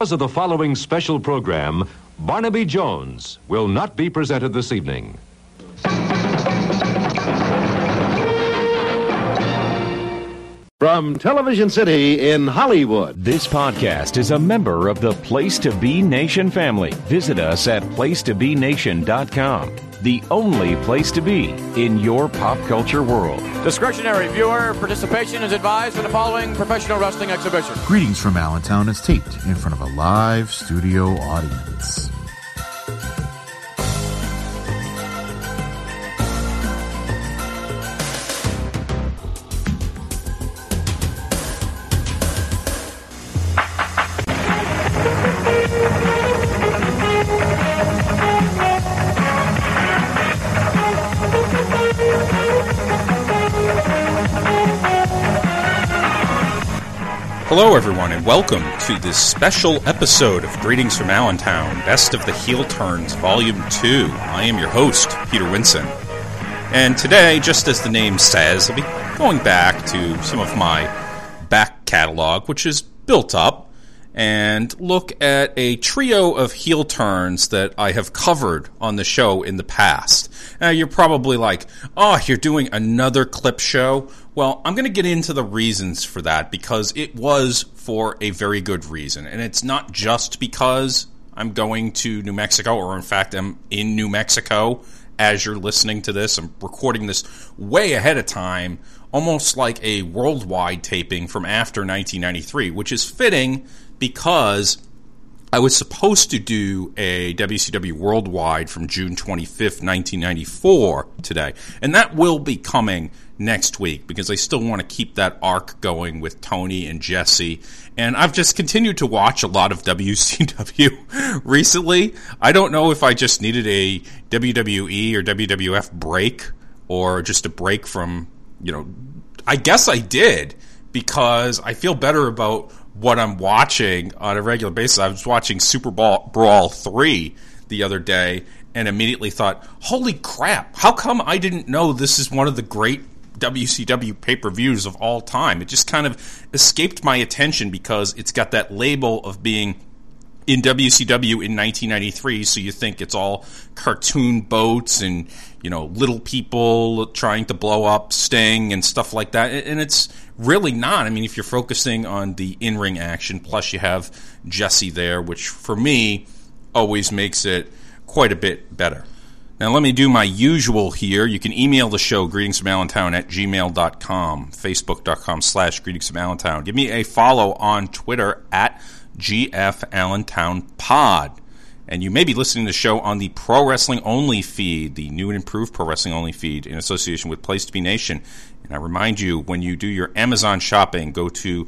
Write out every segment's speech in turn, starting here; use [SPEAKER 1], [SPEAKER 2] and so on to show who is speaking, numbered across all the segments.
[SPEAKER 1] Because of the following special program, Barnaby Jones will not be presented this evening.
[SPEAKER 2] From Television City in Hollywood.
[SPEAKER 3] This podcast is a member of the Place to Be Nation family. Visit us at placetobenation.com. The only place to be in your pop culture world.
[SPEAKER 4] Discretionary viewer participation is advised for the following professional wrestling exhibition.
[SPEAKER 5] Greetings from Allentown is taped in front of a live studio audience.
[SPEAKER 6] Hello, everyone, and welcome to this special episode of Greetings from Allentown, Best of the Heel Turns, Volume 2. I am your host, Peter Winson. And today, just as the name says, I'll be going back to some of my back catalog, which is built up, and look at a trio of heel turns that I have covered on the show in the past. Now, you're probably like, oh, you're doing another clip show? Well, I'm going to get into the reasons for that because it was for a very good reason. And it's not just because I'm going to New Mexico, or in fact, I'm in New Mexico as you're listening to this. I'm recording this way ahead of time, almost like a worldwide taping from after 1993, which is fitting because I was supposed to do a WCW Worldwide from June 25th, 1994 today. And that will be coming next week because I still want to keep that arc going with Tony and Jesse. And I've just continued to watch a lot of WCW recently. I don't know if I just needed a WWE or WWF break or just a break from, I guess I did because I feel better about what I'm watching on a regular basis. I was watching Super Brawl 3 the other day and immediately thought, holy crap, how come I didn't know this is one of the great WCW pay-per-views of all time? It just kind of escaped my attention because it's got that label of being in WCW in 1993, so you think it's all cartoon boats and, little people trying to blow up Sting and stuff like that, and it's really not. I mean, if you're focusing on the in-ring action, plus you have Jesse there, which for me always makes it quite a bit better. Now, let me do my usual here. You can email the show, greetingsfromallentown@gmail.com, facebook.com/greetingsfromallentown. Give me a follow on Twitter at GFAllentownPod. And you may be listening to the show on the Pro Wrestling Only feed, the new and improved Pro Wrestling Only feed in association with Place to Be Nation. And I remind you, when you do your Amazon shopping, go to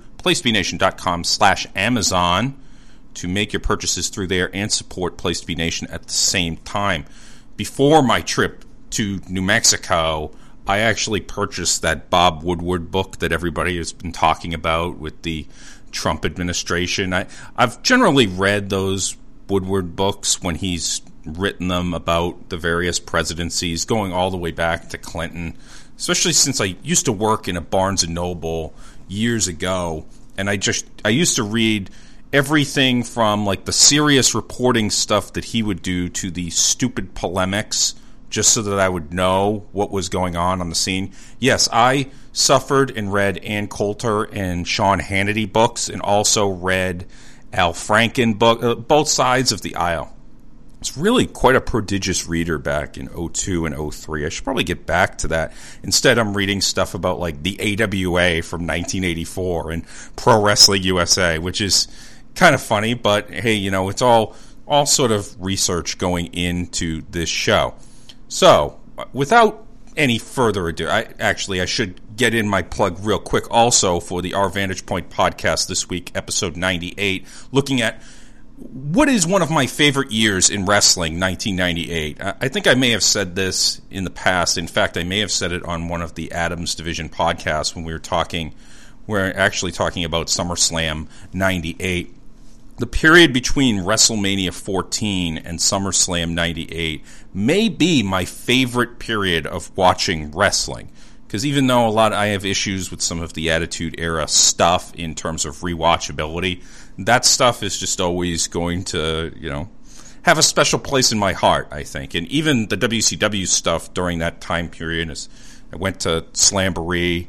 [SPEAKER 6] placetobenation.com/Amazon to make your purchases through there and support Place to Be Nation at the same time. Before my trip to New Mexico, I actually purchased that Bob Woodward book that everybody has been talking about with the Trump administration. I've generally read those Woodward books when he's written them about the various presidencies, going all the way back to Clinton, especially since I used to work in a Barnes & Noble years ago, and I used to read everything from like the serious reporting stuff that he would do to the stupid polemics, just so that I would know what was going on the scene. Yes, I suffered and read Ann Coulter and Sean Hannity books, and also read Al Franken book, both sides of the aisle. It's really quite a prodigious reader back in 02 and 03. I should probably get back to that. Instead, I'm reading stuff about like the AWA from 1984 and Pro Wrestling USA, which is kind of funny, but hey, it's all sort of research going into this show. So, without any further ado, I should get in my plug real quick also for the Our Vantage Point podcast this week, episode 98, looking at what is one of my favorite years in wrestling, 1998. I think I may have said this in the past. In fact, I may have said it on one of the Adams Division podcasts when we're actually talking about SummerSlam 98. The period between WrestleMania 14 and SummerSlam 98 may be my favorite period of watching wrestling, because even though I have issues with some of the Attitude Era stuff in terms of rewatchability, that stuff is just always going to, have a special place in my heart, I think. And even the WCW stuff during that time period, I went to Slamboree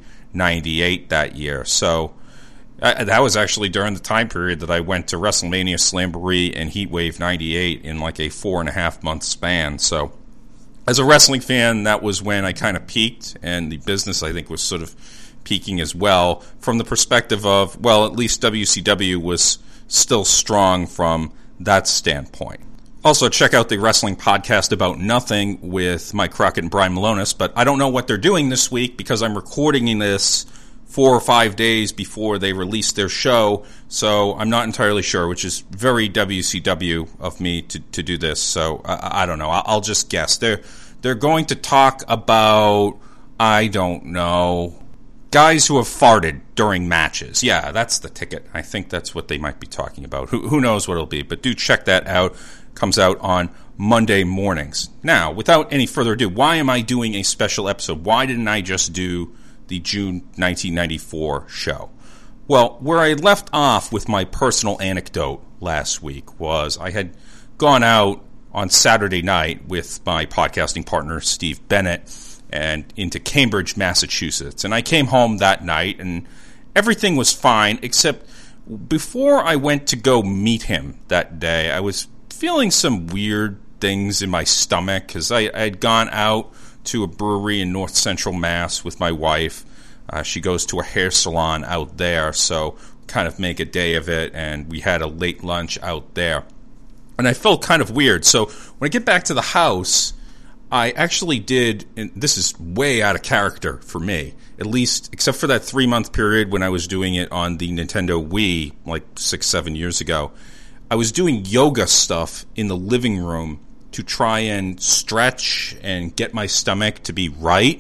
[SPEAKER 6] 98 that year. So that was actually during the time period that I went to WrestleMania, Slamboree, and Heatwave 98 in like a 4.5 month span. So as a wrestling fan, that was when I kind of peaked, and the business, I think, was sort of peaking as well, from the perspective of, well, at least WCW was still strong from that standpoint. Also, check out the Wrestling Podcast About Nothing with Mike Crockett and Brian Malonis, but I don't know what they're doing this week because I'm recording this 4 or 5 days before they release their show, so I'm not entirely sure, which is very WCW of me to do this, so I don't know. I'll just guess. They're going to talk about, I don't know, guys who have farted during matches. Yeah, that's the ticket. I think that's what they might be talking about. Who knows what it'll be, but do check that out. Comes out on Monday mornings. Now, without any further ado, why am I doing a special episode? Why didn't I just do the June 1994 show? Well, where I left off with my personal anecdote last week was I had gone out on Saturday night with my podcasting partner, Steve Bennett, and into Cambridge, Massachusetts. And I came home that night, and everything was fine, except before I went to go meet him that day, I was feeling some weird things in my stomach because I had gone out to a brewery in North Central Mass with my wife. She goes to a hair salon out there, so kind of make a day of it, and we had a late lunch out there. And I felt kind of weird. So when I get back to the house, I actually did, and this is way out of character for me, at least except for that 3-month period when I was doing it on the Nintendo Wii like 6-7 years ago. I was doing yoga stuff in the living room to try and stretch and get my stomach to be right.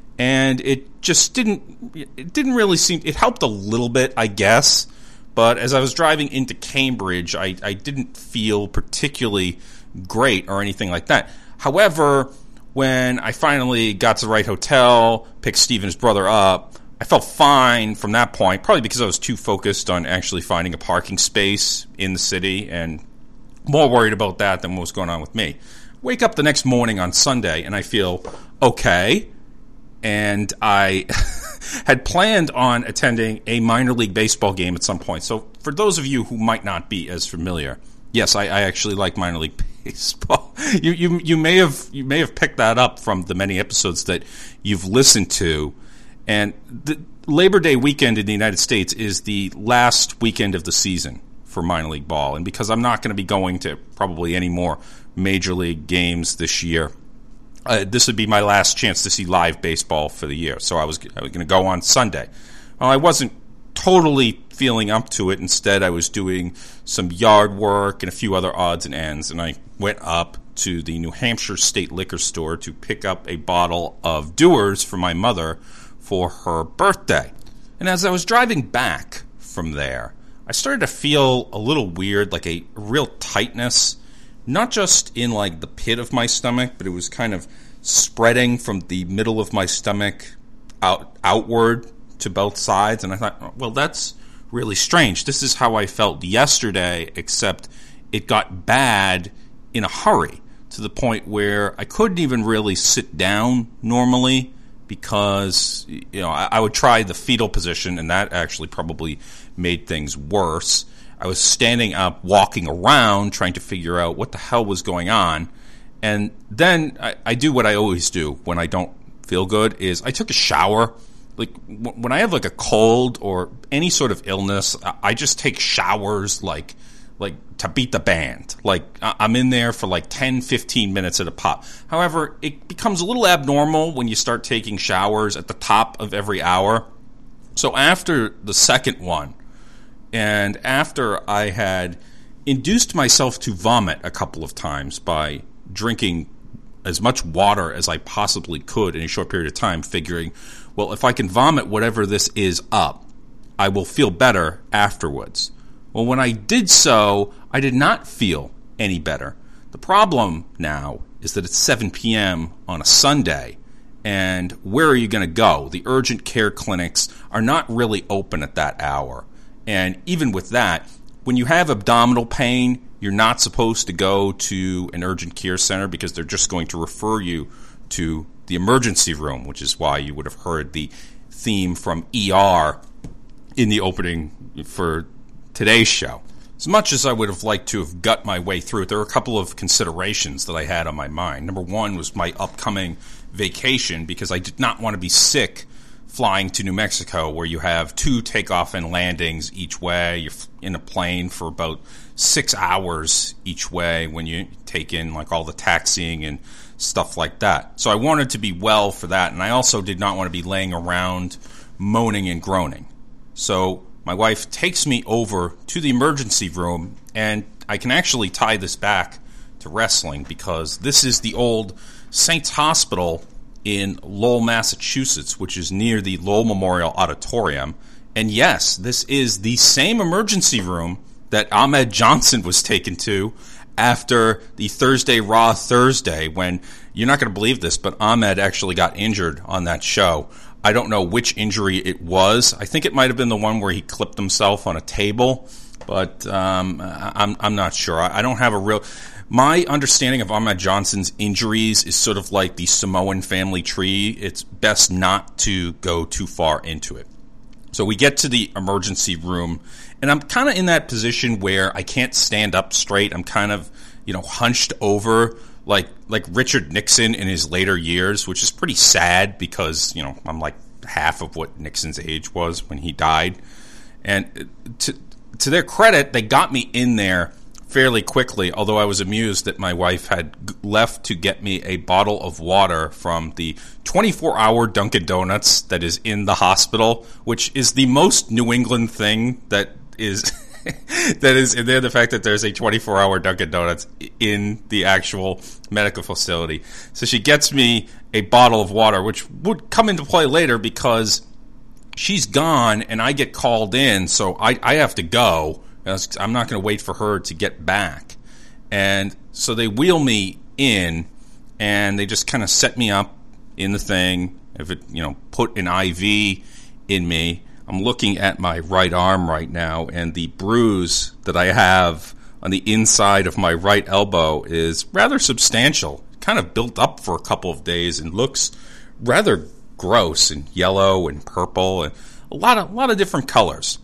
[SPEAKER 6] And it just didn't really seem, it helped a little bit, I guess. But as I was driving into Cambridge, I didn't feel particularly great or anything like that. However, when I finally got to the right hotel, picked Steve and his brother up, I felt fine from that point, probably because I was too focused on actually finding a parking space in the city and more worried about that than what was going on with me. Wake up the next morning on Sunday and I feel okay. And I had planned on attending a minor league baseball game at some point. So for those of you who might not be as familiar, yes, I actually like minor league baseball. You may have picked that up from the many episodes that you've listened to. And the Labor Day weekend in the United States is the last weekend of the season for minor league ball. And because I'm not going to be going to probably any more major league games this year, this would be my last chance to see live baseball for the year. So I was going to go on Sunday. Well, I wasn't totally feeling up to it. Instead, I was doing some yard work and a few other odds and ends. And I went up to the New Hampshire State Liquor Store to pick up a bottle of Dewar's for my mother for her birthday. And as I was driving back from there, I started to feel a little weird, like a real tightness, not just in like the pit of my stomach, but it was kind of spreading from the middle of my stomach outward to both sides. And I thought, well, that's really strange. This is how I felt yesterday, except it got bad in a hurry to the point where I couldn't even really sit down normally, because I would try the fetal position, and that actually probably made things worse. I was standing up, walking around, trying to figure out what the hell was going on. And then I do what I always do when I don't feel good, is I took a shower. Like when I have like a cold or any sort of illness, I just take showers like to beat the band. Like I'm in there for like 10, 15 minutes at a pop. However, it becomes a little abnormal when you start taking showers at the top of every hour. So after the second one, and after I had induced myself to vomit a couple of times by drinking as much water as I possibly could in a short period of time, figuring, well, if I can vomit whatever this is up, I will feel better afterwards. Well, when I did so, I did not feel any better. The problem now is that it's 7 p.m. on a Sunday, And where are you going to go? The urgent care clinics are not really open at that hour. And even with that, when you have abdominal pain, you're not supposed to go to an urgent care center because they're just going to refer you to the emergency room, which is why you would have heard the theme from ER in the opening for today's show. As much as I would have liked to have got my way through it, there were a couple of considerations that I had on my mind. Number one was my upcoming vacation, because I did not want to be sick flying to New Mexico, where you have 2 takeoff and landings each way. You're in a plane for about 6 hours each way when you take in like all the taxiing and stuff like that. So I wanted to be well for that, and I also did not want to be laying around moaning and groaning. So my wife takes me over to the emergency room, and I can actually tie this back to wrestling, because this is the old Saints Hospital in Lowell, Massachusetts, which is near the Lowell Memorial Auditorium. And yes, this is the same emergency room that Ahmed Johnson was taken to after the Thursday Raw Thursday, when, you're not going to believe this, but Ahmed actually got injured on that show. I don't know which injury it was. I think it might have been the one where he clipped himself on a table, but I'm not sure. I don't have a real... My understanding of Ahmed Johnson's injuries is sort of like the Samoan family tree. It's best not to go too far into it. So we get to the emergency room, and I'm kind of in that position where I can't stand up straight. I'm kind of, hunched over like Richard Nixon in his later years, which is pretty sad because, I'm like half of what Nixon's age was when he died. And to their credit, they got me in there fairly quickly, although I was amused that my wife had left to get me a bottle of water from the 24-hour Dunkin' Donuts that is in the hospital, which is the most New England thing that is that is in there, the fact that there's a 24-hour Dunkin' Donuts in the actual medical facility. So she gets me a bottle of water, which would come into play later because she's gone and I get called in, so I have to go. I'm not going to wait for her to get back. And so they wheel me in, and they just kind of set me up in the thing. If it, put an IV in me. I'm looking at my right arm right now, and the bruise that I have on the inside of my right elbow is rather substantial. It kind of built up for a couple of days and looks rather gross and yellow and purple and a lot of different colors.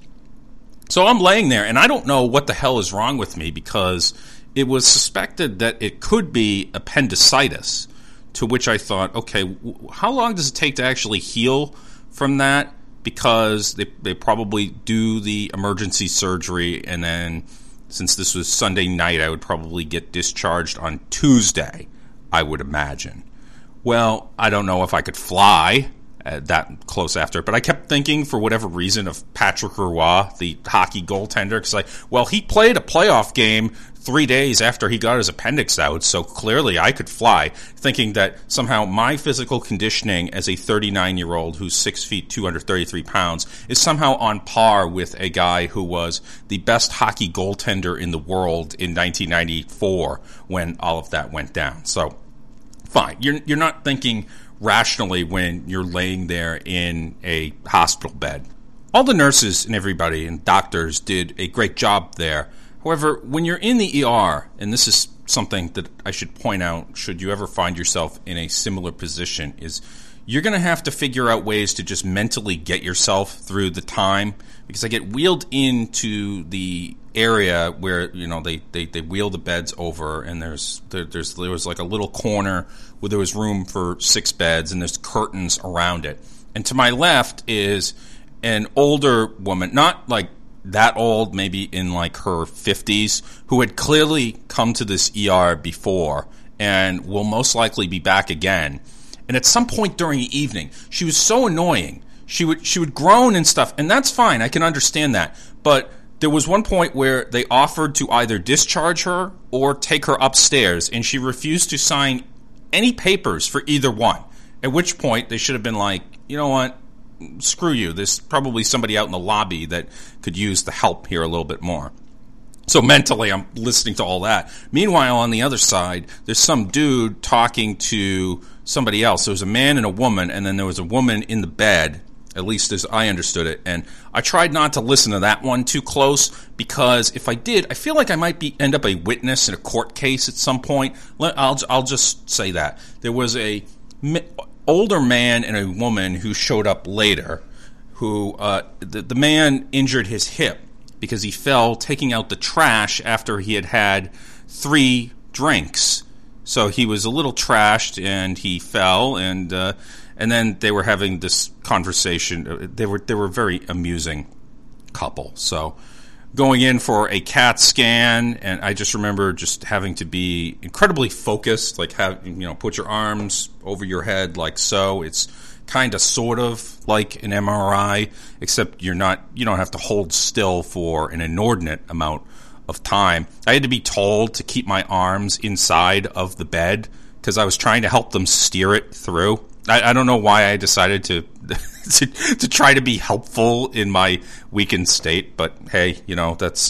[SPEAKER 6] So I'm laying there, and I don't know what the hell is wrong with me, because it was suspected that it could be appendicitis, to which I thought, okay, how long does it take to actually heal from that? Because they probably do the emergency surgery, and then since this was Sunday night, I would probably get discharged on Tuesday, I would imagine. Well, I don't know if I could fly that close after, but I kept thinking, for whatever reason, of Patrick Roy, the hockey goaltender, because he played a playoff game 3 days after he got his appendix out, so clearly I could fly, thinking that somehow my physical conditioning as a 39-year-old who's 6 feet, 233 pounds, is somehow on par with a guy who was the best hockey goaltender in the world in 1994 when all of that went down. So, fine. You're not thinking rationally when you're laying there in a hospital bed. All the nurses and everybody and doctors did a great job there. However, when you're in the ER, and this is something that I should point out should you ever find yourself in a similar position, is you're going to have to figure out ways to just mentally get yourself through the time, because I get wheeled into the area where, they wheel the beds over, and there was like a little corner where there was room for 6 beds, and there's curtains around it. And to my left is an older woman, not like that old, maybe in like her 50s, who had clearly come to this ER before and will most likely be back again. And at some point during the evening, she was so annoying. She would groan and stuff, and that's fine. I can understand that. But there was one point where they offered to either discharge her or take her upstairs, and she refused to sign any papers for either one. At which point they should have been like, you know what? Screw you. There's probably somebody out in the lobby that could use the help here a little bit more. So mentally, I'm listening to all that. Meanwhile, on the other side, there's some dude talking to somebody else. There was a man and a woman, and then there was a woman in the bed, at least as I understood it. And I tried not to listen to that one too close, because if I did, I feel like I might end up a witness in a court case at some point. I'll just say that. There was a older man and a woman who showed up later, who the man injured his hip because he fell taking out the trash after he had 3 drinks. So he was a little trashed, and he fell, and then they were having this conversation. They were a very amusing couple. So going in for a CAT scan, and I just remember just having to be incredibly focused, like put your arms over your head like so. It's kind of sort of like an MRI, except you don't have to hold still for an inordinate amount of time. I had to be told to keep my arms inside of the bed because I was trying to help them steer it through. I don't know why I decided to to try to be helpful in my weakened state, but hey, that's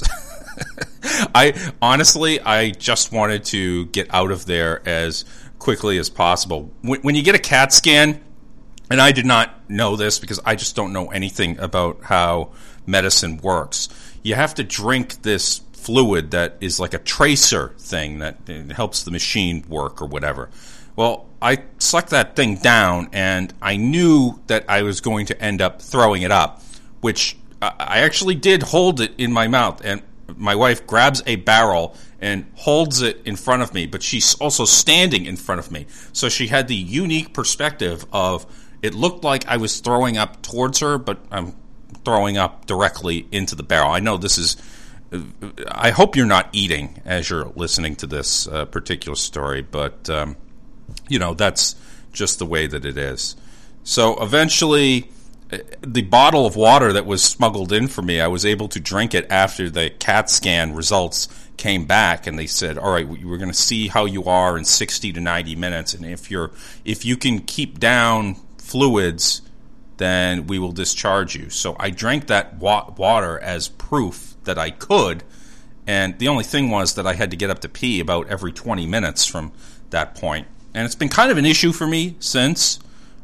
[SPEAKER 6] I just wanted to get out of there as quickly as possible. When you get a CAT scan, and I did not know this because I just don't know anything about how medicine works, you have to drink this fluid that is like a tracer thing that helps the machine work or whatever. Well, I sucked that thing down, and I knew that I was going to end up throwing it up, which I actually did hold it in my mouth, and my wife grabs a barrel and holds it in front of me, but she's also standing in front of me. So she had the unique perspective of it looked like I was throwing up towards her, but I'm throwing up directly into the barrel. I know this is... I hope you're not eating as you're listening to this particular story, but, that's just the way that it is. So eventually, the bottle of water that was smuggled in for me, I was able to drink it after the CAT scan results came back, and they said, all right, we're going to see how you are in 60 to 90 minutes, and if you can keep down fluids, then we will discharge you. So I drank that water as proof that I could, and the only thing was that I had to get up to pee about every 20 minutes from that point. And it's been kind of an issue for me since.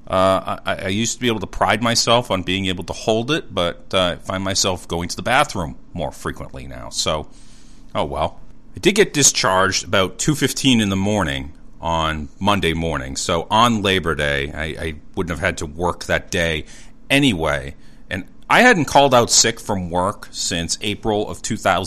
[SPEAKER 6] I used to be able to pride myself on being able to hold it, but I find myself going to the bathroom more frequently now. So, oh well. I did get discharged about 2:15 in the morning on Monday morning. So on Labor Day, I wouldn't have had to work that day anyway. And I hadn't called out sick from work since April of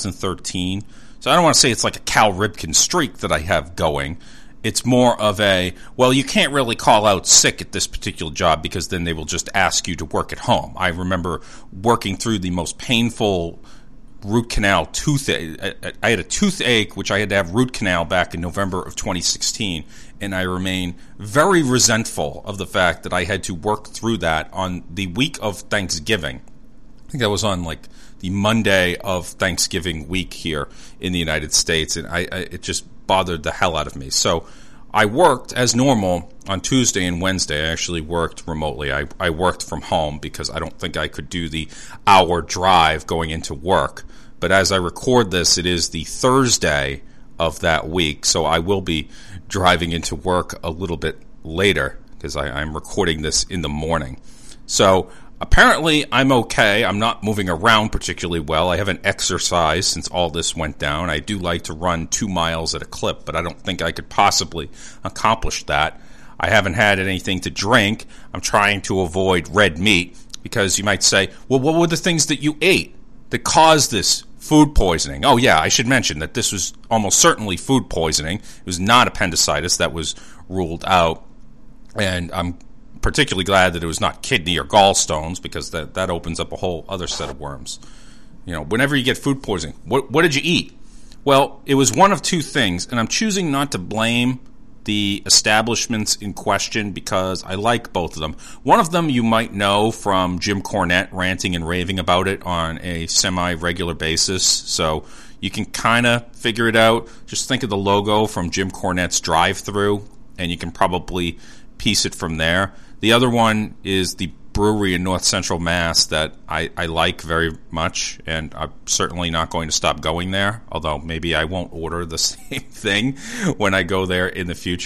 [SPEAKER 6] 2013. So I don't want to say it's like a Cal Ripken streak that I have going. It's more of you can't really call out sick at this particular job because then they will just ask you to work at home. I remember working through the most painful root canal toothache. I had a toothache, which I had to have root canal back in November of 2016, and I remain very resentful of the fact that I had to work through that on the week of Thanksgiving. I think that was on like the Monday of Thanksgiving week here in the United States, and it just bothered the hell out of me. So I worked as normal on Tuesday and Wednesday. I actually worked remotely. I worked from home because I don't think I could do the hour drive going into work. But as I record this, it is the Thursday of that week, so I will be driving into work a little bit later because I'm recording this in the morning. So apparently I'm okay. I'm not moving around particularly well. I haven't exercised since all this went down. I do like to run 2 miles at a clip, but I don't think I could possibly accomplish that. I haven't had anything to drink. I'm trying to avoid red meat because you might say, well, what were the things that you ate that caused this food poisoning? Oh, yeah, I should mention that this was almost certainly food poisoning. It was not appendicitis. That was ruled out. And I'm particularly glad that it was not kidney or gallstones because that opens up a whole other set of worms. Whenever you get food poisoning, what did you eat? Well, it was one of two things, and I'm choosing not to blame the establishments in question because I like both of them. One of them you might know from Jim Cornette ranting and raving about it on a semi-regular basis, so you can kind of figure it out. Just think of the logo from Jim Cornette's drive-thru, and you can probably piece it from there. The other one is the brewery in North Central Mass that I like very much, and I'm certainly not going to stop going there, although maybe I won't order the same thing when I go there in the future.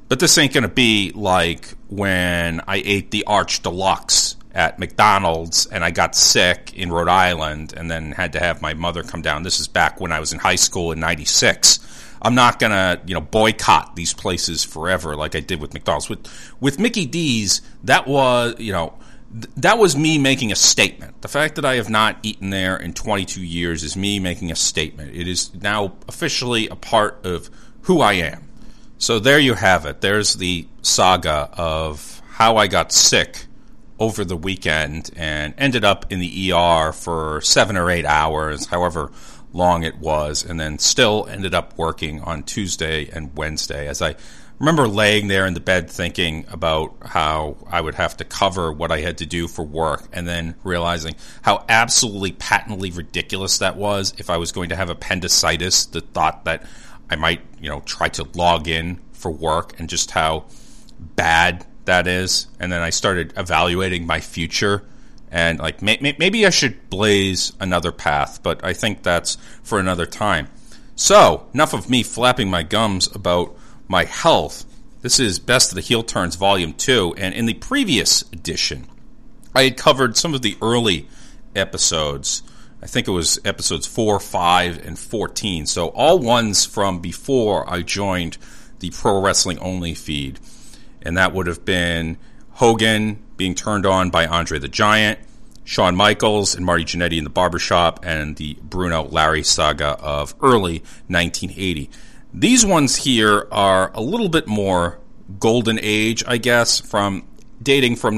[SPEAKER 6] But this ain't going to be like when I ate the Arch Deluxe at McDonald's and I got sick in Rhode Island and then had to have my mother come down. This is back when I was in high school in 96. I'm not going to, boycott these places forever like I did with McDonald's. With Mickey D's, that was, that was me making a statement. The fact that I have not eaten there in 22 years is me making a statement. It is now officially a part of who I am. So there you have it. There's the saga of how I got sick over the weekend and ended up in the ER for 7 or 8 hours, however long it was, and then still ended up working on Tuesday and Wednesday. As I remember laying there in the bed thinking about how I would have to cover what I had to do for work, and then realizing how absolutely patently ridiculous that was if I was going to have appendicitis, the thought that I might, try to log in for work, and just how bad that is. And then I started evaluating my future, and like maybe I should blaze another path, but I think that's for another time. So, enough of me flapping my gums about my health. This is Best of the Heel Turns Volume 2, and in the previous edition, I had covered some of the early episodes. I think it was episodes 4, 5, and 14. So all ones from before I joined the Pro Wrestling Only feed. And that would have been Hogan being turned on by Andre the Giant, Shawn Michaels and Marty Jannetty in the barbershop, and the Bruno Larry saga of early 1980. These ones here are a little bit more golden age, I guess, dating from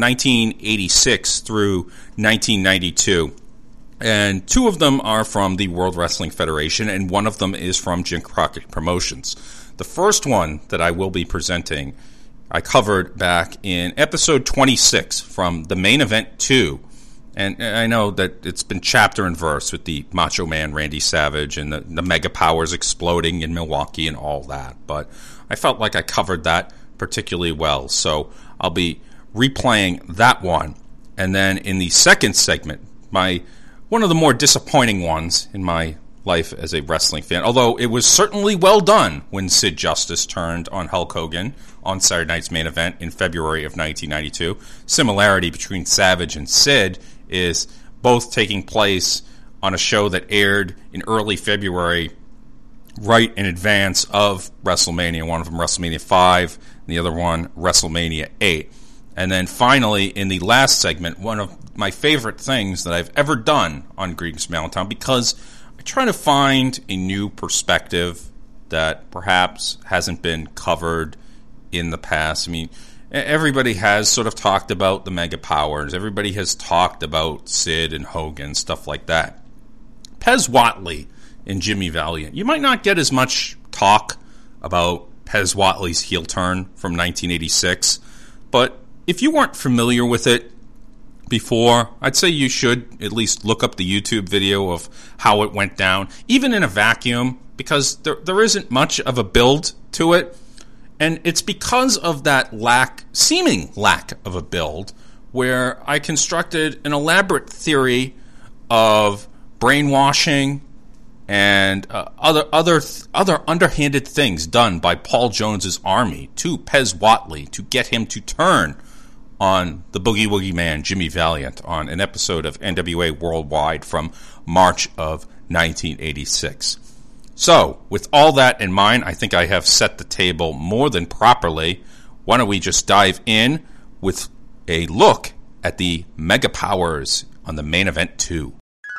[SPEAKER 6] 1986 through 1992. And 2 of them are from the World Wrestling Federation, and 1 of them is from Jim Crockett Promotions. The first one that I will be presenting, I covered back in episode 26 from the Main Event 2. And I know that it's been chapter and verse with the Macho Man Randy Savage and the Mega Powers exploding in Milwaukee and all that. But I felt like I covered that particularly well. So I'll be replaying that one. And then in the second segment, one of the more disappointing ones in my life as a wrestling fan, although it was certainly well done when Sid Justice turned on Hulk Hogan on Saturday Night's Main Event in February of 1992. Similarity between Savage and Sid is both taking place on a show that aired in early February, right in advance of WrestleMania. One of them WrestleMania 5, and the other one WrestleMania 8. And then finally, in the last segment, one of my favorite things that I've ever done on Greetings from Allentown, because I try to find a new perspective that perhaps hasn't been covered in the past. I mean, everybody has sort of talked about the Mega Powers. Everybody has talked about Sid and Hogan, stuff like that. Pez Whatley and Jimmy Valiant. You might not get as much talk about Pez Whatley's heel turn from 1986, but if you weren't familiar with it before, I'd say you should at least look up the YouTube video of how it went down, even in a vacuum, because there isn't much of a build to it. And it's because of that seeming lack of a build, where I constructed an elaborate theory of brainwashing and other underhanded things done by Paul Jones's army to Pez Whatley to get him to turn on the Boogie Woogie Man, Jimmy Valiant, on an episode of NWA Worldwide from March of 1986. So, with all that in mind, I think I have set the table more than properly. Why don't we just dive in with a look at the Mega Powers on the Main Event 2.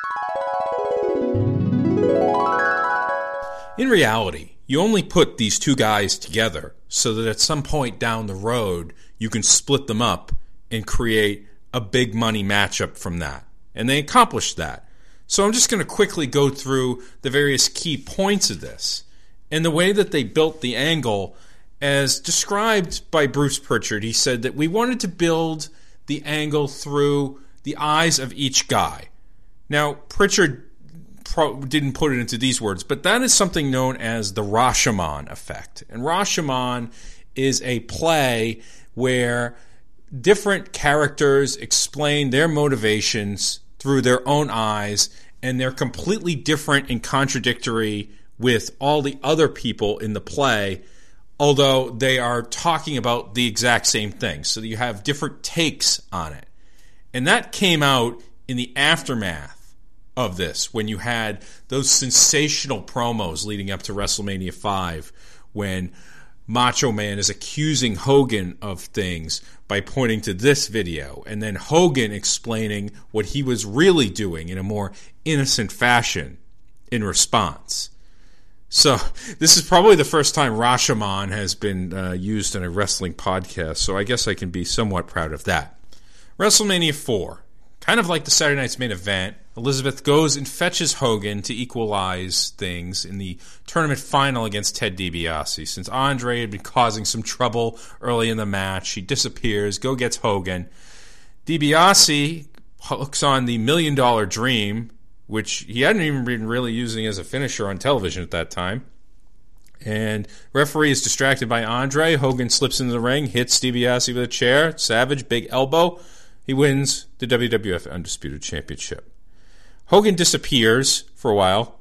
[SPEAKER 6] In reality, you only put these 2 guys together so that at some point down the road, you can split them up and create a big money matchup from that. And they accomplished that. So I'm just going to quickly go through the various key points of this. And the way that they built the angle, as described by Bruce Pritchard, he said that we wanted to build the angle through the eyes of each guy. Now, Pritchard didn't put it into these words, but that is something known as the Rashomon effect. And Rashomon is a play where different characters explain their motivations through their own eyes, and they're completely different and contradictory with all the other people in the play although they are talking about the exact same thing. So you have different takes on it. And that came out in the aftermath of this, when you had those sensational promos leading up to WrestleMania 5, when Macho Man is accusing Hogan of things by pointing to this video, and then Hogan explaining what he was really doing in a more innocent fashion in response. So this is probably the first time Rashomon has been used in a wrestling podcast, so I guess I can be somewhat proud of that. WrestleMania 4, kind of like the Saturday Night's Main Event, Elizabeth goes and fetches Hogan to equalize things in the tournament final against Ted DiBiase. Since Andre had been causing some trouble early in the match, she disappears, gets Hogan. DiBiase hooks on the $1 Million Dream, which he hadn't even been really using as a finisher on television at that time. And referee is distracted by Andre. Hogan slips into the ring, hits DiBiase with a chair. Savage, big elbow. He wins the WWF Undisputed Championship. Hogan disappears for a while.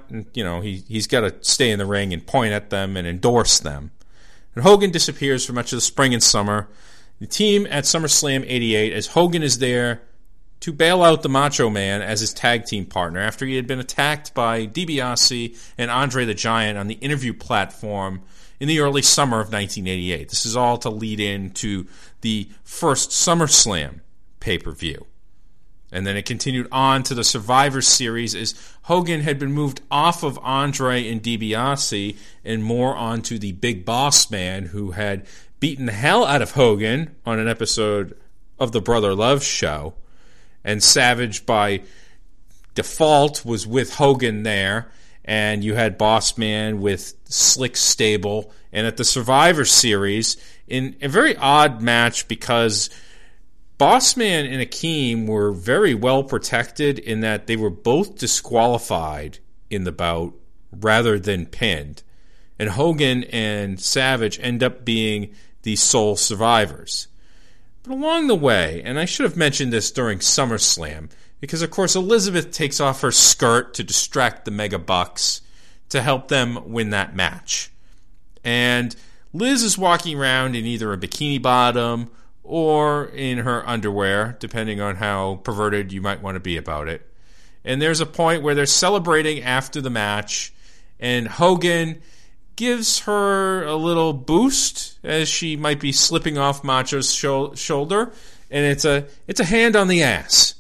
[SPEAKER 6] He's got to stay in the ring and point at them and endorse them. And Hogan disappears for much of the spring and summer. The team at SummerSlam 88, as Hogan is there to bail out the Macho Man as his tag team partner after he had been attacked by DiBiase and Andre the Giant on the interview platform in the early summer of 1988. This is all to lead into the first SummerSlam pay-per-view. And then it continued on to the Survivor Series as Hogan had been moved off of Andre and DiBiase and more onto the Big Boss Man, who had beaten the hell out of Hogan on an episode of the Brother Love show. And Savage, by default, was with Hogan there. And you had Boss Man with Slick Stable. And at the Survivor Series, in a very odd match, because Boss Man and Akeem were very well protected in that they were both disqualified in the bout rather than pinned. And Hogan and Savage end up being the sole survivors. But along the way, and I should have mentioned this during SummerSlam, because of course Elizabeth takes off her skirt to distract the Mega Bucks to help them win that match. And Liz is walking around in either a bikini bottom or in her underwear, depending on how perverted you might want to be about it. And there's a point where they're celebrating after the match, and Hogan gives her a little boost as she might be slipping off Macho's shoulder, and it's a hand on the ass.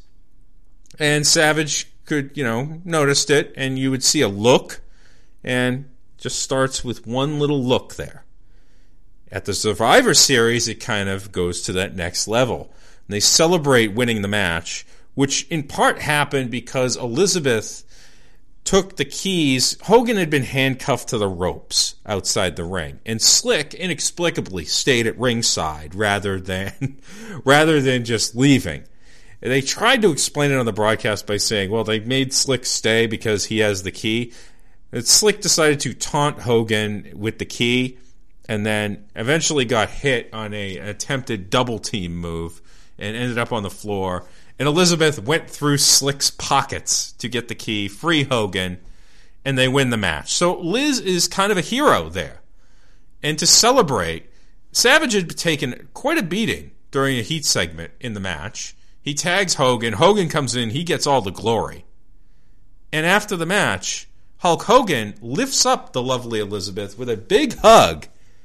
[SPEAKER 6] And Savage could, noticed it, and you would see a look, and just starts with one little look there. At the Survivor Series, it kind of goes to that next level. And they celebrate winning the match, which in part happened because Elizabeth took the keys. Hogan had been handcuffed to the ropes outside the ring, and Slick inexplicably stayed at ringside rather than just leaving. They tried to explain it on the broadcast by saying, well, they made Slick stay because he has the key. And Slick decided to taunt Hogan with the key, and then eventually got hit on an attempted double team move and ended up on the floor. And Elizabeth went through Slick's pockets to get the key, free Hogan, and they win the match. So Liz is kind of a hero there. And to celebrate, Savage had taken quite a beating during a heat segment in the match. He tags Hogan. Hogan comes in. He gets all the glory. And after the match, Hulk Hogan lifts up the lovely Elizabeth with a big hug.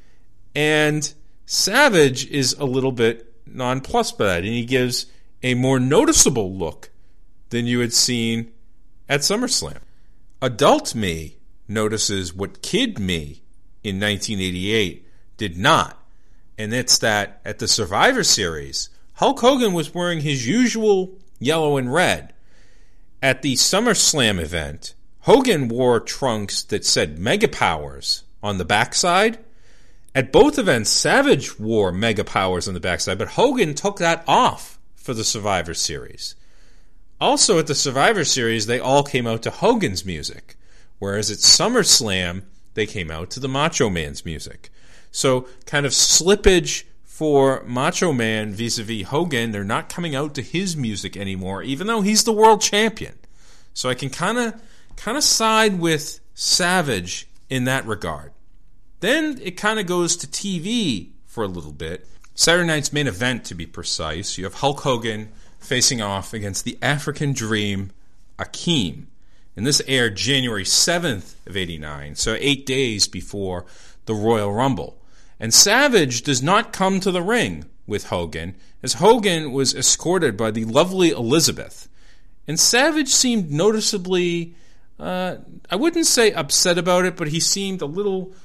[SPEAKER 6] And Savage is a little bit nonplussed by that, and he gives a more noticeable look than you had seen at SummerSlam. Adult me notices what kid me in 1988 did not, and it's that at the Survivor Series, Hulk Hogan was wearing his usual yellow and red. At the SummerSlam event, Hogan wore trunks that said Mega Powers on the backside. At both events, Savage wore Mega Powers on the backside, but Hogan took that off for the Survivor Series. Also at the Survivor Series, they all came out to Hogan's music, whereas at SummerSlam, they came out to the Macho Man's music. So kind of slippage for Macho Man vis-a-vis Hogan. They're not coming out to his music anymore, even though he's the world champion. So I can kind of side with Savage in that regard. Then it kind of goes to TV for a little bit. Saturday night's main event, to be precise. You have Hulk Hogan facing off against the African Dream, Akeem. And this aired January 7th of 89, so 8 days before the Royal Rumble. And Savage does not come to the ring with Hogan, as Hogan was escorted by the lovely Elizabeth. And Savage seemed noticeably, I wouldn't say upset about it, but he seemed a little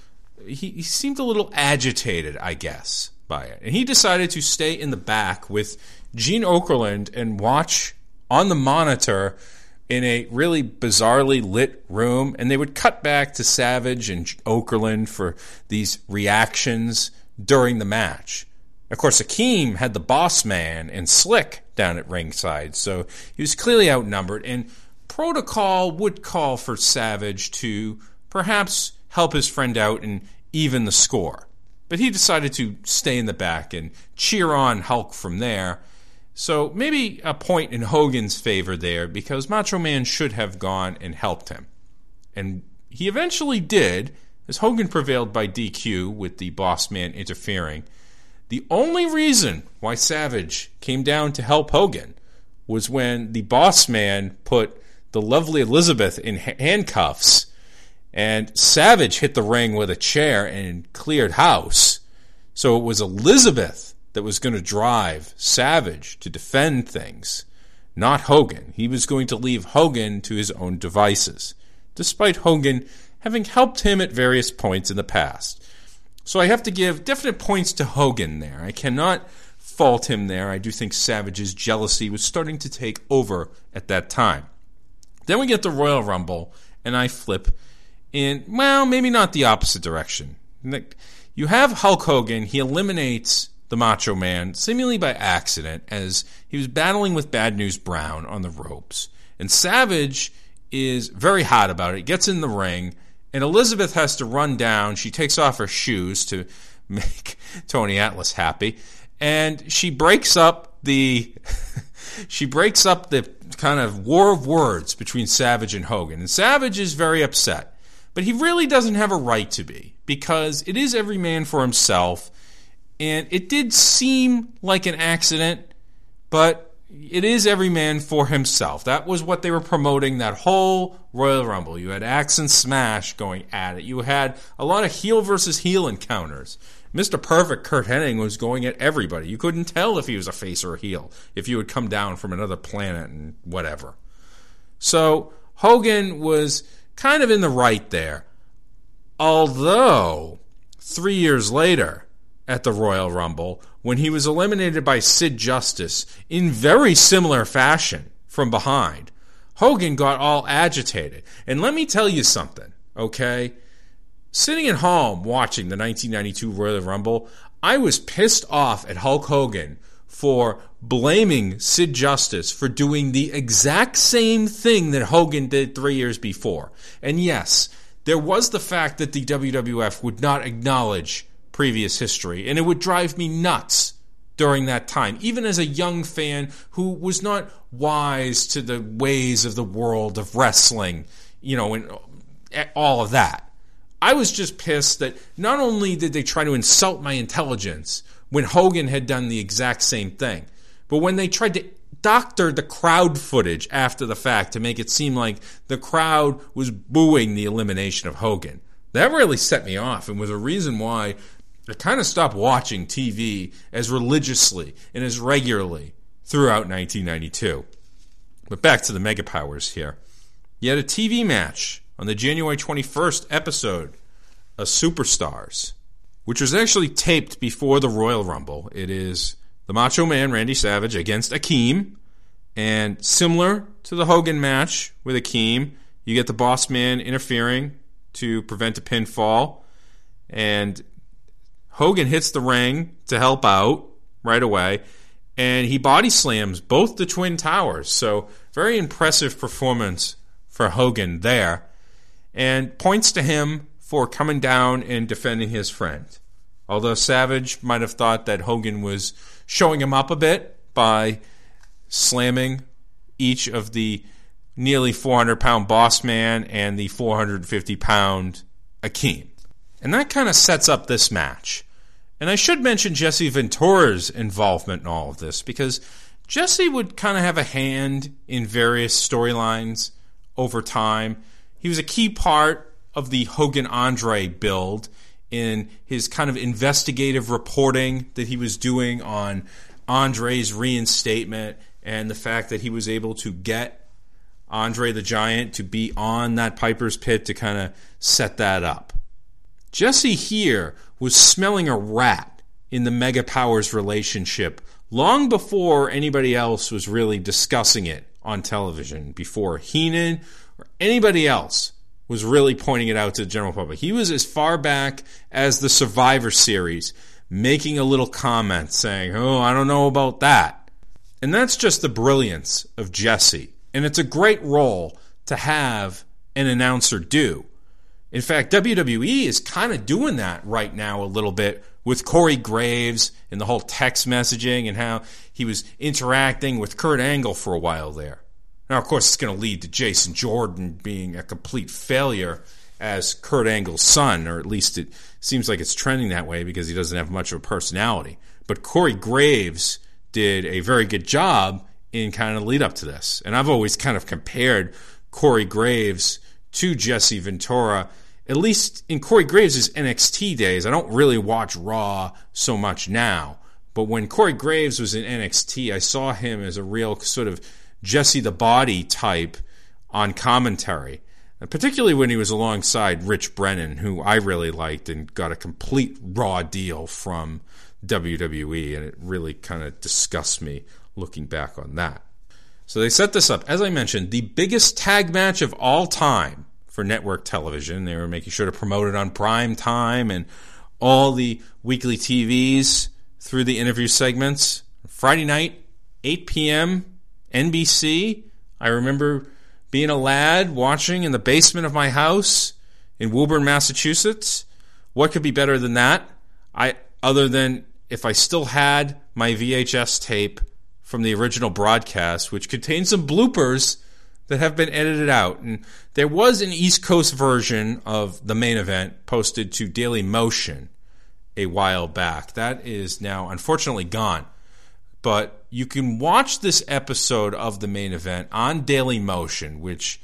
[SPEAKER 6] agitated, I guess, by it. And he decided to stay in the back with Gene Okerlund and watch on the monitor in a really bizarrely lit room, and they would cut back to Savage and Okerlund for these reactions during the match. Of course, Akeem had the Boss Man and Slick down at ringside, so he was clearly outnumbered, and protocol would call for Savage to perhaps help his friend out and even the score. But he decided to stay in the back and cheer on Hulk from there. So maybe a point in Hogan's favor there, because Macho Man should have gone and helped him. And he eventually did, as Hogan prevailed by DQ with the Boss Man interfering. The only reason why Savage came down to help Hogan was when the Boss Man put the lovely Elizabeth in handcuffs, and Savage hit the ring with a chair and cleared house. So it was Elizabeth that was going to drive Savage to defend things, not Hogan. He was going to leave Hogan to his own devices, despite Hogan having helped him at various points in the past. So I have to give definite points to Hogan there. I cannot fault him there. I do think Savage's jealousy was starting to take over at that time. Then we get the Royal Rumble, and I flip in, well, maybe not the opposite direction. You have Hulk Hogan. He eliminates the Macho Man, seemingly by accident, as he was battling with Bad News Brown on the ropes. And Savage is very hot about it, gets in the ring, and Elizabeth has to run down. She takes off her shoes to make Tony Atlas happy, and she breaks up the kind of war of words between Savage and Hogan. And Savage is very upset, but he really doesn't have a right to be, because it is every man for himself. And it did seem like an accident, but it is every man for himself. That was what they were promoting that whole Royal Rumble. You had Axe and Smash going at it. You had a lot of heel versus heel encounters. Mr. Perfect, Curt Hennig, was going at everybody. You couldn't tell if he was a face or a heel, if you had come down from another planet and whatever. So Hogan was kind of in the right there. Although, 3 years later, at the Royal Rumble, when he was eliminated by Sid Justice in very similar fashion from behind, Hogan got all agitated. And let me tell you something, okay? Sitting at home watching the 1992 Royal Rumble, I was pissed off at Hulk Hogan for blaming Sid Justice for doing the exact same thing that Hogan did 3 years before. And yes, there was the fact that the WWF would not acknowledge previous history, and it would drive me nuts during that time, even as a young fan who was not wise to the ways of the world of wrestling, and all of that. I was just pissed that not only did they try to insult my intelligence when Hogan had done the exact same thing, but when they tried to doctor the crowd footage after the fact to make it seem like the crowd was booing the elimination of Hogan. That really set me off and was a reason why I kind of stopped watching TV as religiously and as regularly throughout 1992. But back to the Mega Powers here. You had a TV match on the January 21st episode of Superstars, which was actually taped before the Royal Rumble. It is the Macho Man, Randy Savage, against Akeem. And similar to the Hogan match with Akeem, you get the Boss Man interfering to prevent a pinfall. And Hogan hits the ring to help out right away, and he body slams both the Twin Towers. So very impressive performance for Hogan there, and points to him for coming down and defending his friend. Although Savage might have thought that Hogan was showing him up a bit by slamming each of the nearly 400-pound Boss Man and the 450-pound Akeem. And that kind of sets up this match. And I should mention Jesse Ventura's involvement in all of this, because Jesse would kind of have a hand in various storylines over time. He was a key part of the Hogan-Andre build in his kind of investigative reporting that he was doing on Andre's reinstatement and the fact that he was able to get Andre the Giant to be on that Piper's Pit to kind of set that up. Jesse here was smelling a rat in the Mega Powers relationship long before anybody else was really discussing it on television, before Heenan or anybody else was really pointing it out to the general public. He was as far back as the Survivor Series, making a little comment saying, oh, I don't know about that. And that's just the brilliance of Jesse. And it's a great role to have an announcer do. In fact, WWE is kind of doing that right now a little bit with Corey Graves and the whole text messaging and how he was interacting with Kurt Angle for a while there. Now, of course, it's going to lead to Jason Jordan being a complete failure as Kurt Angle's son, or at least it seems like it's trending that way because he doesn't have much of a personality. But Corey Graves did a very good job in kind of lead up to this. And I've always kind of compared Corey Graves to Jesse Ventura, at least in Corey Graves' NXT days. I don't really watch Raw so much now, but when Corey Graves was in NXT, I saw him as a real sort of Jesse the Body type on commentary, particularly when he was alongside Rich Brennan, who I really liked and got a complete raw deal from WWE, and it really kind of disgusts me looking back on that. So they set this up, as I mentioned, the biggest tag match of all time for network television. They were making sure to promote it on prime time and all the weekly TVs through the interview segments. Friday night, 8 p.m., NBC. I remember being a lad watching in the basement of my house in Woburn, Massachusetts. What could be better than that? Other than if I still had my VHS tape from the original broadcast, which contains some bloopers that have been edited out. And there was an East Coast version of the main event posted to Daily Motion a while back. That is now unfortunately gone. But you can watch this episode of the main event on Daily Motion, which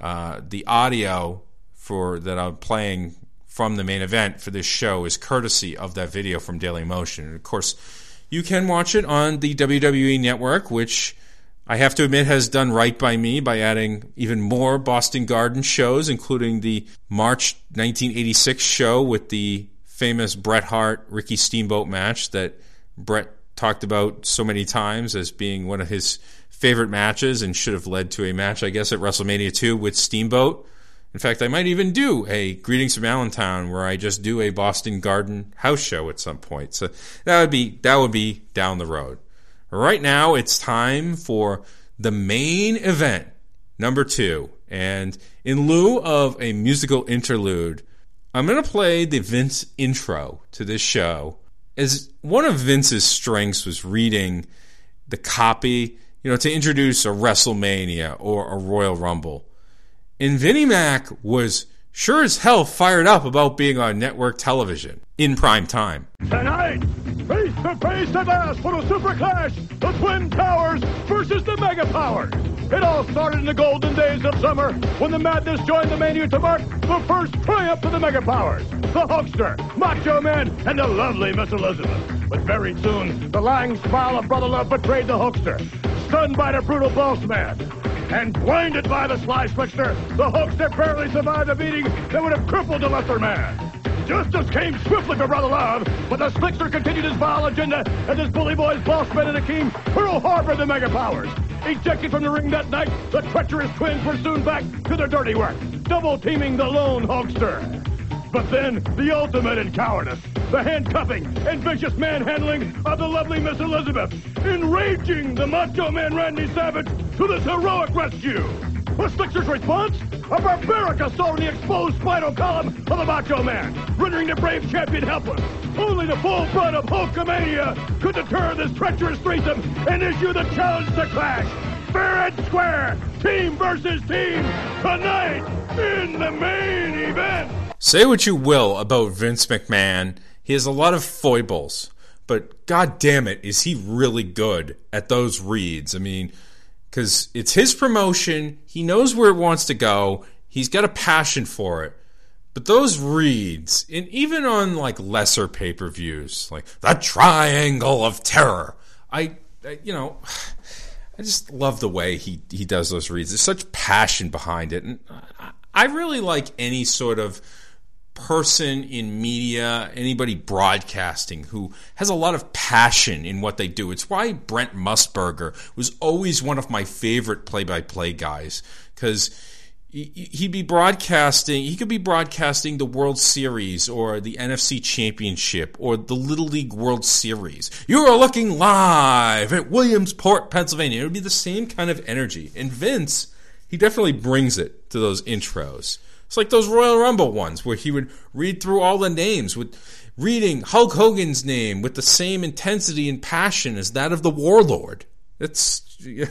[SPEAKER 6] the audio that I'm playing from the main event for this show is courtesy of that video from Daily Motion. And of course, you can watch it on the WWE Network, which I have to admit has done right by me by adding even more Boston Garden shows, including the March 1986 show with the famous Bret Hart-Ricky Steamboat match that Bret talked about so many times as being one of his favorite matches and should have led to a match, I guess, at WrestleMania 2 with Steamboat. In fact, I might even do a Greetings from Allentown where I just do a Boston Garden house show at some point. So that would be down the road. Right now, it's time for the main event, number 2. And in lieu of a musical interlude, I'm going to play the Vince intro to this show. As one of Vince's strengths was reading the copy, to introduce a WrestleMania or a Royal Rumble. And Vinnie Mac was sure as hell fired up about being on network television in prime time.
[SPEAKER 7] Tonight, face to face at last for the Super Clash, the Twin Towers versus the Mega Powers. It all started in the golden days of summer when the Madness joined the Mania to mark the first triumph of the Mega Powers. The Hulkster, Macho Man, and the lovely Miss Elizabeth. But very soon, the lying smile of Brother Love betrayed the Hulkster. Stunned by the brutal Boss Man and blinded by the Sly Slickster, the Hulkster barely survived a beating that would have crippled the lesser man. Justice came swiftly for Brother Love, but the Slickster continued his vile agenda as his bully boys Boss Man and Akeem Pearl Harbor the Mega Powers. Ejected from the ring that night, the treacherous twins were soon back to their dirty work, double-teaming the lone Hulkster. But then, the ultimate in cowardice, the handcuffing and vicious manhandling of the lovely Miss Elizabeth, enraging the Macho Man Randy Savage to this heroic rescue. The Slickster's response? A barbaric assault on the exposed spinal column of the Macho Man, rendering the brave champion helpless. Only the full blood of Hulkamania could deter this treacherous threesome and issue the challenge to clash. Fair and square, team versus team, tonight in the main event.
[SPEAKER 6] Say what you will about Vince McMahon, he has a lot of foibles, but god damn it, is he really good at those reads. I mean, because it's his promotion, he knows where it wants to go, he's got a passion for it. But those reads, and even on like lesser pay-per-views, like the Triangle of Terror, I just love the way he does those reads. There's such passion behind it, and I really like any sort of person in media, anybody broadcasting who has a lot of passion in what they do. It's why Brent Musburger was always one of my favorite play-by-play guys, because he could be broadcasting the World Series or the NFC Championship or the Little League World Series. You are looking live at Williamsport, Pennsylvania. It would be the same kind of energy. And Vince, he definitely brings it to those intros. It's like those Royal Rumble ones where he would read through all the names, with reading Hulk Hogan's name with the same intensity and passion as that of the Warlord. It's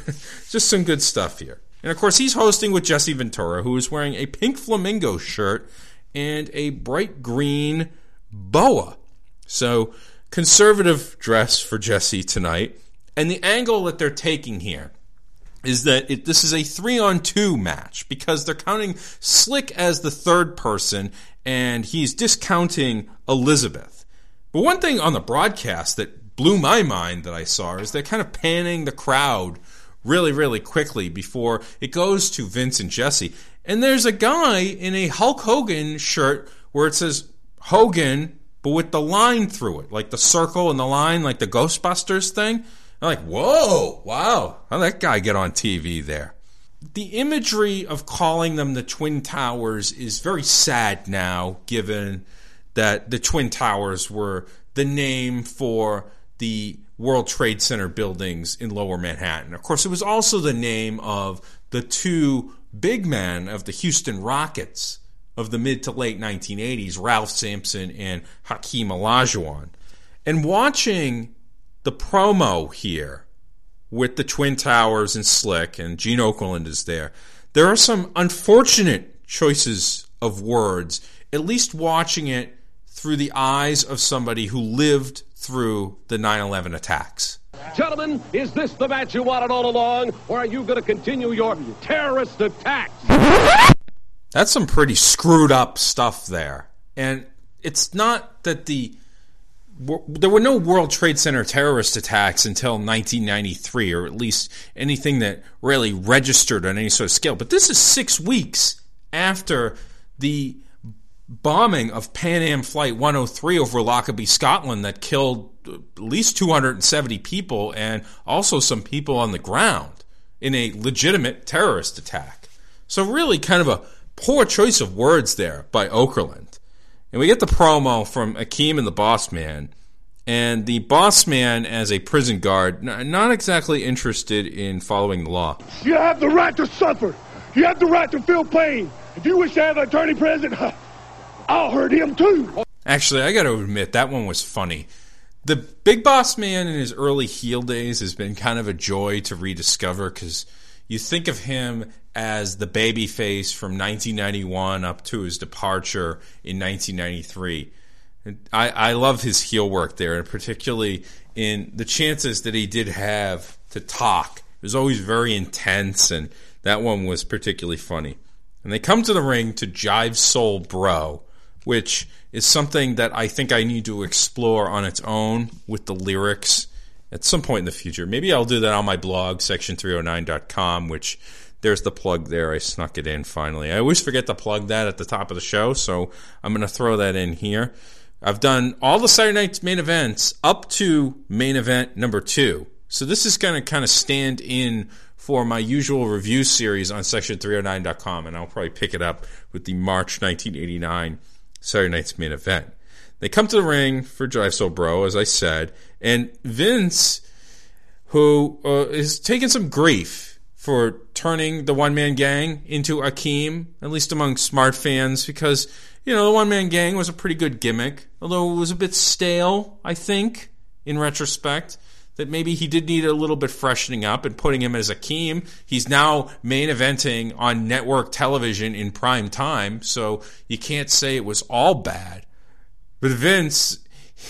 [SPEAKER 6] just some good stuff here. And of course, he's hosting with Jesse Ventura, who is wearing a pink flamingo shirt and a bright green boa. So, conservative dress for Jesse tonight. And the angle that they're taking here is that this is a 3-on-2 match, because they're counting Slick as the third person, and he's discounting Elizabeth. But one thing on the broadcast that blew my mind that I saw is they're kind of panning the crowd really, really quickly before it goes to Vince and Jesse. And there's a guy in a Hulk Hogan shirt where it says Hogan, but with the line through it, like the circle and the line, like the Ghostbusters thing. I'm like, whoa, wow, how'd that guy get on TV there? The imagery of calling them the Twin Towers is very sad now, given that the Twin Towers were the name for the World Trade Center buildings in Lower Manhattan. Of course, it was also the name of the two big men of the Houston Rockets of the mid to late 1980s, Ralph Sampson and Hakeem Olajuwon. And watching the promo here with the Twin Towers and Slick, and Gene Okerlund is there are some unfortunate choices of words, at least watching it through the eyes of somebody who lived through the 9/11 attacks.
[SPEAKER 7] Gentlemen, is this the match you wanted all along, or are you going to continue your terrorist attacks?
[SPEAKER 6] That's some pretty screwed up stuff there. And it's not that there were no World Trade Center terrorist attacks until 1993, or at least anything that really registered on any sort of scale. But this is 6 weeks after the bombing of Pan Am Flight 103 over Lockerbie, Scotland, that killed at least 270 people and also some people on the ground in a legitimate terrorist attack. So really kind of a poor choice of words there by Okerlund. And we get the promo from Akeem and the Boss Man. And the Boss Man, as a prison guard, not exactly interested in following the law.
[SPEAKER 7] You have the right to suffer. You have the right to feel pain. If you wish to have an attorney present, I'll hurt him too.
[SPEAKER 6] Actually, I got to admit, that one was funny. The Big Boss Man in his early heel days has been kind of a joy to rediscover, because you think of him as the babyface from 1991 up to his departure in 1993. I love his heel work there, and particularly in the chances that he did have to talk. It was always very intense, and that one was particularly funny. And they come to the ring to Jive Soul Bro, which is something that I think I need to explore on its own with the lyrics at some point in the future. Maybe I'll do that on my blog, section309.com, which there's the plug there. I snuck it in finally. I always forget to plug that at the top of the show, so I'm going to throw that in here. I've done all the Saturday night's main events up to main event number 2. So this is going to kind of stand in for my usual review series on section309.com, and I'll probably pick it up with the March 1989 Saturday night's main event. They come to the ring for Jive Soul Bro, as I said, and Vince, who is taking some grief for turning the one-man gang into Akeem, at least among smart fans, because, you know, the one-man gang was a pretty good gimmick, although it was a bit stale, I think, in retrospect. that maybe he did need a little bit freshening up, and putting him as Akeem. He's now main eventing on network television in prime time, so you can't say it was all bad. But Vince,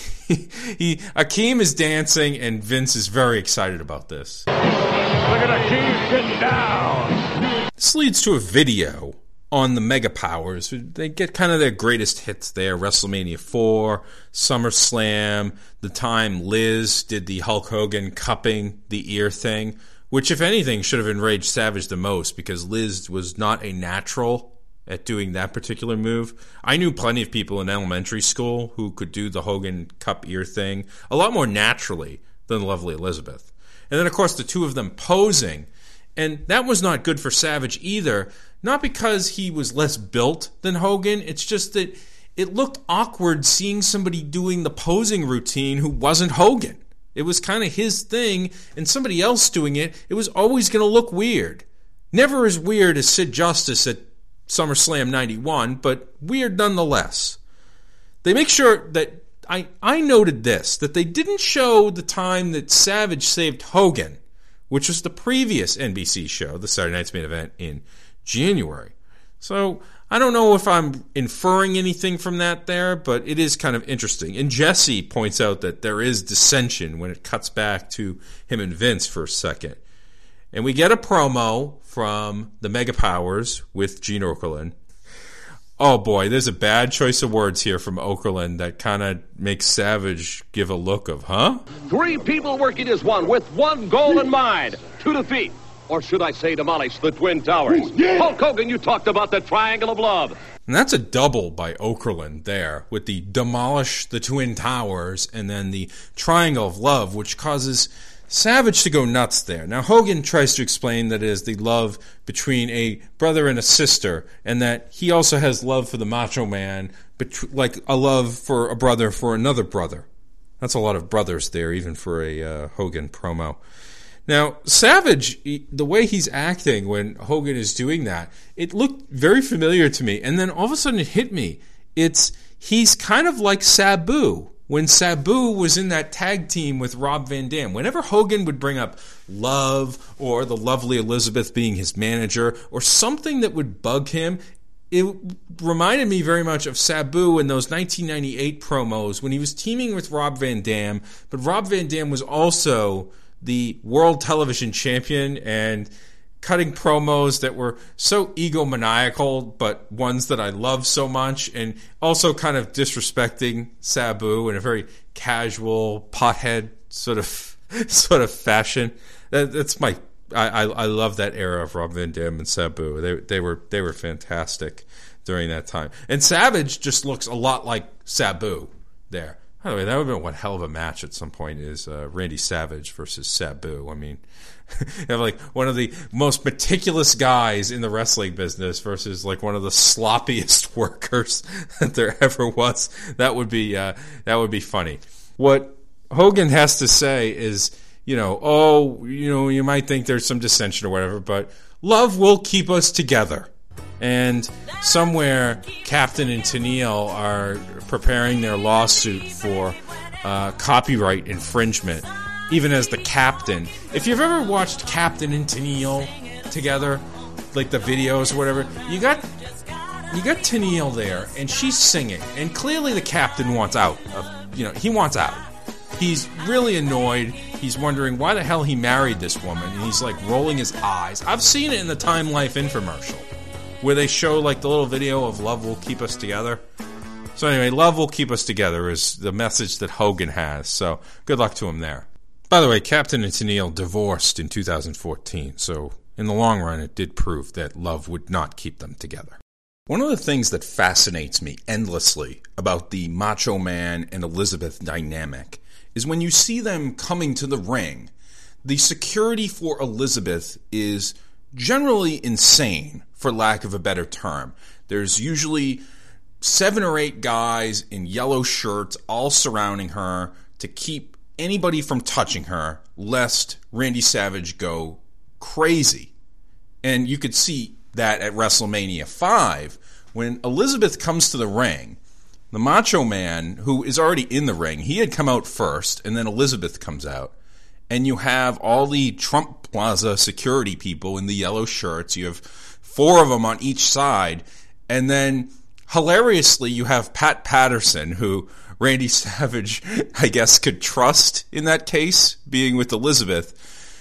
[SPEAKER 6] Akeem is dancing, and Vince is very excited about this.
[SPEAKER 7] Look at Akeem getting down.
[SPEAKER 6] This leads to a video on the Mega Powers. They get kind of their greatest hits there. WrestleMania 4, SummerSlam, the time Liz did the Hulk Hogan cupping the ear thing, which, if anything, should have enraged Savage the most, because Liz was not a natural at doing that particular move. I knew plenty of people in elementary school who could do the Hogan cup ear thing a lot more naturally than lovely Elizabeth. And then, of course, the two of them posing. And that was not good for Savage either. Not because he was less built than Hogan. It's just that it looked awkward seeing somebody doing the posing routine who wasn't Hogan. It was kind of his thing, and somebody else doing it, it was always going to look weird. Never as weird as Sid Justice at SummerSlam 91, but weird nonetheless. They make sure that, I noted this, that they didn't show the time that Savage saved Hogan, which was the previous NBC show, the Saturday Night's Main Event in January. So I don't know if I'm inferring anything from that there, but it is kind of interesting. And Jesse points out that there is dissension when it cuts back to him and Vince for a second. And we get a promo from the Mega Powers with Gene Okerlund. Oh boy, there's a bad choice of words here from Okerlund that kind of makes Savage give a look of, huh?
[SPEAKER 8] 3 people working as one with one goal in mind: to defeat, or should I say demolish, the Twin Towers. Hulk Hogan, you talked about the Triangle of Love.
[SPEAKER 6] And that's a double by Okerlund there, with the demolish the Twin Towers and then the Triangle of Love, which causes Savage to go nuts there. Now, Hogan tries to explain that it is the love between a brother and a sister, and that he also has love for the Macho Man, like a love for a brother for another brother. That's a lot of brothers there, even for a Hogan promo. Now, Savage, the way he's acting when Hogan is doing that, it looked very familiar to me, and then all of a sudden it hit me. He's kind of like Sabu. When Sabu was in that tag team with Rob Van Dam, whenever Hogan would bring up love or the lovely Elizabeth being his manager or something that would bug him, it reminded me very much of Sabu in those 1998 promos when he was teaming with Rob Van Dam, but Rob Van Dam was also the world television champion and cutting promos that were so egomaniacal, but ones that I love so much, and also kind of disrespecting Sabu in a very casual, pothead sort of fashion. That's my. I love that era of Rob Van Dam and Sabu. They were fantastic during that time. And Savage just looks a lot like Sabu there. By the way, that would have been one hell of a match at some point, is Randy Savage versus Sabu. I mean, you have like one of the most meticulous guys in the wrestling business versus like one of the sloppiest workers that there ever was. That would be funny. What Hogan has to say is, you might think there's some dissension or whatever, but love will keep us together. And somewhere, Captain and Tennille are preparing their lawsuit for copyright infringement, even as the Captain. If you've ever watched Captain and Tennille together, like the videos or whatever, you got Tennille there, and she's singing, and clearly the Captain wants out. He wants out. He's really annoyed. He's wondering why the hell he married this woman, and he's like rolling his eyes. I've seen it in the Time Life infomercial, where they show like the little video of Love Will Keep Us Together. So anyway, Love Will Keep Us Together is the message that Hogan has. So good luck to him there. By the way, Captain and Tennille divorced in 2014. So in the long run, it did prove that love would not keep them together. One of the things that fascinates me endlessly about the Macho Man and Elizabeth dynamic is when you see them coming to the ring, the security for Elizabeth is generally insane, for lack of a better term. There's usually 7 or 8 guys in yellow shirts all surrounding her to keep anybody from touching her, lest Randy Savage go crazy. And you could see that at WrestleMania 5, when Elizabeth comes to the ring, the Macho Man, who is already in the ring, he had come out first, and then Elizabeth comes out. and you have all the Trump Plaza security people in the yellow shirts. You have 4 of them on each side. And then, hilariously, you have Pat Patterson, who Randy Savage, I guess, could trust in that case, being with Elizabeth.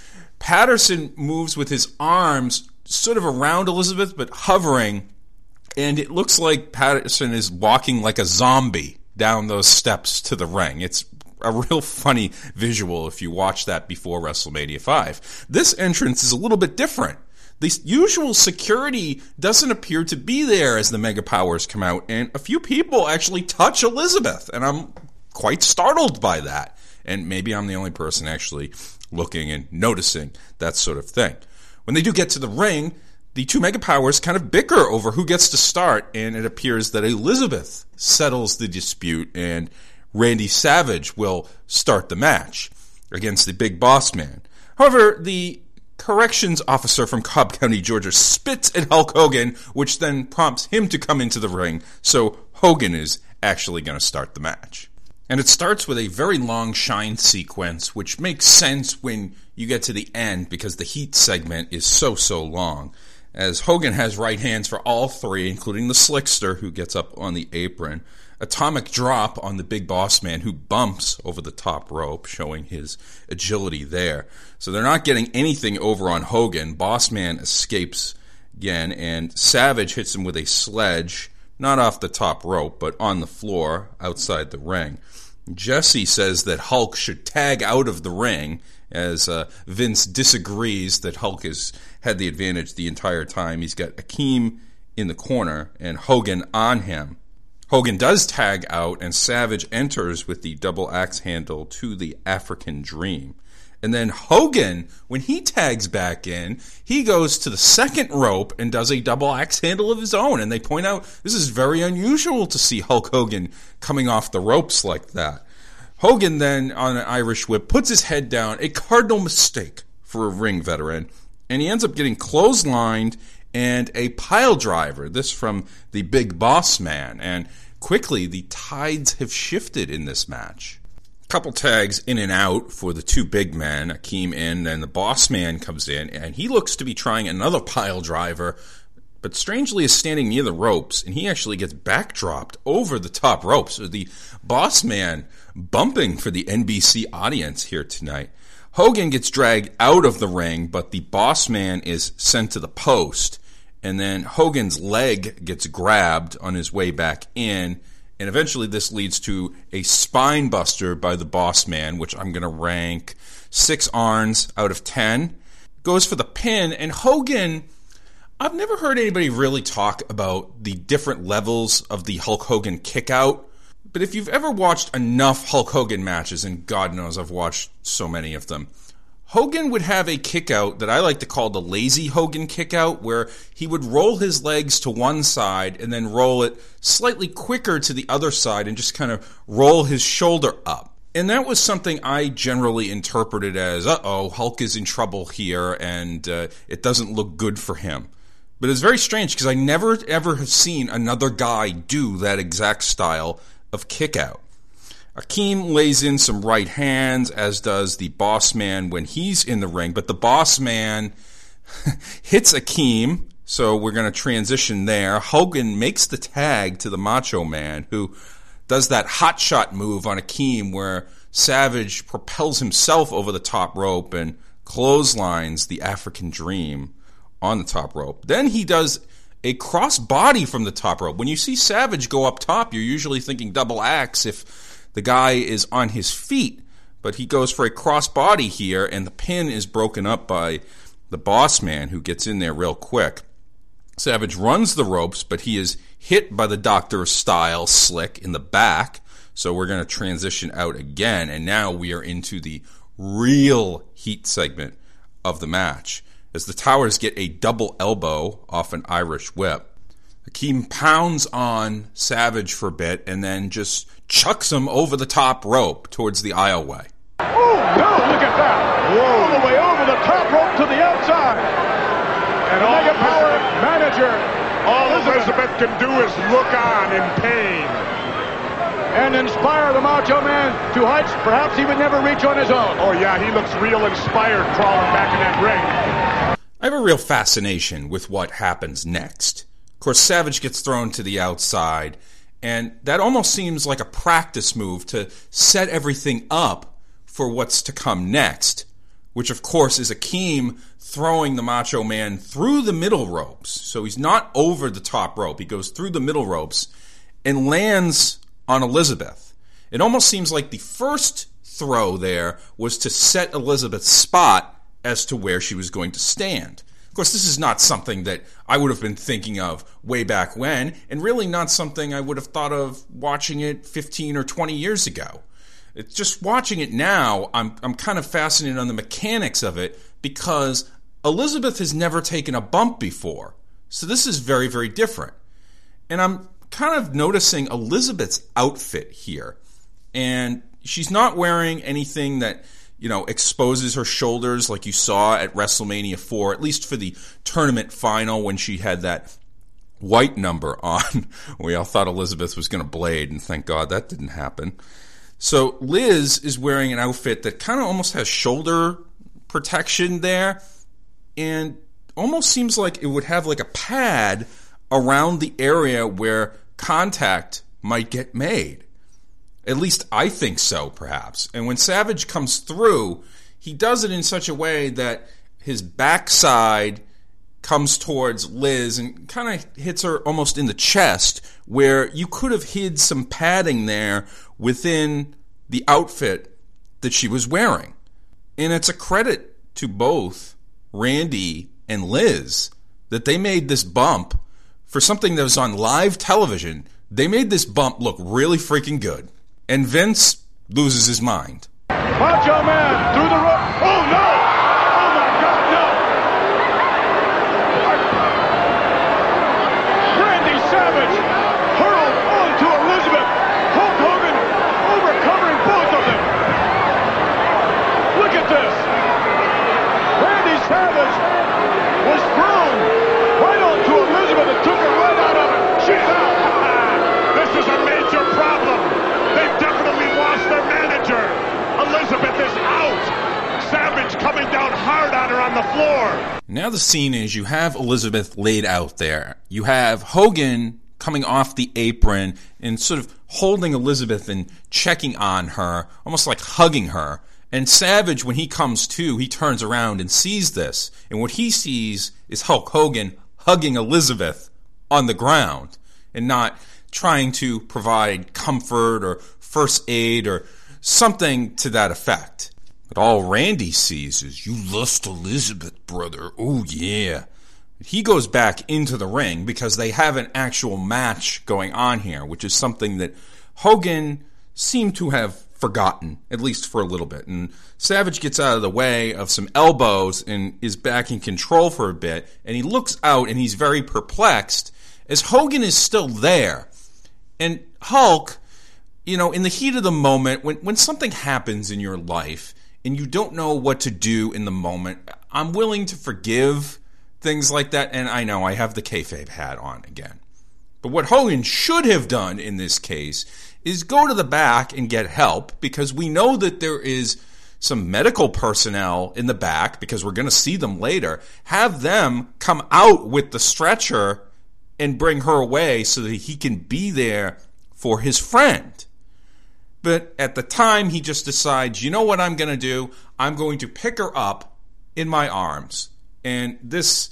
[SPEAKER 6] Patterson moves with his arms sort of around Elizabeth, but hovering, and it looks like Patterson is walking like a zombie down those steps to the ring. It's a real funny visual if you watch that before WrestleMania 5. This entrance is a little bit different. The usual security doesn't appear to be there as the Mega Powers come out, and a few people actually touch Elizabeth, and I'm quite startled by that. And maybe I'm the only person actually looking and noticing that sort of thing. When they do get to the ring, the 2 Mega Powers kind of bicker over who gets to start, and it appears that Elizabeth settles the dispute, and Randy Savage will start the match against the Big Boss Man. However, the corrections officer from Cobb County, Georgia, spits at Hulk Hogan, which then prompts him to come into the ring, so Hogan is actually going to start the match. And it starts with a very long shine sequence, which makes sense when you get to the end because the heat segment is so long. As Hogan has right hands for all 3, including the Slickster, who gets up on the apron. Atomic drop on the Big Boss Man, who bumps over the top rope, showing his agility there. So they're not getting anything over on Hogan. Boss Man escapes again, and Savage hits him with a sledge, not off the top rope, but on the floor outside the ring. Jesse says that Hulk should tag out of the ring, as Vince disagrees that Hulk has had the advantage the entire time. He's got Akeem in the corner and Hogan on him. Hogan does tag out, and Savage enters with the double axe handle to the African Dream. And then Hogan, when he tags back in, he goes to the second rope and does a double axe handle of his own. And they point out this is very unusual to see Hulk Hogan coming off the ropes like that. Hogan then, on an Irish whip, puts his head down, a cardinal mistake for a ring veteran, and he ends up getting clotheslined and a pile driver, this from the Big Boss Man, and quickly the tides have shifted in this match. Couple tags in and out for the 2 big men, Akeem in, and the Boss Man comes in, and he looks to be trying another pile driver, but strangely is standing near the ropes, and he actually gets backdropped over the top ropes. So the Boss Man bumping for the NBC audience here tonight. Hogan gets dragged out of the ring, but the Boss Man is sent to the post, and then Hogan's leg gets grabbed on his way back in, and eventually this leads to a spine buster by the Boss Man, which I'm going to rank 6 arns out of 10. Goes for the pin, and Hogan, I've never heard anybody really talk about the different levels of the Hulk Hogan kickout, but if you've ever watched enough Hulk Hogan matches, and God knows I've watched so many of them, Hogan would have a kickout that I like to call the lazy Hogan kickout, where he would roll his legs to one side and then roll it slightly quicker to the other side and just kind of roll his shoulder up. And that was something I generally interpreted as, Hulk is in trouble here and it doesn't look good for him. But it's very strange because I never ever have seen another guy do that exact style of kickout. Akeem lays in some right hands, as does the Boss Man when he's in the ring. But the Boss Man hits Akeem, so we're going to transition there. Hogan makes the tag to the Macho Man, who does that hot shot move on Akeem where Savage propels himself over the top rope and clotheslines the African Dream on the top rope. Then he does a cross body from the top rope. When you see Savage go up top, you're usually thinking double axe if the guy is on his feet, but he goes for a cross body here, and the pin is broken up by the Boss Man, who gets in there real quick. Savage runs the ropes, but he is hit by the Dr. Style Slick in the back, so we're going to transition out again, and now we are into the real heat segment of the match, as the Towers get a double elbow off an Irish whip. Akeem pounds on Savage for a bit and then just chucks him over the top rope towards the aisleway.
[SPEAKER 7] Oh, no, look at that. All the way over the top rope to the outside. And the Mega Power manager,
[SPEAKER 9] all Elizabeth can do is look on in pain.
[SPEAKER 7] and inspire the Macho Man to heights perhaps he would never reach on his own.
[SPEAKER 9] Oh, yeah, he looks real inspired crawling back in that ring.
[SPEAKER 6] I have a real fascination with what happens next. Of course, Savage gets thrown to the outside, and that almost seems like a practice move to set everything up for what's to come next, which of course is Akeem throwing the Macho Man through the middle ropes. So he's not over the top rope. He goes through the middle ropes and lands on Elizabeth. It almost seems like the first throw there was to set Elizabeth's spot as to where she was going to stand. Of course, this is not something that I would have been thinking of way back when, and really not something I would have thought of watching it 15 or 20 years ago. It's just watching it now, I'm kind of fascinated on the mechanics of it because Elizabeth has never taken a bump before. So this is very, very different. And I'm kind of noticing Elizabeth's outfit here. And she's not wearing anything that, exposes her shoulders like you saw at WrestleMania 4, at least for the tournament final when she had that white number on. We all thought Elizabeth was going to blade, and thank God that didn't happen. So Liz is wearing an outfit that kind of almost has shoulder protection there, and almost seems like it would have like a pad around the area where contact might get made. At least I think so, perhaps. And when Savage comes through, he does it in such a way that his backside comes towards Liz and kind of hits her almost in the chest, where you could have hid some padding there within the outfit that she was wearing. And it's a credit to both Randy and Liz that they made this bump for something that was on live television. They made this bump look really freaking good. And Vince loses his mind.
[SPEAKER 7] Macho Man through the rope. Oh, no! Oh, my God, no! Randy Savage hurled onto Elizabeth. Hulk Hogan overcovering both of them. Look at this. Randy Savage was thrown right onto Elizabeth and took her right out of it. She's out.
[SPEAKER 9] This is a major problem. They've definitely lost their manager. Elizabeth is out. Savage coming down hard on her on the floor.
[SPEAKER 6] Now the scene is you have Elizabeth laid out there. You have Hogan coming off the apron and sort of holding Elizabeth and checking on her, almost like hugging her. And Savage, when he comes to, he turns around and sees this. And what he sees is Hulk Hogan hugging Elizabeth on the ground and not trying to provide comfort or first aid or something to that effect. But all Randy sees is, you lost Elizabeth, brother. Oh, yeah. He goes back into the ring because they have an actual match going on here, which is something that Hogan seemed to have forgotten, at least for a little bit. And Savage gets out of the way of some elbows and is back in control for a bit. And he looks out and he's very perplexed as Hogan is still there. And Hulk, in the heat of the moment, when something happens in your life and you don't know what to do in the moment, I'm willing to forgive things like that. And I know I have the kayfabe hat on again. But what Hogan should have done in this case is go to the back and get help, because we know that there is some medical personnel in the back, because we're going to see them later. Have them come out with the stretcher and bring her away so that he can be there for his friend. But at the time, he just decides, you know what I'm going to do? I'm going to pick her up in my arms. And this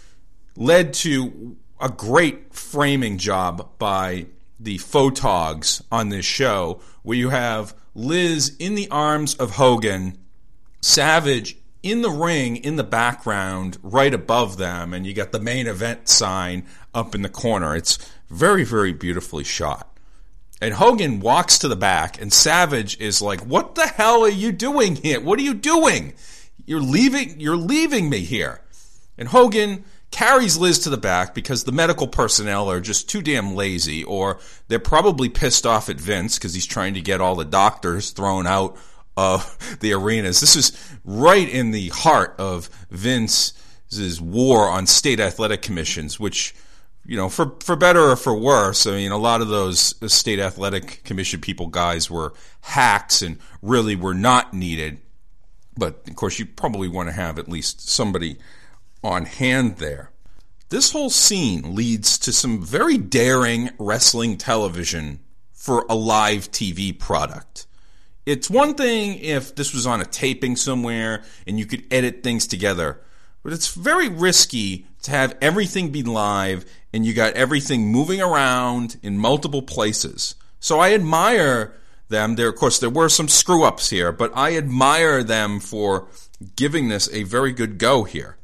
[SPEAKER 6] led to a great framing job by the photogs on this show, where you have Liz in the arms of Hogan, Savage in the ring in the background right above them, and you got the main event sign up in the corner. It's very, very beautifully shot. And Hogan walks to the back, and Savage is like, what the hell are you doing here? What are you doing? You're leaving me here. And Hogan carries Liz to the back because the medical personnel are just too damn lazy, or they're probably pissed off at Vince because he's trying to get all the doctors thrown out of the arenas. This is right in the heart of Vince's war on state athletic commissions, which for better or for worse, I mean, a lot of those state athletic commission people guys were hacks and really were not needed. But, of course, you probably want to have at least somebody on hand there. This whole scene leads to some very daring wrestling television for a live TV product. It's one thing if this was on a taping somewhere and you could edit things together, but it's very risky to have everything be live and you got everything moving around in multiple places. So I admire them. Of course, there were some screw-ups here, but I admire them for giving this a very good go here.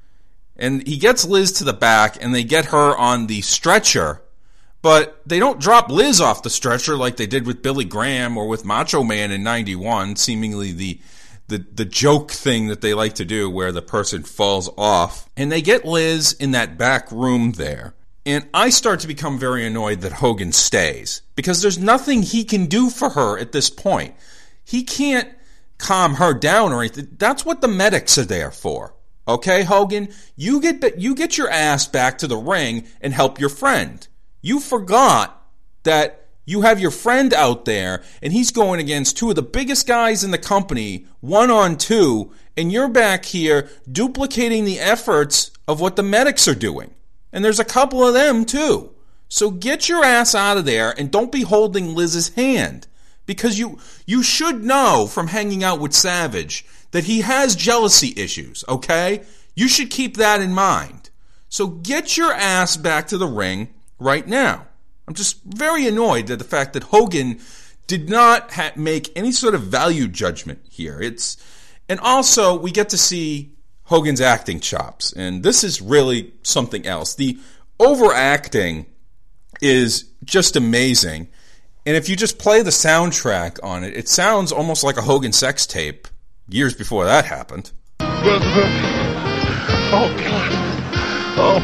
[SPEAKER 6] And he gets Liz to the back, and they get her on the stretcher, but they don't drop Liz off the stretcher like they did with Billy Graham or with Macho Man in 91, seemingly the joke thing that they like to do where the person falls off. And they get Liz in that back room there. And I start to become very annoyed that Hogan stays, because there's nothing he can do for her at this point. He can't calm her down or anything. That's what the medics are there for. Okay, Hogan? You get your ass back to the ring and help your friend. You forgot that you have your friend out there, and he's going against two of the biggest guys in the company, 1-on-2, and you're back here duplicating the efforts of what the medics are doing. And there's a couple of them, too. So get your ass out of there and don't be holding Liz's hand. Because you should know from hanging out with Savage that he has jealousy issues, okay? You should keep that in mind. So get your ass back to the ring right now. I'm just very annoyed at the fact that Hogan did not make any sort of value judgment here. And also, we get to see Hogan's acting chops, and this is really something else. The overacting is just amazing, and if you just play the soundtrack on it, it sounds almost like a Hogan sex tape years before that happened.
[SPEAKER 9] Oh, God. Oh,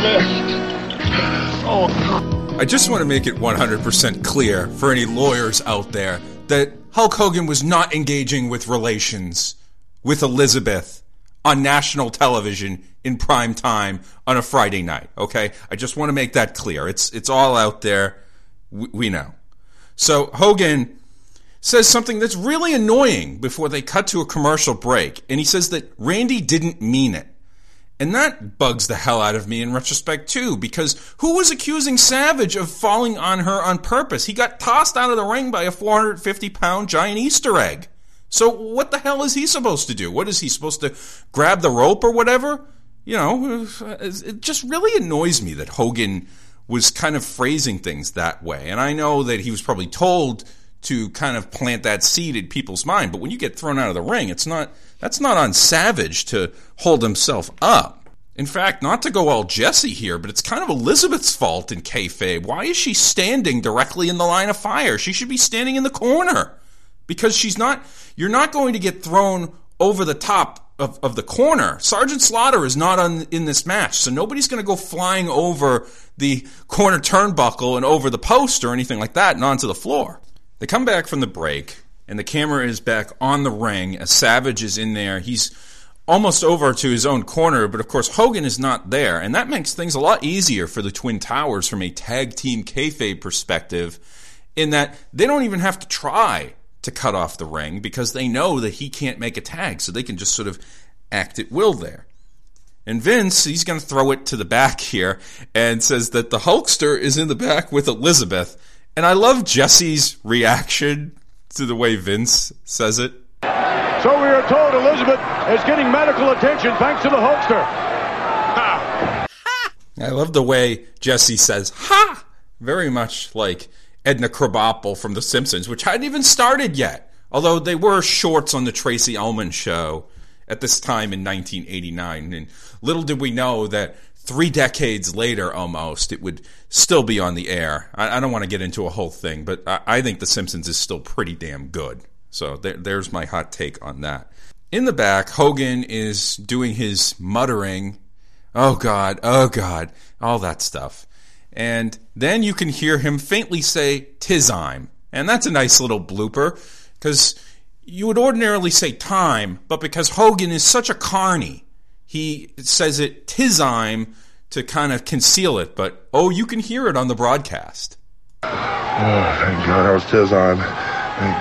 [SPEAKER 9] man. Oh, God.
[SPEAKER 6] I just want to make it 100% clear for any lawyers out there that Hulk Hogan was not engaging with relations with Elizabeth on national television in prime time on a Friday night, okay? I just want to make that clear. It's all out there. We know. So Hogan says something that's really annoying before they cut to a commercial break, and he says that Randy didn't mean it. And that bugs the hell out of me in retrospect, too, because who was accusing Savage of falling on her on purpose? He got tossed out of the ring by a 450-pound giant Easter egg. So what the hell is he supposed to do? What is he supposed to grab the rope or whatever? You know, it just really annoys me that Hogan was kind of phrasing things that way. And I know that he was probably told to kind of plant that seed in people's mind. But when you get thrown out of the ring, that's not on Savage to hold himself up. In fact, not to go all Jesse here, but it's kind of Elizabeth's fault in kayfabe. Why is she standing directly in the line of fire? She should be standing in the corner. Because you're not going to get thrown over the top of the corner. Sergeant Slaughter is not in this match, so nobody's going to go flying over the corner turnbuckle and over the post or anything like that and onto the floor. They come back from the break, and the camera is back on the ring as Savage is in there. He's almost over to his own corner, but of course Hogan is not there, and that makes things a lot easier for the Twin Towers from a tag team kayfabe perspective, in that they don't even have to try to cut off the ring because they know that he can't make a tag, so they can just sort of act at will there. And Vince, he's going to throw it to the back here and says that the Hulkster is in the back with Elizabeth. And I love Jesse's reaction to the way Vince says it.
[SPEAKER 7] So we are told Elizabeth is getting medical attention thanks to the Hulkster.
[SPEAKER 6] Ha! I love the way Jesse says, ha! Very much like Edna Krabappel from The Simpsons, which hadn't even started yet. Although they were shorts on the Tracy Ullman show at this time in 1989. And little did we know that 3 decades later almost, it would still be on the air. I don't want to get into a whole thing, but I think The Simpsons is still pretty damn good. So there's my hot take on that. In the back, Hogan is doing his muttering, oh God, all that stuff. And then you can hear him faintly say, "'Tis-I'm." And that's a nice little blooper, because you would ordinarily say time, but because Hogan is such a carny, he says it "'Tis-I'm" to kind of conceal it, but, you can hear it on the broadcast.
[SPEAKER 10] Oh, thank God. That was Tizon. Thank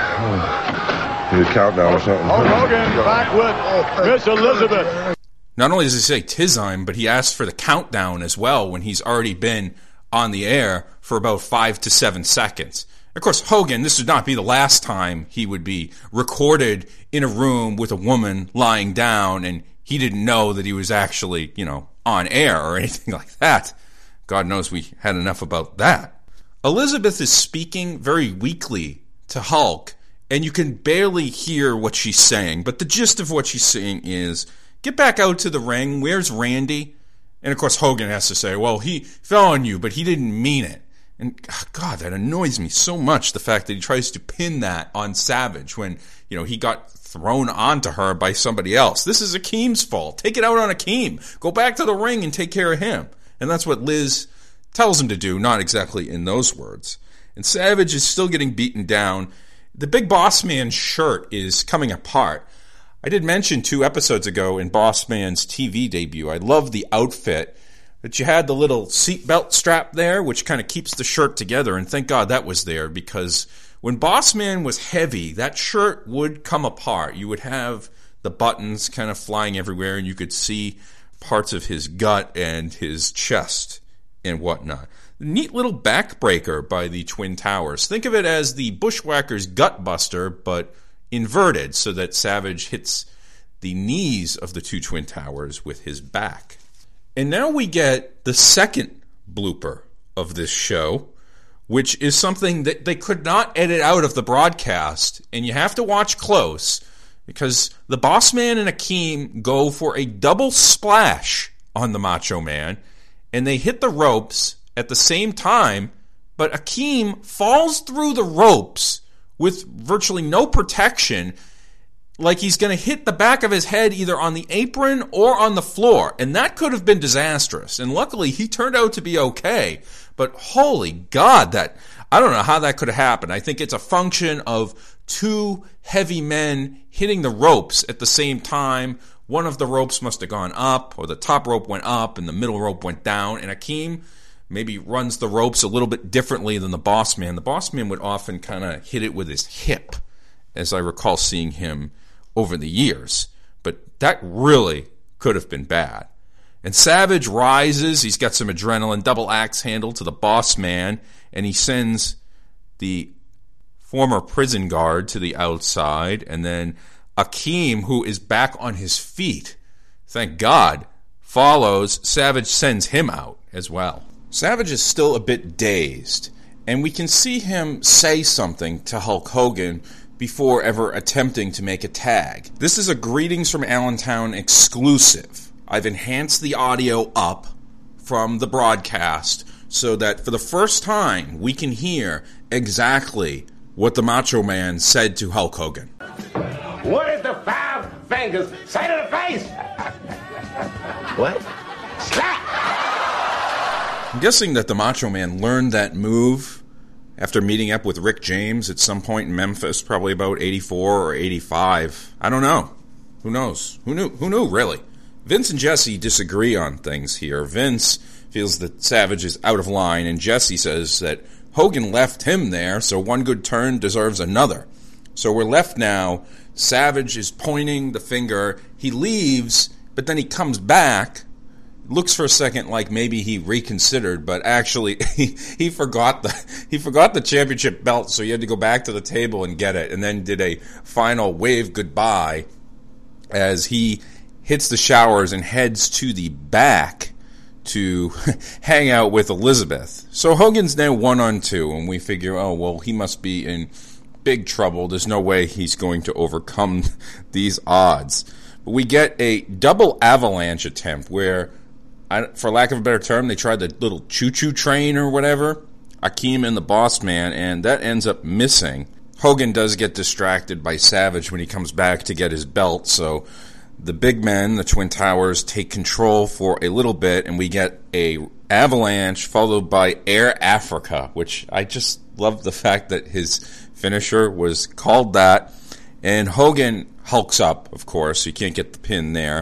[SPEAKER 10] God. Need a countdown or something.
[SPEAKER 7] Hulk Hogan back with Miss Elizabeth.
[SPEAKER 6] Not only does he say Tizime, but he asked for the countdown as well when he's already been on the air for about 5 to 7 seconds. Of course, Hogan, this would not be the last time he would be recorded in a room with a woman lying down and he didn't know that he was actually, on air or anything like that. God knows we had enough about that. Elizabeth is speaking very weakly to Hulk, and you can barely hear what she's saying, but the gist of what she's saying is, get back out to the ring, where's Randy? And of course Hogan has to say, well, he fell on you, but he didn't mean it. And God, that annoys me so much, the fact that he tries to pin that on Savage when, he got thrown onto her by somebody else. This is Akeem's fault. Take it out on Akeem. Go back to the ring and take care of him. And that's what Liz tells him to do, not exactly in those words. And Savage is still getting beaten down. The Big Boss Man shirt is coming apart. I did mention 2 episodes ago in Boss Man's TV debut, I love the outfit, that you had the little seatbelt strap there, which kind of keeps the shirt together, and thank God that was there, because when Boss Man was heavy, that shirt would come apart. You would have the buttons kind of flying everywhere, and you could see parts of his gut and his chest and whatnot. Neat little backbreaker by the Twin Towers. Think of it as the Bushwhackers Gutbuster, but inverted so that Savage hits the knees of the 2 Twin Towers with his back. And now we get the second blooper of this show, which is something that they could not edit out of the broadcast, and you have to watch close, because the Boss Man and Akeem go for a double splash on the Macho Man, and they hit the ropes at the same time, but Akeem falls through the ropes with virtually no protection, like he's going to hit the back of his head either on the apron or on the floor, and that could have been disastrous. And luckily, he turned out to be okay, but holy God, I don't know how that could have happened. I think it's a function of 2 heavy men hitting the ropes at the same time. One of the ropes must have gone up, or the top rope went up, and the middle rope went down, and Akeem maybe runs the ropes a little bit differently than the Boss Man. The Boss Man would often kind of hit it with his hip, as I recall seeing him over the years. But that really could have been bad. And Savage rises. He's got some adrenaline, double axe handle to the Boss Man, and he sends the former prison guard to the outside. And then Akeem, who is back on his feet, thank God, follows. Savage sends him out as well. Savage is still a bit dazed, and we can see him say something to Hulk Hogan before ever attempting to make a tag. This is a Greetings from Allentown exclusive. I've enhanced the audio up from the broadcast so that for the first time we can hear exactly what the Macho Man said to Hulk Hogan.
[SPEAKER 11] What is the 5 fingers say to the face? What? Slap!
[SPEAKER 6] I'm guessing that the Macho Man learned that move after meeting up with Rick James at some point in Memphis, probably about 84 or 85. I don't know. Who knows? Who knew, really? Vince and Jesse disagree on things here. Vince feels that Savage is out of line, and Jesse says that Hogan left him there, so one good turn deserves another. So we're left now. Savage is pointing the finger. He leaves, but then he comes back. Looks for a second like maybe he reconsidered, but actually he forgot the championship belt, so he had to go back to the table and get it, and then did a final wave goodbye as he hits the showers and heads to the back to hang out with Elizabeth. So Hogan's now 1-on-2, and we figure, oh, well, he must be in big trouble. There's no way he's going to overcome these odds. But we get a double avalanche attempt where, for lack of a better term, they tried the little choo-choo train or whatever, Akeem and the Boss Man, and that ends up missing. Hogan does get distracted by Savage when he comes back to get his belt, so the big men, the Twin Towers, take control for a little bit, and we get a avalanche followed by Air Africa, which I just love the fact that his finisher was called that. And Hogan hulks up, of course, so you can't get the pin there.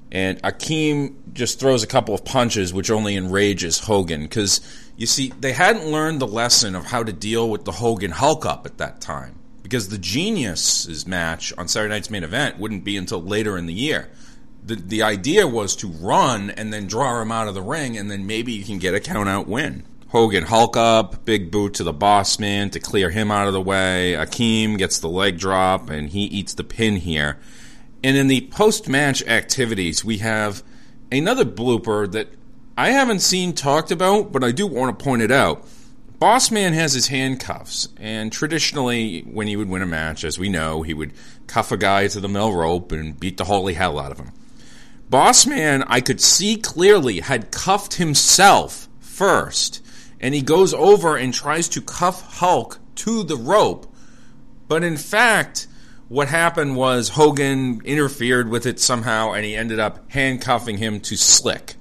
[SPEAKER 6] And Akeem just throws a couple of punches, which only enrages Hogan. Because, you see, they hadn't learned the lesson of how to deal with the Hogan Hulk up at that time. Because the Geniuses match on Saturday Night's Main Event wouldn't be until later in the year. The idea was to run and then draw him out of the ring, and then maybe you can get a count-out win. Hogan Hulk up, big boot to the Boss Man to clear him out of the way. Akeem gets the leg drop, and he eats the pin here. And in the post-match activities, we have another blooper that I haven't seen talked about, but I do want to point it out. Boss Man has his handcuffs, and traditionally, when he would win a match, as we know, he would cuff a guy to the middle rope and beat the holy hell out of him. Boss Man, I could see clearly, had cuffed himself first, and he goes over and tries to cuff Hulk to the rope. But in fact, what happened was Hogan interfered with it somehow, and he ended up handcuffing him to Slick.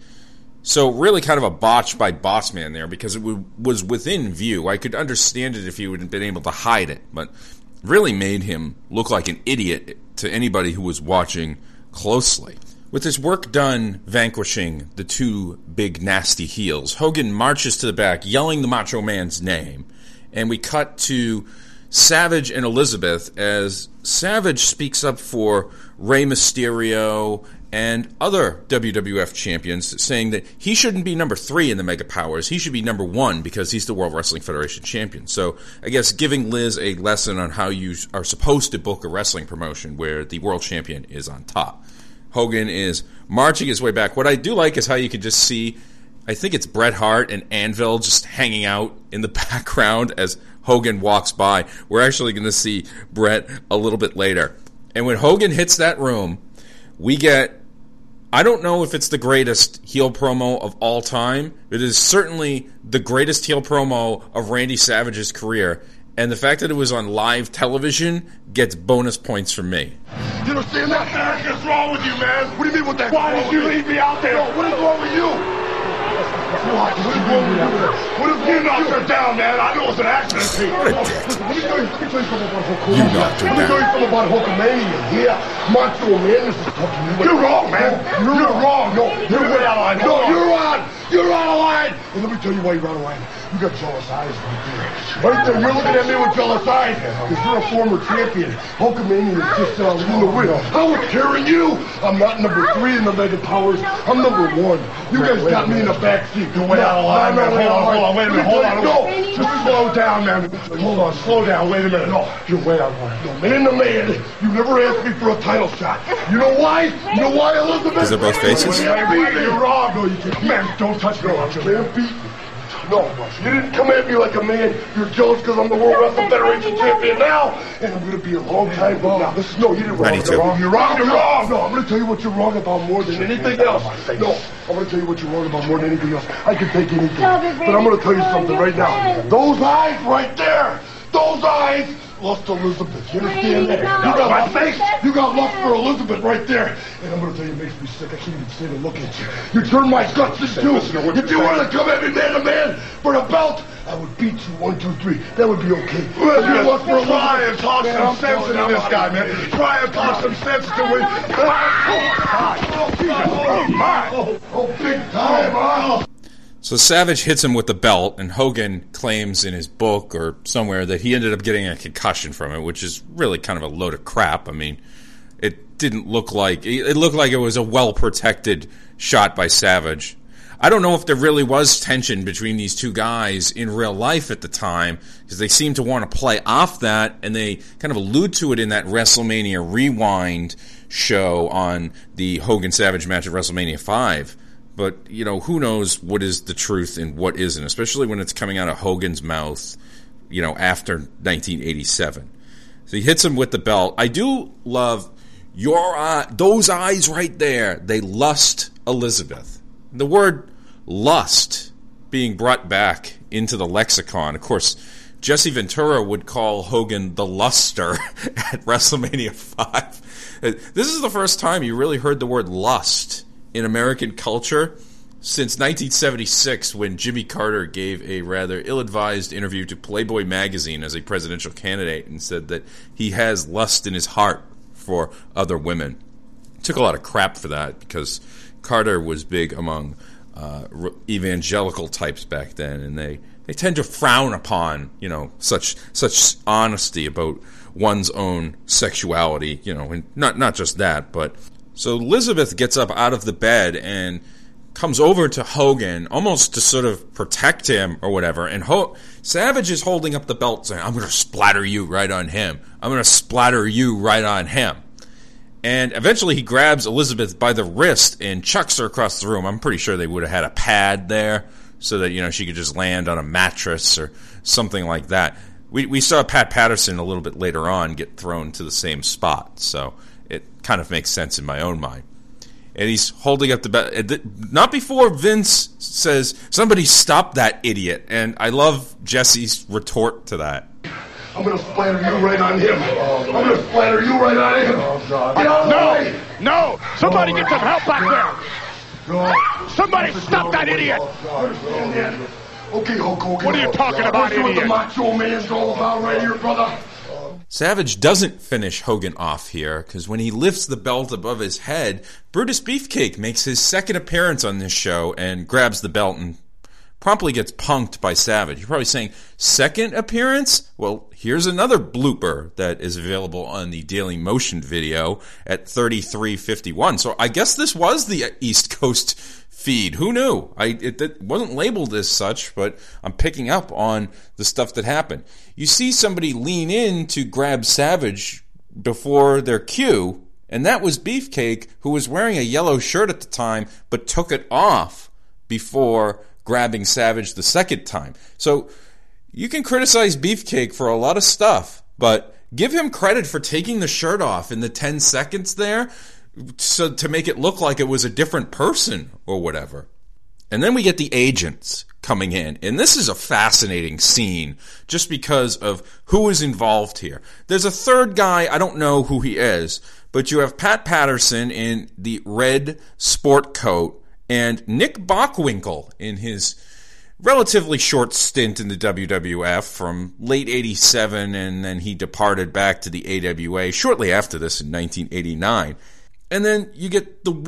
[SPEAKER 6] So really kind of a botch by Boss Man there, because it was within view. I could understand it if he would have been able to hide it, but really made him look like an idiot to anybody who was watching closely. With his work done vanquishing the two big nasty heels, Hogan marches to the back yelling the Macho Man's name, and we cut to Savage and Elizabeth as Savage speaks up for Rey Mysterio and other WWF champions, saying that he shouldn't be number 3 in the Mega Powers. He should be number 1 because he's the World Wrestling Federation champion. So I guess giving Liz a lesson on how you are supposed to book a wrestling promotion where the world champion is on top. Hogan is marching his way back. What I do like is how you can just see, I think it's Bret Hart and Anvil just hanging out in the background as Hogan walks by. We're actually going to see Bret a little bit later. And when Hogan hits that room, we get, I don't know if it's the greatest heel promo of all time. It is certainly the greatest heel promo of Randy Savage's career. And the fact that it was on live television gets bonus points from me.
[SPEAKER 10] You understand that? What the heck is wrong with you, man? What do you mean what the heck? Why did you leave me out there? What is wrong with you? What is wrong with you? What is you knocked her down, man? I know it's an accident.
[SPEAKER 6] What a dick.
[SPEAKER 10] Let me tell you something about Hulk.
[SPEAKER 6] You knocked her
[SPEAKER 10] down. Let me tell you something about Hulkamania. Yeah, Macho Man, this is talking to you. You're wrong, man. You're wrong. No, you're way out of line. No, you're on. You're out of line. And let me tell you why you're out of line. You got jealous eyes right there. Right there, you're looking at me with jealous eyes because you're a former champion. Hulkamania is just in the win. I was carrying you. I'm not number 3 in the Mega Powers. I'm number 1. You guys got me in the backseat. You're way out of line, man. Hold on, wait a minute. Hold on. No, just slow down, man. Hold on, slow down. Wait a minute. No, you're way out of line. No, man to man, you never asked me for a title shot. You know why? You know why, Elizabeth?
[SPEAKER 6] Because they're both faces?
[SPEAKER 10] You're wrong. No, you can't. Man, don't touch me. You can't beat me. No, you didn't come at me like a man. You're jealous because I'm the World Wrestling Federation champion now, and I'm going to be a long time from now. No, you didn't wrong. You're wrong. You're wrong. No, I'm going to tell you what you're wrong about more than anything else. No, I'm going to tell you what you're wrong about more than anything else. I can take anything, but I'm going to tell you something right now. Those eyes right there, those eyes lost Elizabeth. You understand that? You got my face. You got lust for Elizabeth right there. And I'm going to tell you, it makes me sick. I can't even stand to look at you. You turned my guts into. If you wanted to come at me man to man for the belt, I would beat you 1, 2, 3. That would be okay. You lust for Elizabeth. Try and talk some sense into this guy, man. Try and talk some sense to him. Oh, big time.
[SPEAKER 6] So Savage hits him with the belt, and Hogan claims in his book or somewhere that he ended up getting a concussion from it, which is really kind of a load of crap. I mean, it didn't look like... It looked like it was a well-protected shot by Savage. I don't know if there really was tension between these two guys in real life at the time, because they seem to want to play off that, and they kind of allude to it in that WrestleMania Rewind show on the Hogan-Savage match at WrestleMania 5. But, you know, who knows what is the truth and what isn't, especially when it's coming out of Hogan's mouth, you know, after 1987. So he hits him with the belt. I do love those eyes right there. They lust Elizabeth. The word lust being brought back into the lexicon. Of course, Jesse Ventura would call Hogan the luster at WrestleMania 5. This is the first time you really heard the word lust in American culture since 1976, when Jimmy Carter gave a rather ill-advised interview to Playboy magazine as a presidential candidate and said that he has lust in his heart for other women. took a lot of crap for that because Carter was big among evangelical types back then, and they tend to frown upon, such honesty about one's own sexuality, and not just that, but so Elizabeth gets up out of the bed and comes over to Hogan almost to sort of protect him or whatever, and Savage is holding up the belt saying, I'm going to splatter you right on him. I'm going to splatter you right on him. And eventually he grabs Elizabeth by the wrist and chucks her across the room. I'm pretty sure they would have had a pad there so that, she could just land on a mattress or something like that. We saw Pat Patterson a little bit later on get thrown to the same spot, so it kind of makes sense in my own mind. And he's holding up the belt. Not before Vince says, somebody stop that idiot. And I love Jesse's retort to that.
[SPEAKER 10] I'm going to splatter you right on him. I'm going to splatter you right on him. Get out of the way.
[SPEAKER 9] No! Somebody get some help back there! Somebody stop that idiot!
[SPEAKER 10] Okay, Hulk Hogan.
[SPEAKER 9] What are you talking about, idiot?
[SPEAKER 10] What the Macho Man's all about right here, brother?
[SPEAKER 6] Savage doesn't finish Hogan off here, because when he lifts the belt above his head, Brutus Beefcake makes his second appearance on this show and grabs the belt and promptly gets punked by Savage. You're probably saying, second appearance? Well, here's another blooper that is available on the Daily Motion video at 33:51. So I guess this was the East Coast feed. Who knew? It wasn't labeled as such, but I'm picking up on the stuff that happened. You see somebody lean in to grab Savage before their cue, and that was Beefcake, who was wearing a yellow shirt at the time, but took it off before grabbing Savage the second time. So you can criticize Beefcake for a lot of stuff, but give him credit for taking the shirt off in the 10 seconds there so to make it look like it was a different person or whatever. And then we get the agents coming in, and this is a fascinating scene just because of who is involved here. There's a third guy, I don't know who he is, but you have Pat Patterson in the red sport coat and Nick Bockwinkel in his relatively short stint in the WWF from late 87, and then he departed back to the AWA shortly after this in 1989. And then you get the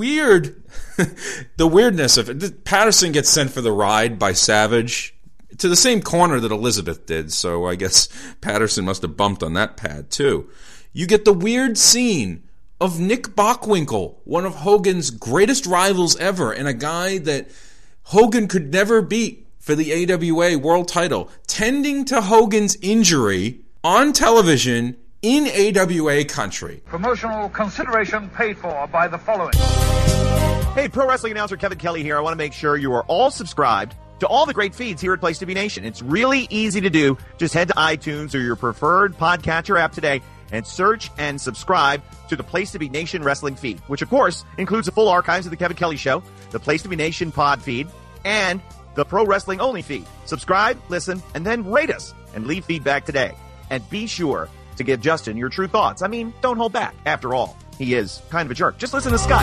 [SPEAKER 6] weirdness of it. Patterson gets sent for the ride by Savage to the same corner that Elizabeth did, so I guess Patterson must have bumped on that pad too. You get the weird scene of Nick Bockwinkel, one of Hogan's greatest rivals ever, and a guy that Hogan could never beat for the AWA world title, tending to Hogan's injury on television in AWA country.
[SPEAKER 12] Promotional consideration paid for by the following.
[SPEAKER 13] Hey, pro wrestling announcer Kevin Kelly here. I want to make sure you are all subscribed to all the great feeds here at Place to Be Nation. It's really easy to do. Just head to iTunes or your preferred podcatcher app today and search and subscribe to the Place to Be Nation wrestling feed, which of course includes the full archives of the Kevin Kelly Show, the Place to Be Nation pod feed, and the pro wrestling only feed. Subscribe, listen, and then rate us and leave feedback today. And be sure to give Justin your true thoughts. I mean, don't hold back. After all, he is kind of a jerk. Just listen to Scott.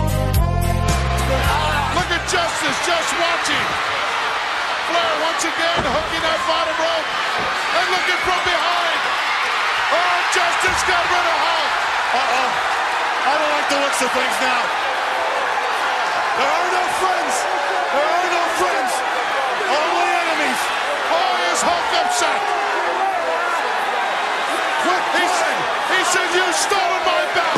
[SPEAKER 9] Look at Justice just watching. Flair once again hooking that bottom rope and looking from behind. Oh, Justice got rid of Hulk. Uh-oh. I don't like the looks of things now. There are no friends. There are no friends. Only enemies. Oh, is Hulk upset? He said, you stole my belt.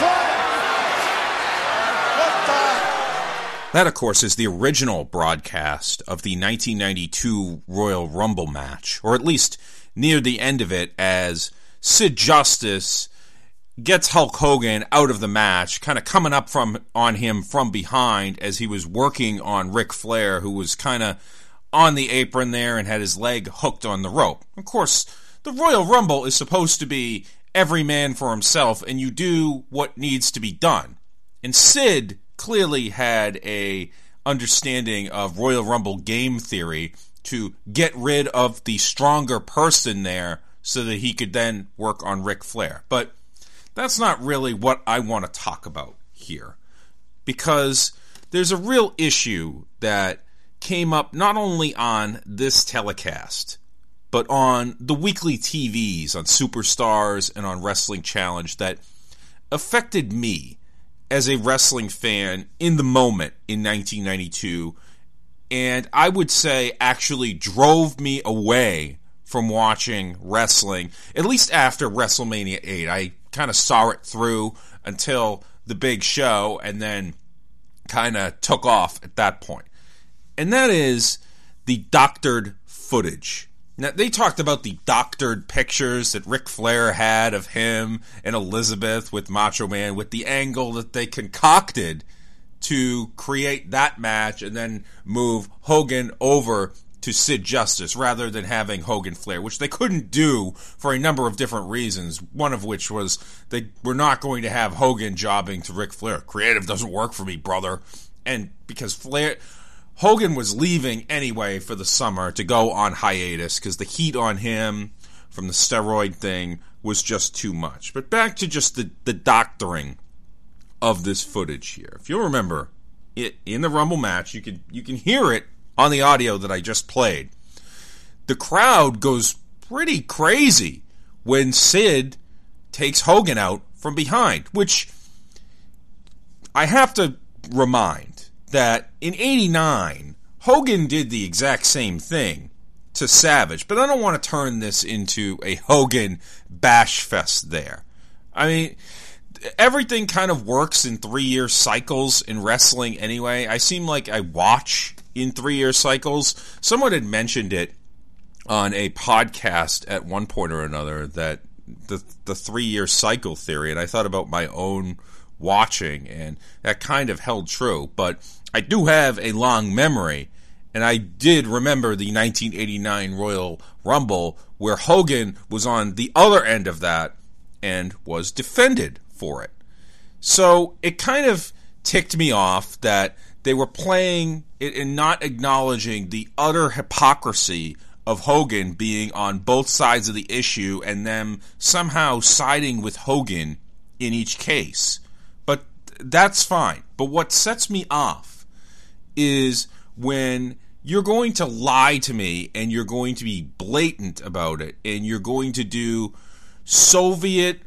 [SPEAKER 9] What the?
[SPEAKER 6] That, of course, is the original broadcast of the 1992 Royal Rumble match, or at least near the end of it, as Sid Justice gets Hulk Hogan out of the match, kind of coming up on him from behind as he was working on Ric Flair, who was kind of on the apron there and had his leg hooked on the rope. Of course, the Royal Rumble is supposed to be every man for himself, and you do what needs to be done. And Sid clearly had a understanding of Royal Rumble game theory to get rid of the stronger person there so that he could then work on Ric Flair. But that's not really what I want to talk about here, because there's a real issue that came up not only on this telecast, but on the weekly TVs, on Superstars and on Wrestling Challenge, that affected me as a wrestling fan in the moment in 1992, and I would say actually drove me away from watching wrestling, at least after WrestleMania 8. I kind of saw it through until the big show and then kind of took off at that point. And that is the doctored footage. Now, they talked about the doctored pictures that Ric Flair had of him and Elizabeth with Macho Man, with the angle that they concocted to create that match and then move Hogan over to Sid Justice rather than having Hogan Flair, which they couldn't do for a number of different reasons, one of which was they were not going to have Hogan jobbing to Ric Flair. Creative doesn't work for me, brother. And because Hogan was leaving anyway for the summer to go on hiatus because the heat on him from the steroid thing was just too much. But back to just the doctoring of this footage here. If you'll remember, in the Rumble match, you can hear it on the audio that I just played. The crowd goes pretty crazy when Sid takes Hogan out from behind, which I have to remind that in '89, Hogan did the exact same thing to Savage, but I don't want to turn this into a Hogan bash fest there. I mean, everything kind of works in 3-year cycles in wrestling anyway. I seem like I watch in 3-year cycles. Someone had mentioned it on a podcast at one point or another, that the 3-year cycle theory, and I thought about my own watching, and that kind of held true. But I do have a long memory, and I did remember the 1989 Royal Rumble where Hogan was on the other end of that and was defended for it. So it kind of ticked me off that they were playing it and not acknowledging the utter hypocrisy of Hogan being on both sides of the issue and them somehow siding with Hogan in each case. But that's fine. But what sets me off is when you're going to lie to me and you're going to be blatant about it and you're going to do Soviet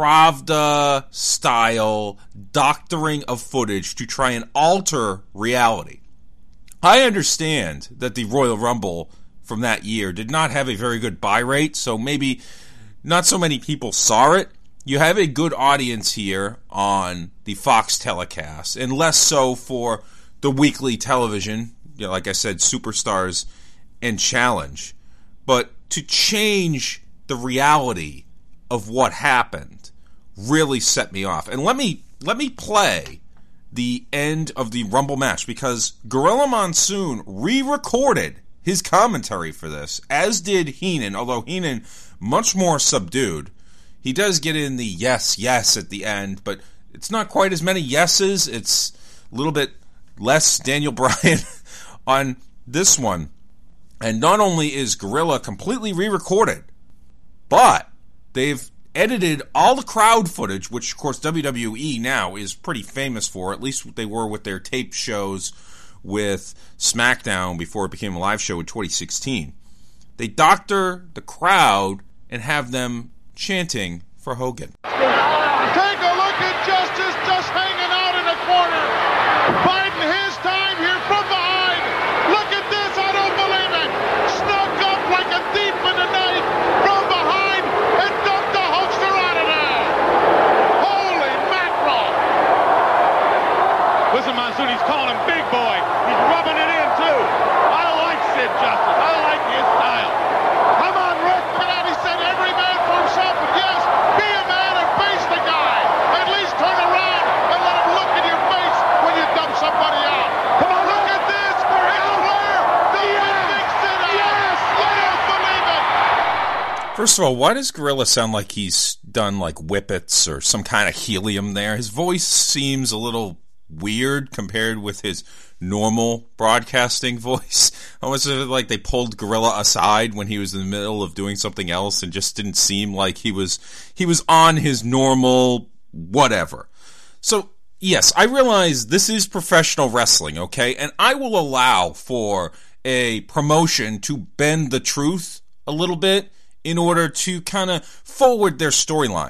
[SPEAKER 6] Pravda-style doctoring of footage to try and alter reality. I understand that the Royal Rumble from that year did not have a very good buy rate, so maybe not so many people saw it. You have a good audience here on the Fox telecast, and less so for the weekly television, like I said, Superstars and Challenge. But to change the reality of what happened really set me off. And let me play the end of the Rumble match, because Gorilla Monsoon re-recorded his commentary for this, as did Heenan, although Heenan much more subdued. He does get in the yes, yes at the end, but it's not quite as many yeses. It's a little bit less Daniel Bryan on this one. And not only is Gorilla completely re-recorded, but they've edited all the crowd footage, which, of course, WWE now is pretty famous for. At least they were with their tape shows with SmackDown before it became a live show in 2016. They doctor the crowd and have them chanting for Hogan.
[SPEAKER 9] Take a look at Justice just hanging out in the corner. Biding his time here from behind. Look at this, I don't believe it. Snuck up like a thief in the night from behind and dumped the Hulkster out of there. Holy mackerel.
[SPEAKER 7] Listen, Monsoon, he's calling him big boy. He's rubbing it in, too. I like Sid Justice. I like his style.
[SPEAKER 9] Come on, Rick. Look at that. He said every man for himself. But yes, be a man and face the guy. At least turn around and let him look in your face when you dump somebody out. Come on, look at this. It's Flair. Yes. Yes. I don't believe it.
[SPEAKER 6] First of all, why does Gorilla sound like he's done like whippets or some kind of helium there? His voice seems a little weird compared with his normal broadcasting voice. Almost like they pulled Gorilla aside when he was in the middle of doing something else and just didn't seem like he was on his normal whatever. So, yes, I realize this is professional wrestling, okay? And I will allow for a promotion to bend the truth a little bit in order to kind of forward their storylines.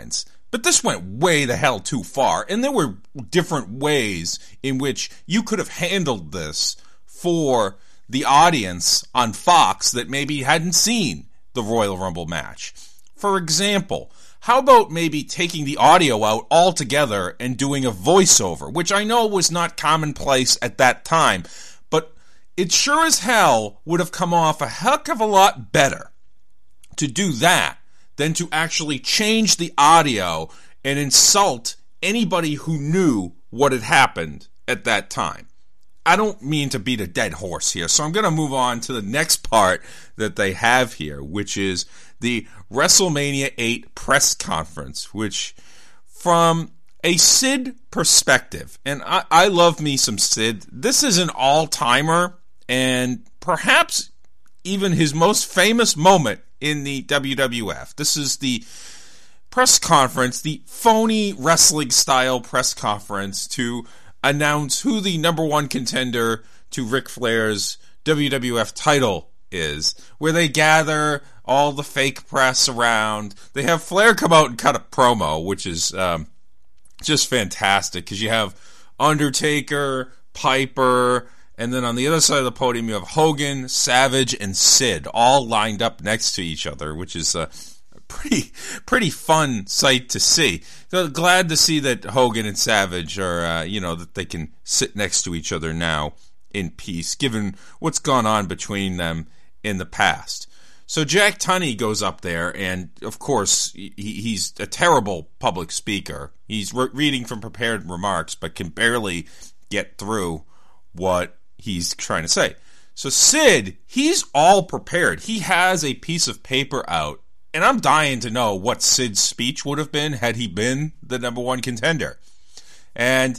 [SPEAKER 6] But this went way the hell too far, and there were different ways in which you could have handled this for the audience on Fox that maybe hadn't seen the Royal Rumble match. For example, how about maybe taking the audio out altogether and doing a voiceover, which I know was not commonplace at that time, but it sure as hell would have come off a heck of a lot better to do that than to actually change the audio and insult anybody who knew what had happened at that time. I don't mean to beat a dead horse here, so I'm going to move on to the next part that they have here, which is the WrestleMania 8 press conference, which from a Sid perspective, and I love me some Sid, this is an all-timer and perhaps even his most famous moment in the WWF. This is the press conference, the phony wrestling style press conference to announce who the number one contender to Ric Flair's WWF title is, where they gather all the fake press around. They have Flair come out and cut a promo, which is just fantastic, because you have Undertaker, Piper, and then on the other side of the podium, you have Hogan, Savage, and Sid all lined up next to each other, which is a pretty fun sight to see. So glad to see that Hogan and Savage are, that they can sit next to each other now in peace, given what's gone on between them in the past. So Jack Tunney goes up there, and of course, he's a terrible public speaker. He's reading from prepared remarks, but can barely get through what he's trying to say. So Sid, he's all prepared. He has a piece of paper out, and I'm dying to know what Sid's speech would have been had he been the number one contender. And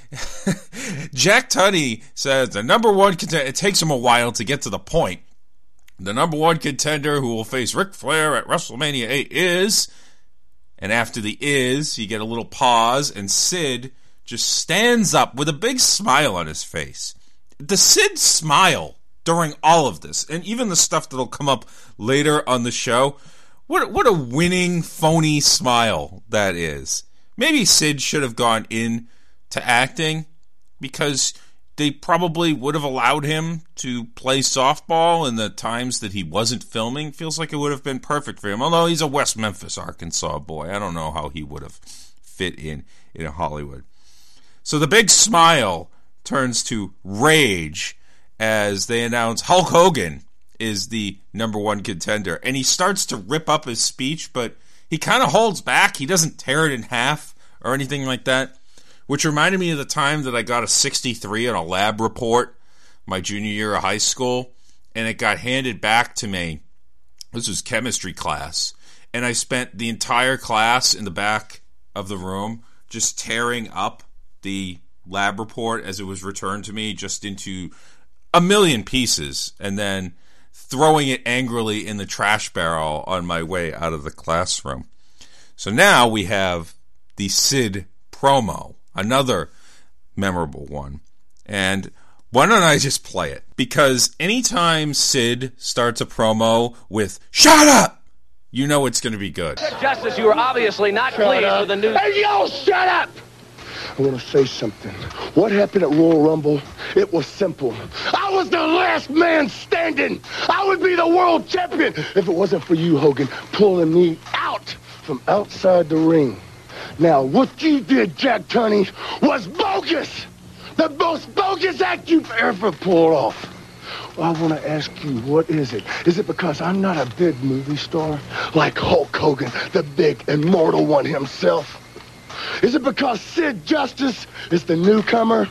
[SPEAKER 6] Jack Tunney says the number one contender, it takes him a while to get to the point. The number one contender who will face Ric Flair at WrestleMania 8 is, and after the is, you get a little pause, and Sid just stands up with a big smile on his face. The Sid smile during all of this, and even the stuff that'll come up later on the show, what a winning, phony smile that is. Maybe Sid should have gone in to acting, because they probably would have allowed him to play softball in the times that he wasn't filming. Feels like it would have been perfect for him, although he's a West Memphis, Arkansas boy. I don't know how he would have fit in Hollywood. So the big smile turns to rage as they announce Hulk Hogan is the number one contender. And he starts to rip up his speech, but he kind of holds back. He doesn't tear it in half or anything like that, which reminded me of the time that I got a 63 on a lab report my junior year of high school, and it got handed back to me. This was chemistry class, and I spent the entire class in the back of the room just tearing up the lab report as it was returned to me just into a million pieces, and then throwing it angrily in the trash barrel on my way out of the classroom. So now we have the Sid promo, another memorable one. And why don't I just play it? Because anytime Sid starts a promo with, "Shut up!" you know it's going to be good.
[SPEAKER 8] Justice, you are obviously not pleased with the news.
[SPEAKER 10] Hey, yo, shut up! I want to say something. What happened at Royal Rumble? It was simple. I was the last man standing. I would be the world champion if it wasn't for you, Hogan, pulling me out from outside the ring. Now, what you did, Jack Tunney, was bogus. The most bogus act you've ever pulled off. Well, I want to ask you, what is it? Is it because I'm not a big movie star like Hulk Hogan, the big immortal one himself? Is it because Sid Justice is the newcomer?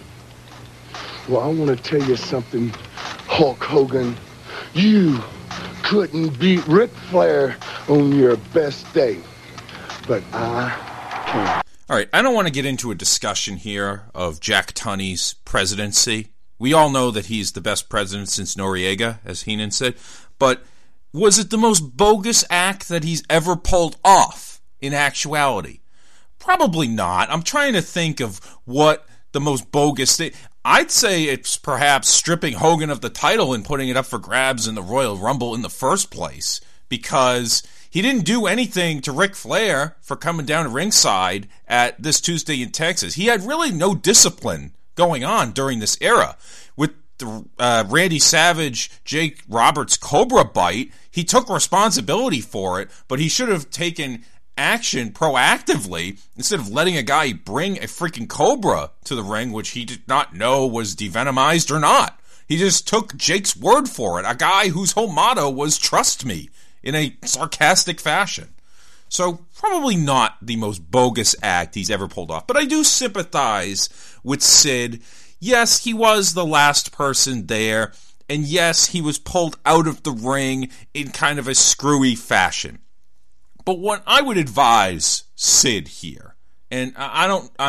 [SPEAKER 10] Well, I want to tell you something, Hulk Hogan. You couldn't beat Ric Flair on your best day, but I can.
[SPEAKER 6] All right, I don't want to get into a discussion here of Jack Tunney's presidency. We all know that he's the best president since Noriega, as Heenan said, but was it the most bogus act that he's ever pulled off in actuality? Probably not. I'm trying to think of what the most bogus thing. I'd say it's perhaps stripping Hogan of the title and putting it up for grabs in the Royal Rumble in the first place, because He didn't do anything to Ric Flair for coming down to ringside at this Tuesday in Texas. He had really no discipline going on during this era. With the Randy Savage, Jake Roberts Cobra bite, he took responsibility for it, but he should have taken action proactively instead of letting a guy bring a freaking Cobra to the ring, which he did not know was devenomized or not. He just took Jake's word for it, a guy whose whole motto was trust me, in a sarcastic fashion. So probably not the most bogus act he's ever pulled off, but I do sympathize with Sid. Yes, he was the last person there, and yes, he was pulled out of the ring in kind of a screwy fashion. But what I would advise Sid here, and I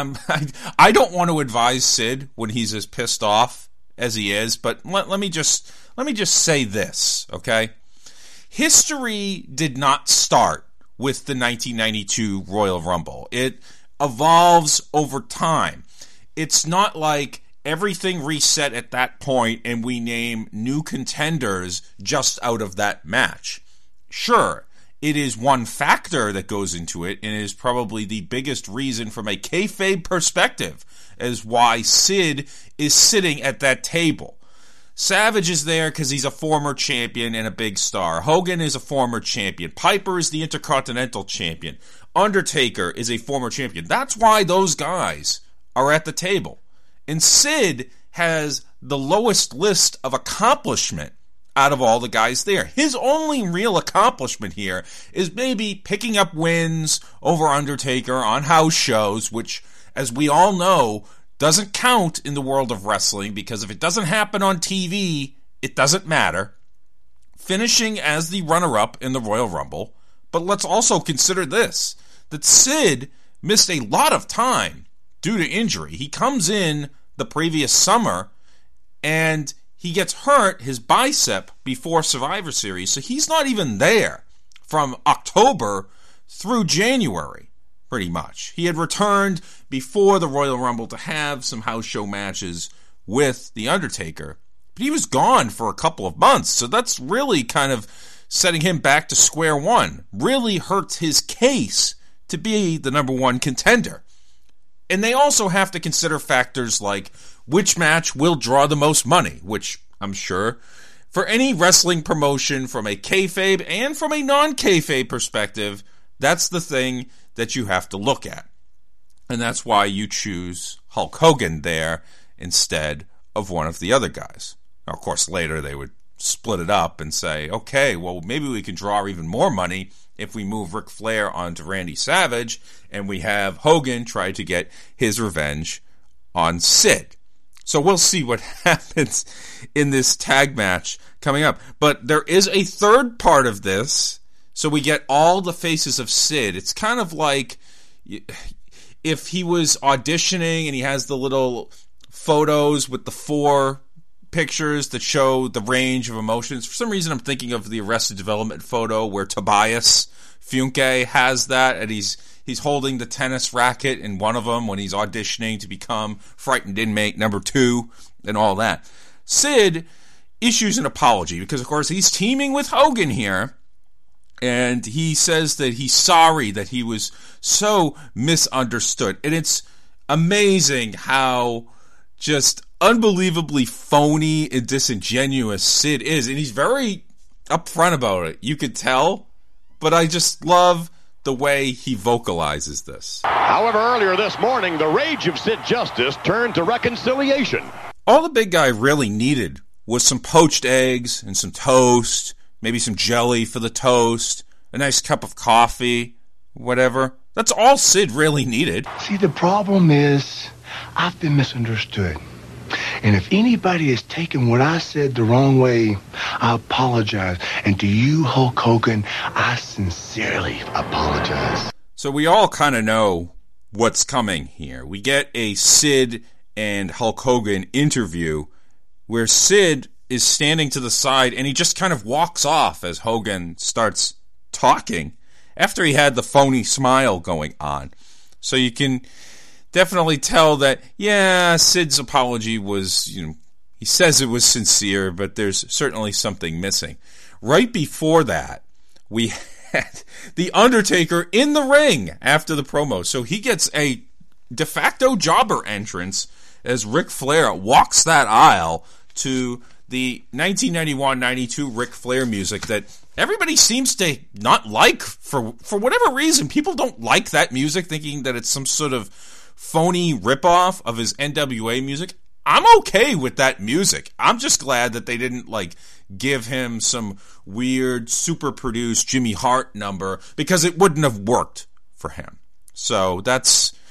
[SPEAKER 6] don't want to advise Sid when he's as pissed off as he is, but let me just say this, okay? History did not start with the 1992 Royal Rumble. It evolves over time. It's not like everything reset at that point and we name new contenders just out of that match. Sure, it is one factor that goes into it, and it is probably the biggest reason from a kayfabe perspective as why Sid is sitting at that table. Savage is there because he's a former champion and a big star. Hogan is a former champion. Piper is the Intercontinental Champion. Undertaker is a former champion. That's why those guys are at the table. And Sid has the lowest list of accomplishment out of all the guys there. His only real accomplishment here is maybe picking up wins over Undertaker on house shows, which, as we all know, doesn't count in the world of wrestling, because if it doesn't happen on TV, it doesn't matter. Finishing as the runner-up in the Royal Rumble. But let's also consider this, that Sid missed a lot of time due to injury. He comes in the previous summer, and he gets hurt, his bicep, before Survivor Series, so he's not even there from October through January. Pretty much. He had returned before the Royal Rumble to have some house show matches with The Undertaker, but he was gone for a couple of months, so that's really kind of setting him back to square one. Really hurts his case to be the number one contender. And they also have to consider factors like which match will draw the most money, which I'm sure for any wrestling promotion from a kayfabe and from a non-kayfabe perspective, that's the thing that you have to look at. And that's why you choose Hulk Hogan there instead of one of the other guys. Now, of course, later they would split it up and say, okay, well, maybe we can draw even more money if we move Ric Flair onto Randy Savage and we have Hogan try to get his revenge on Sid. So we'll see what happens in this tag match coming up. But there is a third part of this. So we get all the faces of Sid. It's kind of like if he was auditioning and he has the little photos with the 4 pictures that show the range of emotions. For some reason, I'm thinking of the Arrested Development photo where Tobias Funke has that, and he's holding the tennis racket in one of them when he's auditioning to become Frightened Inmate number 2 and all that. Sid issues an apology because, of course, he's teaming with Hogan here. And he says that he's sorry that he was so misunderstood. And it's amazing how just unbelievably phony and disingenuous Sid is. And he's very upfront about it. You could tell. But I just love the way he vocalizes this.
[SPEAKER 8] However, earlier this morning, the rage of Sid Justice turned to reconciliation.
[SPEAKER 6] All the big guy really needed was some poached eggs and some toast, maybe some jelly for the toast, a nice cup of coffee, whatever. That's all Sid really needed.
[SPEAKER 10] See, the problem is I've been misunderstood. And if anybody has taken what I said the wrong way, I apologize. And to you, Hulk Hogan, I sincerely apologize.
[SPEAKER 6] So we all kind of know what's coming here. We get a Sid and Hulk Hogan interview where Sid is standing to the side and he just kind of walks off as Hogan starts talking after he had the phony smile going on. So you can definitely tell that, yeah, Sid's apology was, he says it was sincere, but there's certainly something missing. Right before that, we had The Undertaker in the ring after the promo. So he gets a de facto jobber entrance as Ric Flair walks that aisle to the 1991-92 Ric Flair music that everybody seems to not like for whatever reason. People don't like that music, thinking that it's some sort of phony ripoff of his NWA music. I'm okay with that music. I'm just glad that they didn't give him some weird, super produced Jimmy Hart number, because it wouldn't have worked for him. So that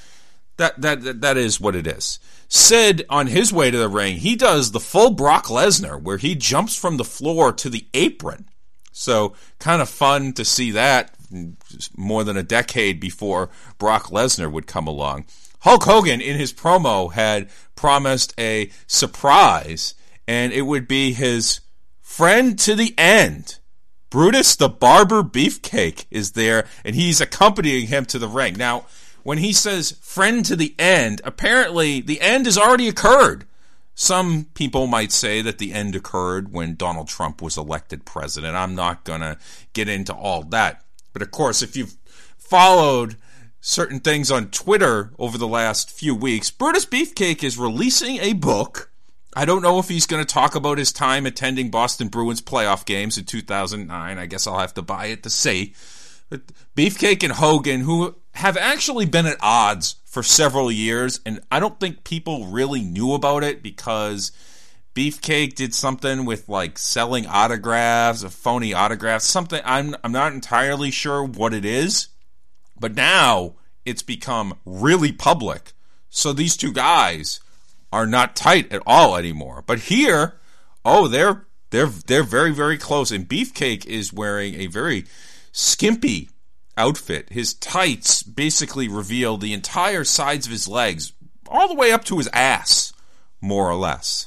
[SPEAKER 6] is what it is. Sid, on his way to the ring, he does the full Brock Lesnar, where he jumps from the floor to the apron. So kind of fun to see that more than a decade before Brock Lesnar would come along. Hulk Hogan, in his promo, had promised a surprise, and it would be his friend to the end. Brutus the Barber Beefcake is there, and he's accompanying him to the ring. Now, when he says friend to the end, apparently the end has already occurred. Some people might say that the end occurred when Donald Trump was elected president. I'm not going to get into all that. But of course, if you've followed certain things on Twitter over the last few weeks, Brutus Beefcake is releasing a book. I don't know if he's going to talk about his time attending Boston Bruins playoff games in 2009. I guess I'll have to buy it to see. But Beefcake and Hogan, who have actually been at odds for several years, and I don't think people really knew about it because Beefcake did something with selling autographs, phony autographs, something. I'm not entirely sure what it is. But now it's become really public. So these two guys are not tight at all anymore. But here, they're very, very close. And Beefcake is wearing a very skimpy outfit. His tights basically reveal the entire sides of his legs, all the way up to his ass, more or less.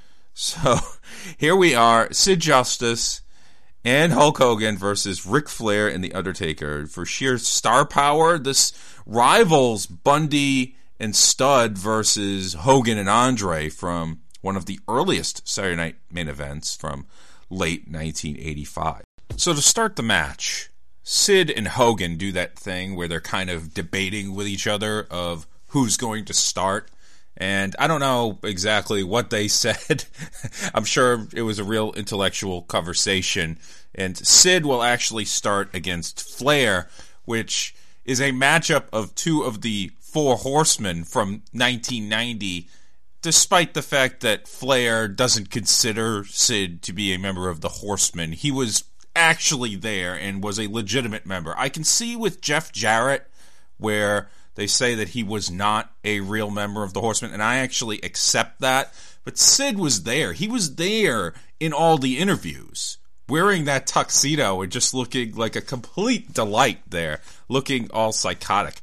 [SPEAKER 6] So here we are, Sid Justice and Hulk Hogan versus Ric Flair and The Undertaker. For sheer star power, this rivals Bundy and Stud versus Hogan and Andre from one of the earliest Saturday Night main events from late 1985. So to start the match, Sid and Hogan do that thing where they're kind of debating with each other of who's going to start. And I don't know exactly what they said. I'm sure it was a real intellectual conversation. And Sid will actually start against Flair, which is a matchup of two of the Four Horsemen from 1990, despite the fact that Flair doesn't consider Sid to be a member of the Horsemen. He was actually there and was a legitimate member. I can see with Jeff Jarrett where they say that he was not a real member of the Horsemen, and I actually accept that. But Sid was there. He was there in all the interviews, wearing that tuxedo and just looking like a complete delight there, looking all psychotic.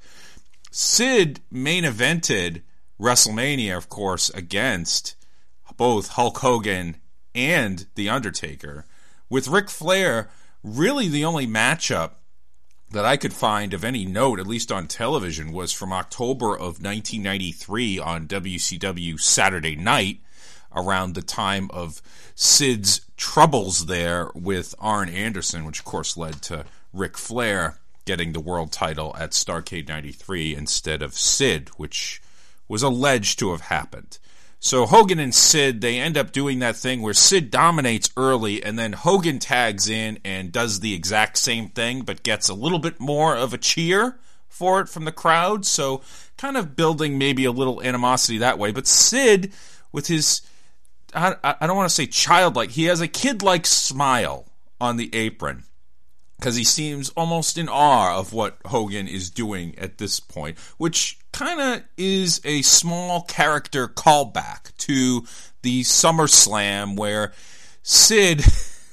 [SPEAKER 6] Sid main evented WrestleMania, of course, against both Hulk Hogan and The Undertaker. With Ric Flair, really the only matchup that I could find of any note, at least on television, was from October of 1993 on WCW Saturday Night, around the time of Sid's troubles there with Arn Anderson, which of course led to Ric Flair getting the world title at Starrcade 93 instead of Sid, which was alleged to have happened. So Hogan and Sid, they end up doing that thing where Sid dominates early and then Hogan tags in and does the exact same thing but gets a little bit more of a cheer for it from the crowd. So kind of building maybe a little animosity that way. But Sid, with his, I don't want to say childlike, he has a kid-like smile on the apron because he seems almost in awe of what Hogan is doing at this point, which kind of is a small character callback to the SummerSlam where Sid,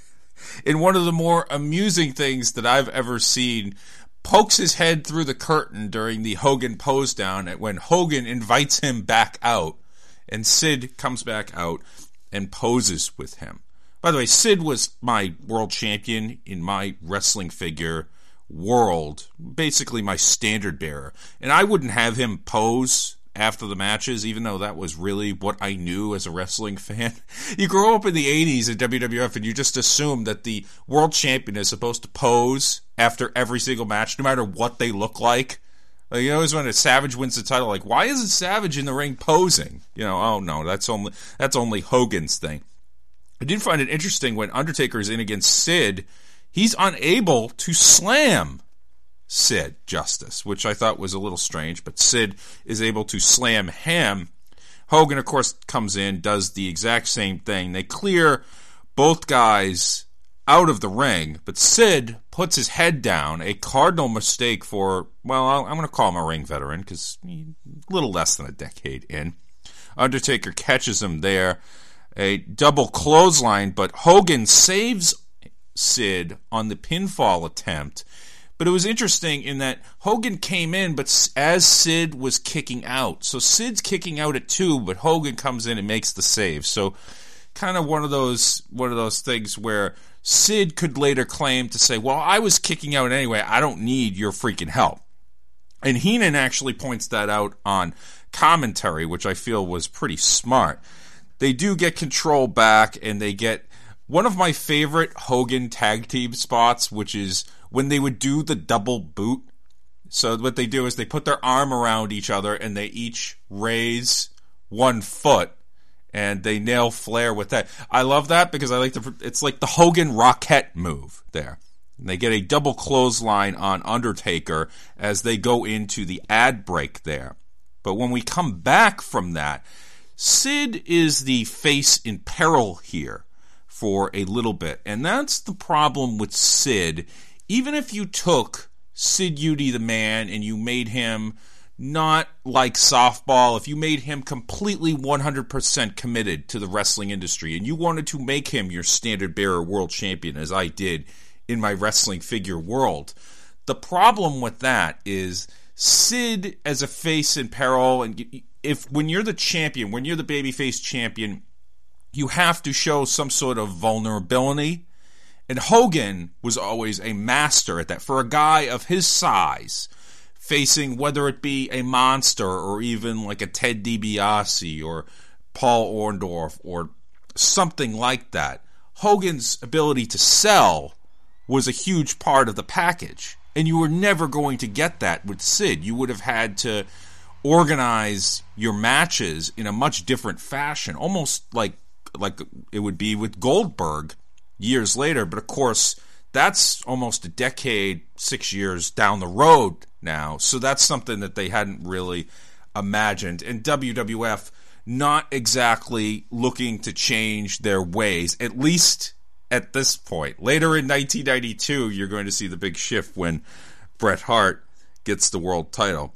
[SPEAKER 6] in one of the more amusing things that I've ever seen, pokes his head through the curtain during the Hogan pose down when Hogan invites him back out, and Sid comes back out and poses with him. By the way, Sid was my world champion in my wrestling figure world, basically my standard bearer. And I wouldn't have him pose after the matches, even though that was really what I knew as a wrestling fan. You grow up in the 80s in WWF and you just assume that the world champion is supposed to pose after every single match, no matter what they look like. Like, you always when a Savage wins the title, like, why isn't Savage in the ring posing? Oh no, that's only Hogan's thing. I did find it interesting when Undertaker is in against Sid, he's unable to slam Sid Justice, which I thought was a little strange, but Sid is able to slam him. Hogan, of course, comes in, does the exact same thing. They clear both guys out of the ring, but Sid puts his head down, a cardinal mistake for, well, I'm going to call him a ring veteran, because a little less than a decade in. Undertaker catches him there, a double clothesline, but Hogan saves Sid on the pinfall attempt. But it was interesting in that Hogan came in, but as Sid was kicking out. So Sid's kicking out at 2, but Hogan comes in and makes the save. So kind of one of those things where Sid could later claim to say, well, I was kicking out anyway. I don't need your freaking help. And Heenan actually points that out on commentary, which I feel was pretty smart. They do get control back, and they get one of my favorite Hogan tag team spots, which is when they would do the double boot. So what they do is they put their arm around each other and they each raise one foot and they nail Flair with that. I love that because it's like the Hogan Rockette move there. And they get a double clothesline on Undertaker as they go into the ad break there. But when we come back from that, Sid is the face in peril here for a little bit. And that's the problem with Sid. Even if you took Sid Udy the Man and you made him not like softball, if you made him completely 100% committed to the wrestling industry and you wanted to make him your standard bearer world champion, as I did in my wrestling figure world, the problem with that is Sid as a face in peril, and when you're the champion, when you're the babyface champion, you have to show some sort of vulnerability. And Hogan was always a master at that. For a guy of his size, facing whether it be a monster or even like a Ted DiBiase or Paul Orndorff or something like that, Hogan's ability to sell was a huge part of the package. And you were never going to get that with Sid. You would have had to organize your matches in a much different fashion, almost like it would be with Goldberg years later. But of course, that's almost a decade, 6 years down the road now. So that's something that they hadn't really imagined. And WWF not exactly looking to change their ways, at least at this point. Later in 1992, you're going to see the big shift when Bret Hart gets the world title.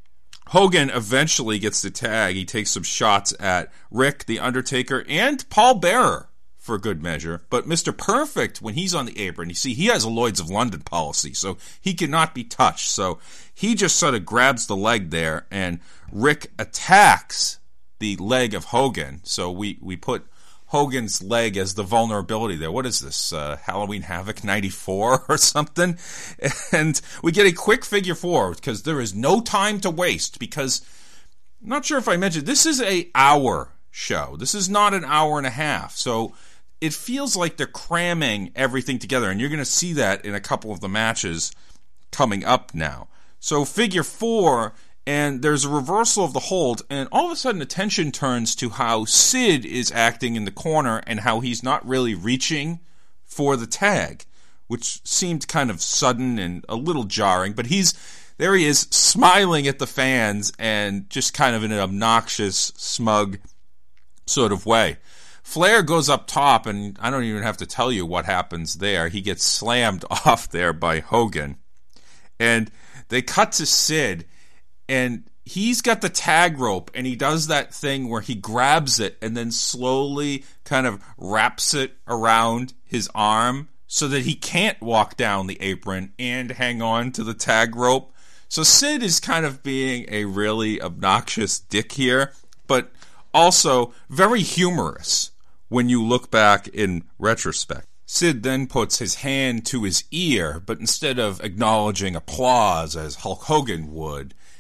[SPEAKER 6] Hogan eventually gets the tag. He takes some shots at Rick, The Undertaker, and Paul Bearer for good measure. But Mr. Perfect, when he's on the apron, you see he has a Lloyd's of London policy, so he cannot be touched. So he just sort of grabs the leg there, and Rick attacks the leg of Hogan. So we put Hogan's leg as the vulnerability there. What is this, Halloween Havoc 94 or something? And we get a quick figure 4 because there is no time to waste, because I'm not sure if I mentioned, this is an hour show. This is not an hour and a half. So it feels like they're cramming everything together, and you're going to see that in a couple of the matches coming up now. So figure 4, and there's a reversal of the hold, and all of a sudden attention turns to how Sid is acting in the corner and how he's not really reaching for the tag, which seemed kind of sudden and a little jarring, but there he is smiling at the fans and just kind of in an obnoxious, smug sort of way. Flair goes up top, and I don't even have to tell you what happens there. He gets slammed off there by Hogan. And they cut to Sid, and he's got the tag rope, and he does that thing where he grabs it and then slowly kind of wraps it around his arm so that he can't walk down the apron and hang on to the tag rope. So Sid is kind of being a really obnoxious dick here, but also very humorous when you look back in retrospect. Sid then puts his hand to his ear, but instead of acknowledging applause as Hulk Hogan would,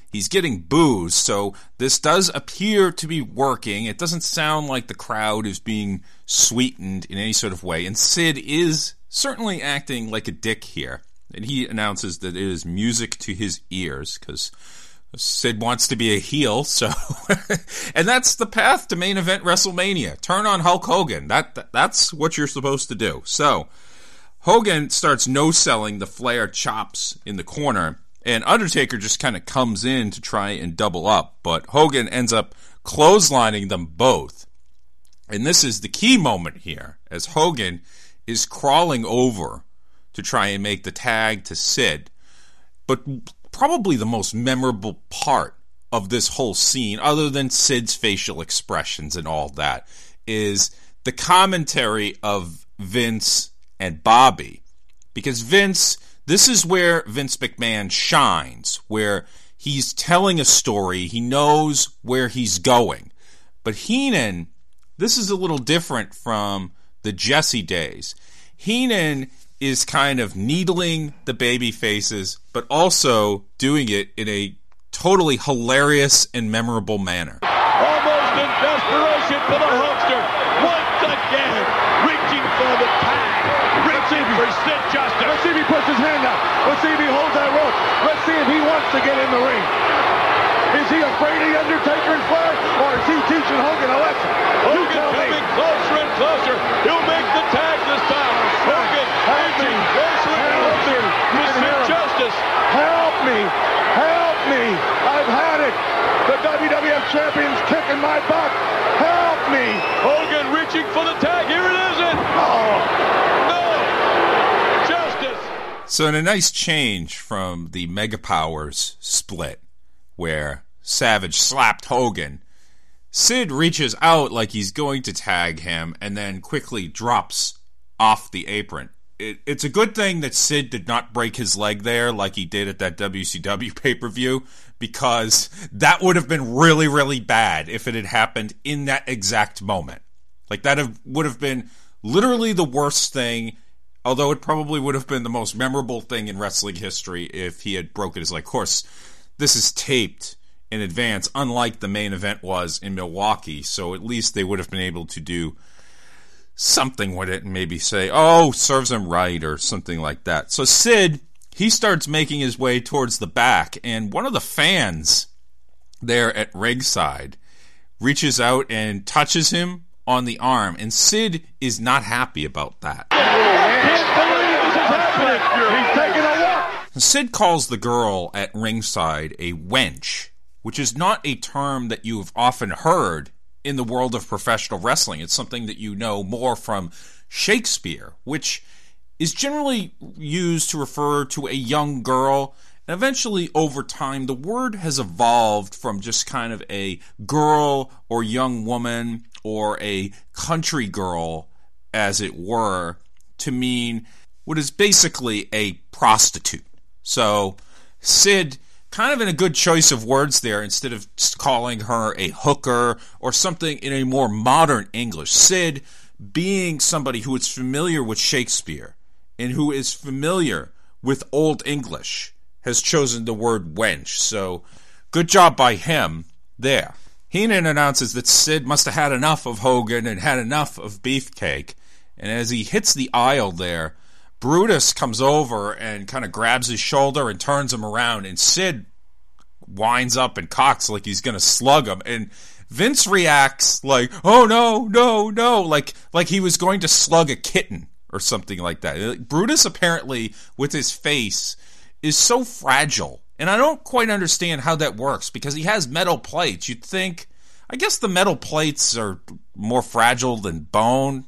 [SPEAKER 6] He's getting boos, so this does appear to be working. It doesn't sound like the crowd is being sweetened in any sort of way, and Sid is certainly acting like a dick here. And he announces that it is music to his ears, because Sid wants to be a heel, so... and that's the path to main event WrestleMania. Turn on Hulk Hogan. That's what you're supposed to do. So, Hogan starts no-selling the Flair chops in the corner, and Undertaker just kind of comes in to try and double up, but Hogan ends up clotheslining them both. And this is the key moment here, as Hogan is crawling over to try and make the tag to Sid. But probably the most memorable part of this whole scene, other than Sid's facial expressions and all that, is the commentary of Vince and Bobby. Because Vince, this is where Vince McMahon shines, where he's telling a story, he knows where he's going. But Heenan, this is a little different from the Jesse days. Heenan is kind of needling the baby faces, but also doing it in a totally hilarious and memorable manner.
[SPEAKER 7] Almost in desperation for the Hulkster. Once again, reaching for the tag. Reaching for Sid Justice. Let's see if he puts his hand out. Let's see if he holds that rope. Let's see if he wants to get in the ring. Is he afraid of Undertaker and Flair, or is he teaching Hogan a lesson? Hogan coming closer and closer. He'll make the tag this time. Hogan edging closer and closer to Sid Justice. Help me! Help me! I've had it! The WWF Champion's kicking my butt! Help me! Hogan reaching for the tag. Here it is! Oh! No! Justice!
[SPEAKER 6] So in a nice change from the Mega Powers split, where Savage slapped Hogan, Sid reaches out like he's going to tag him and then quickly drops off the apron. It's a good thing that Sid did not break his leg there like he did at that WCW pay-per-view, because that would have been really, really bad if it had happened in that exact moment. Like, that would have been literally the worst thing, although it probably would have been the most memorable thing in wrestling history if he had broken his leg. Of course, this is taped in advance, unlike the main event was in Milwaukee, so at least they would have been able to do something with it and maybe say, oh, serves him right, or something like that. So Sid, he starts making his way towards the back, and one of the fans there at ringside reaches out and touches him on the arm, and Sid is not happy about that.
[SPEAKER 7] He's taking a walk.
[SPEAKER 6] Sid calls the girl at ringside a wench, which is not a term that you've often heard in the world of professional wrestling. It's something that you know more from Shakespeare, which is generally used to refer to a young girl. And eventually, over time, the word has evolved from just kind of a girl or young woman or a country girl, as it were, to mean what is basically a prostitute. So Sid, kind of in a good choice of words there, instead of calling her a hooker or something in a more modern English. Sid, being somebody who is familiar with Shakespeare and who is familiar with Old English, has chosen the word wench. So good job by him there. Heenan announces that Sid must have had enough of Hogan and had enough of Beefcake. And as he hits the aisle there, Brutus comes over and kind of grabs his shoulder and turns him around, and Sid winds up and cocks like he's going to slug him, and Vince reacts like, oh no, no, no, like he was going to slug a kitten or something like that. Brutus apparently, with his face, is so fragile, and I don't quite understand how that works, because he has metal plates. You'd think, I guess the metal plates are more fragile than bone.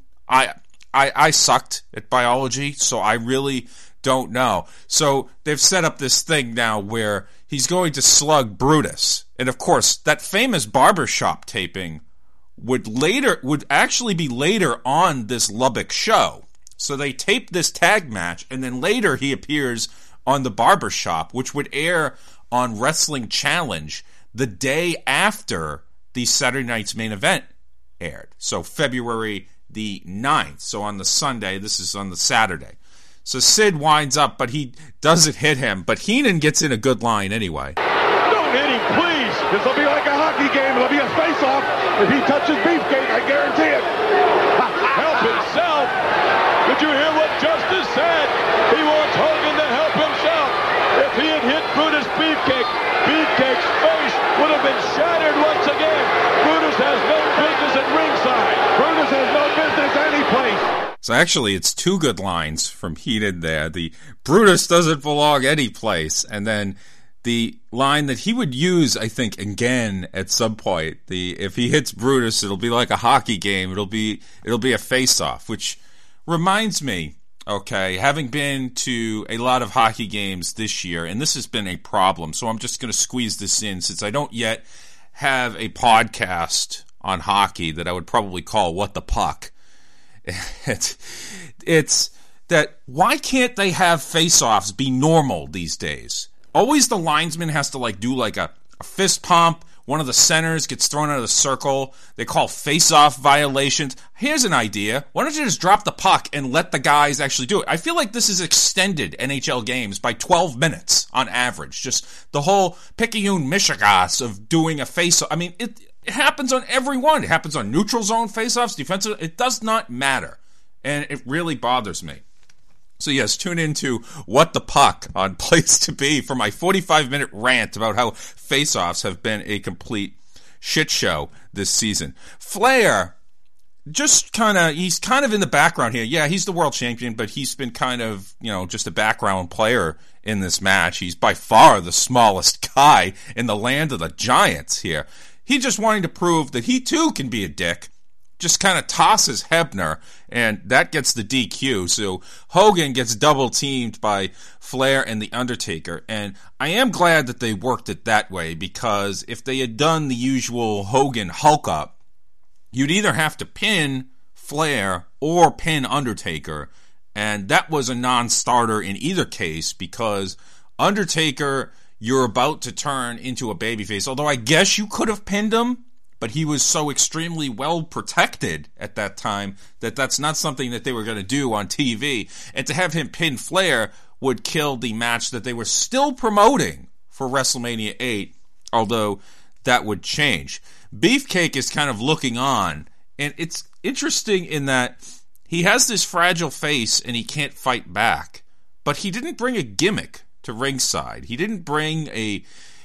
[SPEAKER 6] I sucked at biology, so I really don't know. So they've set up this thing now where he's going to slug Brutus. And of course, that famous barbershop taping would actually be later on this Lubbock show. So they taped this tag match, and then later he appears on the barbershop, which would air on Wrestling Challenge the day after the Saturday night's main event aired. So February the 9th. So on the Sunday, this is on the Saturday. So Sid winds up, but he doesn't hit him. But Heenan gets in a good line anyway.
[SPEAKER 7] No, Don't hit him, please. This will be like a hockey game. It'll be a face-off. If he touches Beefcake, I guarantee it. Help himself. Did you hear what Justice said? He wants Hogan to help himself. If he had hit Brutus Beefcake, Beefcake's face would have been shattered once again. Brutus has no business at ringside. Brutus has no business anyplace.
[SPEAKER 6] So actually, it's two good lines from Heated there. The Brutus doesn't belong anyplace, and then the line that he would use, I think, again at some point. If he hits Brutus, it'll be like a hockey game. It'll be a face-off, which reminds me, okay, having been to a lot of hockey games this year, and this has been a problem, so I'm just going to squeeze this in since I don't yet have a podcast on hockey that I would probably call What the Puck. It's that why can't they have face-offs be normal these days? Always the linesman has to do like a fist pump. One of the centers gets thrown out of the circle. They call face-off violations. Here's an idea. Why don't you just drop the puck and let the guys actually do it? I feel like this is extended NHL games by 12 minutes on average. Just the whole picayune mishigas of doing a face-off. I mean, it happens on every one. It happens on neutral zone face-offs, defensive. It does not matter. And it really bothers me. So yes, tune into What the Puck on Place to Be for my 45-minute rant about how face-offs have been a complete shit show this season. Flair, he's kind of in the background here. Yeah, he's the world champion, but he's been kind of, just a background player in this match. He's by far the smallest guy in the land of the giants here. He just wanting to prove that he too can be a dick. Just kind of tosses Hebner, and that gets the DQ. So Hogan gets double-teamed by Flair and The Undertaker. And I am glad that they worked it that way, because if they had done the usual Hogan Hulk-up, you'd either have to pin Flair or pin Undertaker. And that was a non-starter in either case, because Undertaker, you're about to turn into a babyface. Although I guess you could have pinned him, but he was so extremely well protected at that time that that's not something that they were going to do on TV. And to have him pin Flair would kill the match that they were still promoting for WrestleMania 8, although that would change. Beefcake is kind of looking on, and it's interesting in that he has this fragile face and he can't fight back. But he didn't bring a gimmick to ringside. He didn't bring a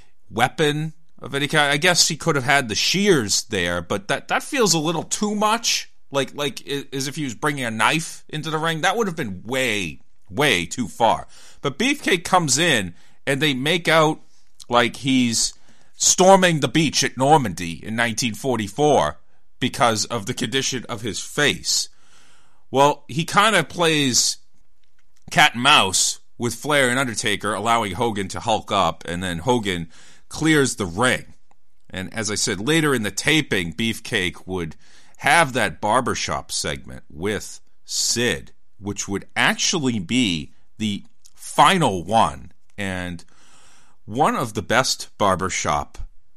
[SPEAKER 6] weapon of any kind. I guess he could have had the shears there, but that feels a little too much. Like as if he was bringing a knife into the ring. That would have been way, way too far. But Beefcake comes in, and they make out like he's storming the beach at Normandy in 1944 because of the condition of his face. Well, he kind of plays cat and mouse with Flair and Undertaker, allowing Hogan to hulk up, and then Hogan clears the ring. And as I said, later in the taping, Beefcake would have that barbershop segment with Sid, which would actually be the final one, and one of the best barbershop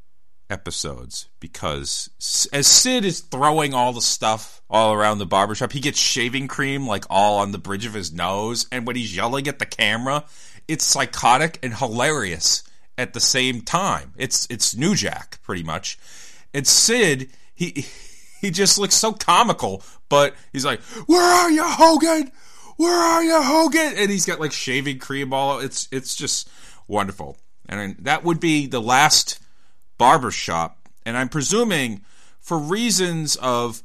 [SPEAKER 6] episodes, because as Sid is throwing all the stuff all around the barbershop, he gets shaving cream all on the bridge of his nose, and when he's yelling at the camera, it's psychotic and hilarious at the same time. It's New Jack, pretty much. And Sid, he just looks so comical, but he's like, "Where are you, Hogan? Where are you, Hogan?" And he's got shaving cream all. It's just wonderful. And that would be the last barbershop. And I'm presuming, for reasons of,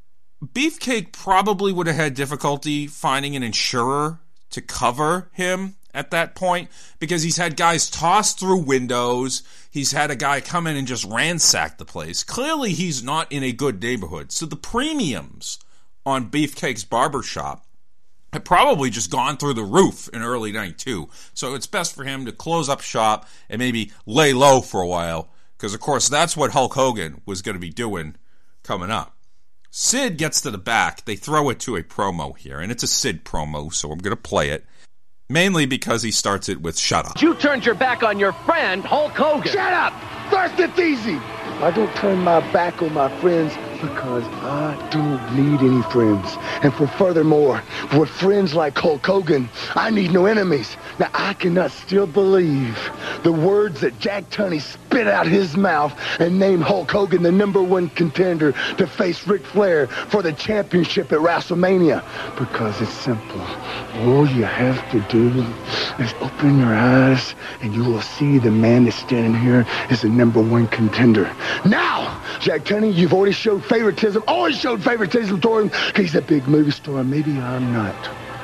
[SPEAKER 6] Beefcake probably would have had difficulty finding an insurer to cover him at that point, because he's had guys tossed through windows. He's had a guy come in and just ransack the place. Clearly, he's not in a good neighborhood. So the premiums on Beefcake's barbershop had probably just gone through the roof in early 92. So it's best for him to close up shop and maybe lay low for a while, because, of course, that's what Hulk Hogan was going to be doing coming up. Sid gets to the back. They throw it to a promo here, and it's a Sid promo, so I'm going to play it. Mainly because he starts it with "shut up."
[SPEAKER 14] You turned your back on your friend, Hulk Hogan.
[SPEAKER 10] Shut up! First it's easy. I don't turn my back on my friends Because I don't need any friends. And furthermore, with friends like Hulk Hogan, I need no enemies. Now, I cannot still believe the words that Jack Tunney spit out his mouth and named Hulk Hogan the #1 contender to face Ric Flair for the championship at WrestleMania. Because it's simple. All you have to do is open your eyes and you will see the man that's standing here is the #1 contender. Now, Jack Tunney, you've already showed favoritism, always showed favoritism toward him. He's a big movie star. Maybe I'm not.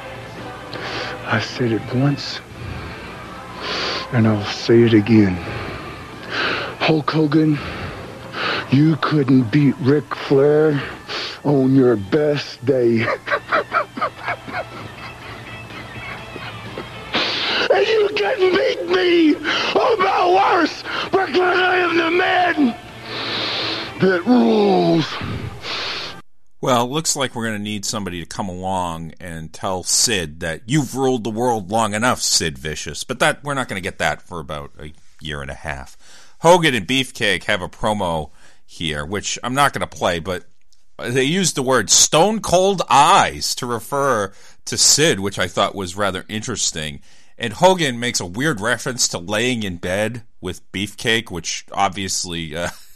[SPEAKER 10] I said it once, and I'll say it again. Hulk Hogan, you couldn't beat Ric Flair on your best day. And you can beat me, or about worse, because I am the man that rules.
[SPEAKER 6] Well, looks like we're going to need somebody to come along and tell Sid that you've ruled the world long enough, Sid Vicious. But that we're not going to get that for about a year and a half. Hogan and Beefcake have a promo here, which I'm not going to play, but they used the word stone cold eyes to refer to Sid, which I thought was rather interesting. And Hogan makes a weird reference to laying in bed with Beefcake, which obviously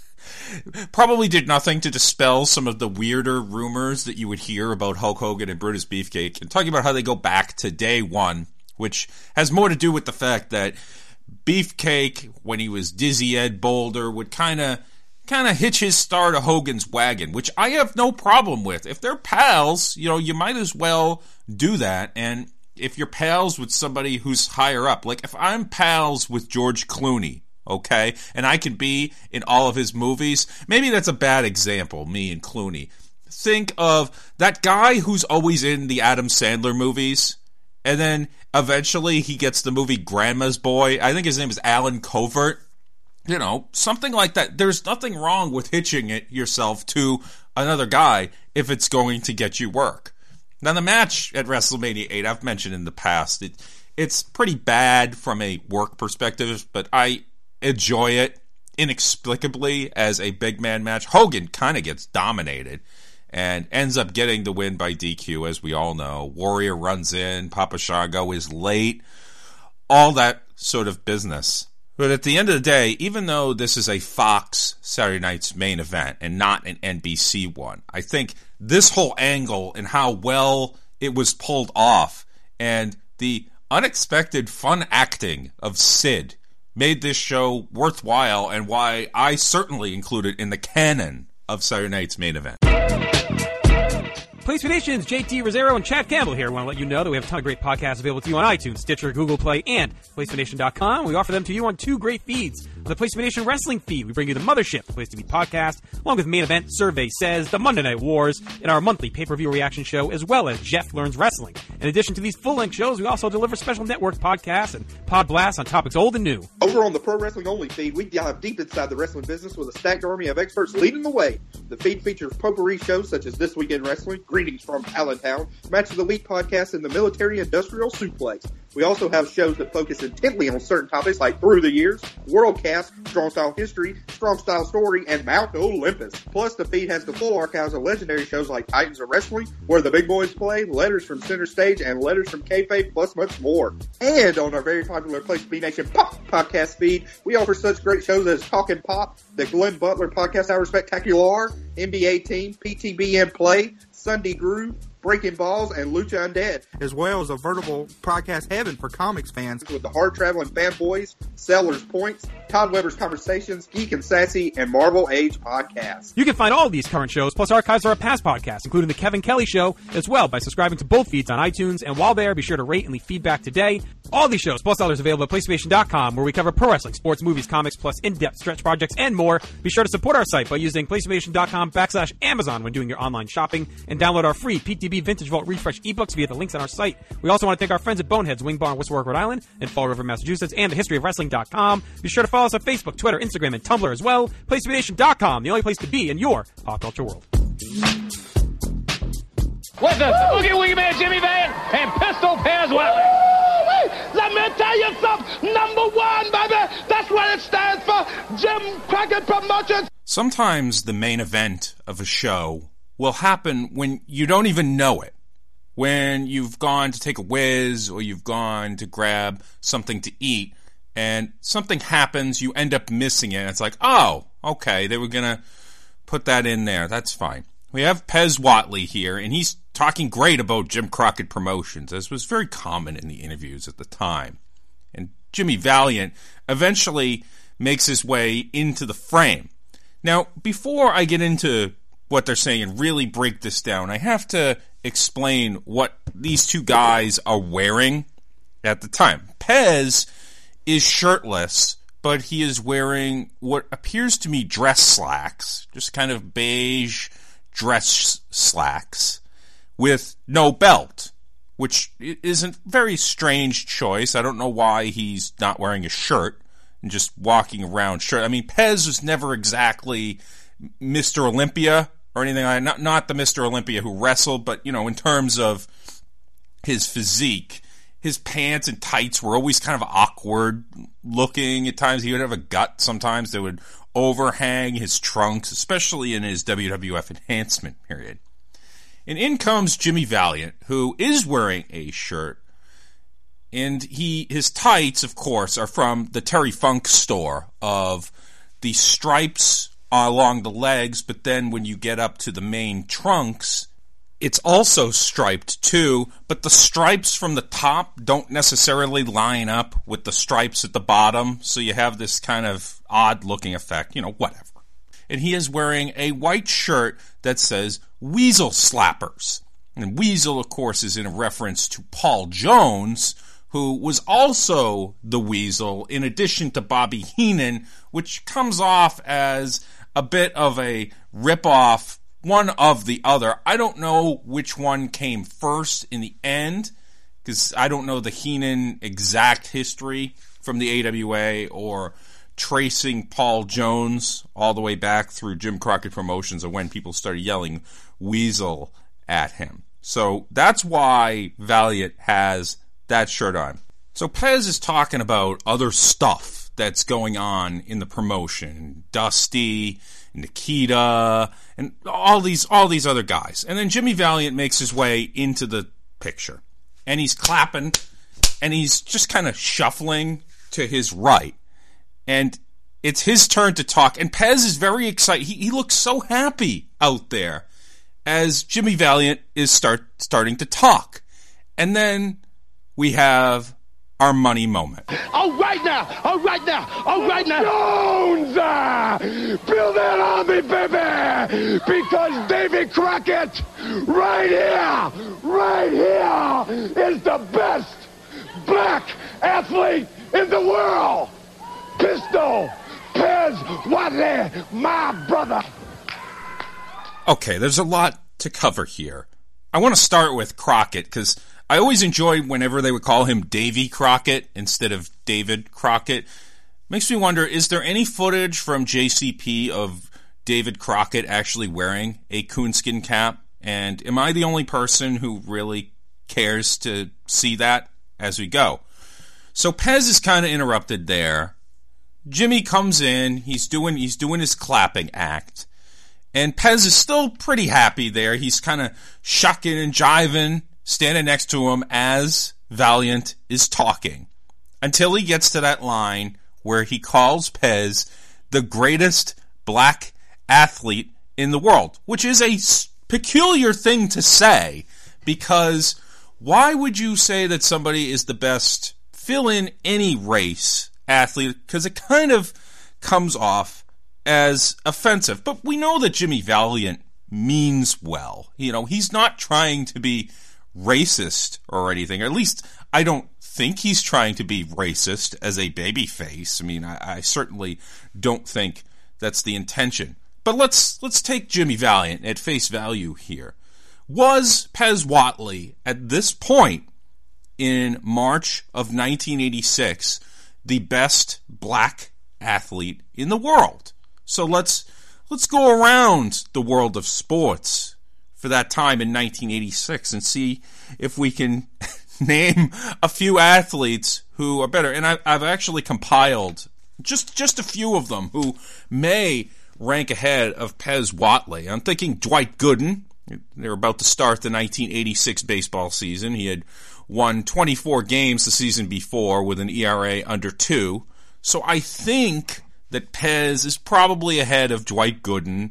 [SPEAKER 6] probably did nothing to dispel some of the weirder rumors that you would hear about Hulk Hogan and Brutus Beefcake, and talking about how they go back to day one, which has more to do with the fact that Beefcake, when he was Dizzy Ed Boulder, would kind of hitch his star to Hogan's wagon, which I have no problem with. If they're pals, you might as well do that. And if you're pals with somebody who's higher up, like if I'm pals with George Clooney, okay, and I could be in all of his movies, maybe that's a bad example, me and Clooney. Think of that guy who's always in the Adam Sandler movies, and then eventually he gets the movie Grandma's Boy. I think his name is Alan Covert. Something like that. There's nothing wrong with hitching it yourself to another guy if it's going to get you work. Now, the match at WrestleMania 8, I've mentioned in the past, it's pretty bad from a work perspective, but I enjoy it inexplicably as a big man match. Hogan kind of gets dominated and ends up getting the win by DQ, as we all know. Warrior runs in, Papa Shango is late, all that sort of business. But at the end of the day, even though this is a Fox Saturday Night's Main Event and not an NBC one, I think this whole angle and how well it was pulled off and the unexpected fun acting of Sid made this show worthwhile, and why I certainly include it in the canon of Saturday Night's Main Event.
[SPEAKER 14] PlayStation Nation's JT Rosero and Chad Campbell here. I want to let you know that we have a ton of great podcasts available to you on iTunes, Stitcher, Google Play, and PlayStation.com. We offer them to you on 2 great feeds. On the PlayStation Nation Wrestling feed, we bring you the Mothership, the Place to Be podcast, along with Main Event, Survey Says, the Monday Night Wars, and our monthly pay-per-view reaction show, as well as Jeff Learns Wrestling. In addition to these full-length shows, we also deliver special network podcasts and pod blasts on topics old and new.
[SPEAKER 15] Over on the Pro Wrestling Only feed, we dive deep inside the wrestling business with a stacked army of experts leading the way. The feed features potpourri shows such as This Week in Wrestling, Greetings from Allentown, Match of the Week podcast, and the Military Industrial Suplex. We also have shows that focus intently on certain topics like Through the Years, Worldcast, Strong Style History, Strong Style Story, and Mount Olympus. Plus, the feed has the full archives of legendary shows like Titans of Wrestling, Where the Big Boys Play, Letters from Center Stage, and Letters from Kayfabe, plus much more. And on our very popular Place to Be Nation Pop podcast feed, we offer such great shows as Talkin' Pop, the Glenn Butler Podcast Hour Spectacular, NBA Team, PTBN Play, Sunday Groove, Breaking Balls, and Lucha Undead,
[SPEAKER 16] as well as a veritable podcast heaven for comics fans
[SPEAKER 15] with the hard-traveling fanboys, Sellers Points, Todd Weber's Conversations, Geek and Sassy, and Marvel Age podcasts.
[SPEAKER 14] You can find all of these current shows, plus archives of our past podcasts, including the Kevin Kelly Show, as well by subscribing to both feeds on iTunes. And while there, be sure to rate and leave feedback today. All these shows, plus others, available at PlayStation.com, where we cover pro wrestling, sports, movies, comics, plus in-depth stretch projects and more. Be sure to support our site by using PlayStation.com/Amazon when doing your online shopping, and download our free PTB Vintage Vault Refresh ebooks via the links on our site. We also want to thank our friends at Boneheads, Wing Bar in Whistle Rock, Rhode Island, and Fall River, Massachusetts, and thehistoryofwrestling.com. Be sure to follow us on Facebook, Twitter, Instagram, and Tumblr as well. PlayStation.com, the only place to be in your pop culture world.
[SPEAKER 17] With the Boogie Woogie Man Jimmy Van and Pistol Pez Wiley. Let me tell you something. #1, baby. That's what it stands for. Jim Crockett Promotions.
[SPEAKER 6] Sometimes the main event of a show will happen when you don't even know it. When you've gone to take a whiz or you've gone to grab something to eat and something happens, you end up missing it. It's like, oh, okay, they were going to put that in there. That's fine. We have Pez Whatley here, and he's talking great about Jim Crockett Promotions, as was very common in the interviews at the time. And Jimmy Valiant eventually makes his way into the frame. Now, before I get into what they're saying and really break this down, I have to explain what these two guys are wearing at the time. Pez is shirtless, but he is wearing what appears to me dress slacks, just kind of beige dress slacks with no belt, which is a very strange choice. I don't know why he's not wearing a shirt and just walking around shirt. I mean, Pez was never exactly Mr. Olympia or anything like that. Not the Mr. Olympia who wrestled, but, in terms of his physique, his pants and tights were always kind of awkward looking. At times he would have a gut sometimes that would overhang his trunks, especially in his WWF enhancement period. And in comes Jimmy Valiant, who is wearing a shirt, and his tights, of course, are from the Terry Funk store of the stripes along the legs, but then when you get up to the main trunks, it's also striped too, but the stripes from the top don't necessarily line up with the stripes at the bottom, so you have this kind of odd-looking effect, whatever. And he is wearing a white shirt that says Weasel Slappers. And Weasel, of course, is in a reference to Paul Jones, who was also the Weasel, in addition to Bobby Heenan, which comes off as a bit of a rip-off, one of the other. I don't know which one came first in the end, because I don't know the Heenan exact history from the AWA or tracing Paul Jones all the way back through Jim Crockett Promotions and when people started yelling Weasel at him. So that's why Valiant has that shirt on. So Pez is talking about other stuff that's going on in the promotion. Dusty, Nikita, and all these other guys. And then Jimmy Valiant makes his way into the picture. And he's clapping, and he's just kind of shuffling to his right. And it's his turn to talk. And Pez is very excited. He looks so happy out there as Jimmy Valiant is starting to talk. And then we have our money moment.
[SPEAKER 17] All right now. Jones! Build that on me, baby! Because Davy Crockett, right here, is the best black athlete in the world! Pistol Pez Whatley, my brother!
[SPEAKER 6] Okay, there's a lot to cover here. I want to start with Crockett, because I always enjoyed whenever they would call him Davy Crockett instead of David Crockett. Makes me wonder, is there any footage from JCP of David Crockett actually wearing a coonskin cap? And am I the only person who really cares to see that as we go? So Pez is kind of interrupted there. Jimmy comes in, he's doing his clapping act. And Pez is still pretty happy there. He's kind of shucking and jiving, standing next to him as Valiant is talking, until he gets to that line where he calls Pez the greatest black athlete in the world, which is a peculiar thing to say, because why would you say that somebody is the best, fill in any race athlete? Because it kind of comes off as offensive. But we know that Jimmy Valiant means well. He's not trying to be racist or anything. Or at least I don't think he's trying to be racist as a babyface. I mean, I certainly don't think that's the intention. But let's take Jimmy Valiant at face value here. Was Pez Whatley at this point in March of 1986 the best black athlete in the world? So let's go around the world of sports for that time in 1986 and see if we can name a few athletes who are better. And I've actually compiled Just a few of them who may rank ahead of Pez Whatley. I'm thinking Dwight Gooden. They were about to start the 1986 baseball season. He had won 24 games the season before with an ERA under 2. So I think that Pez is probably ahead of Dwight Gooden.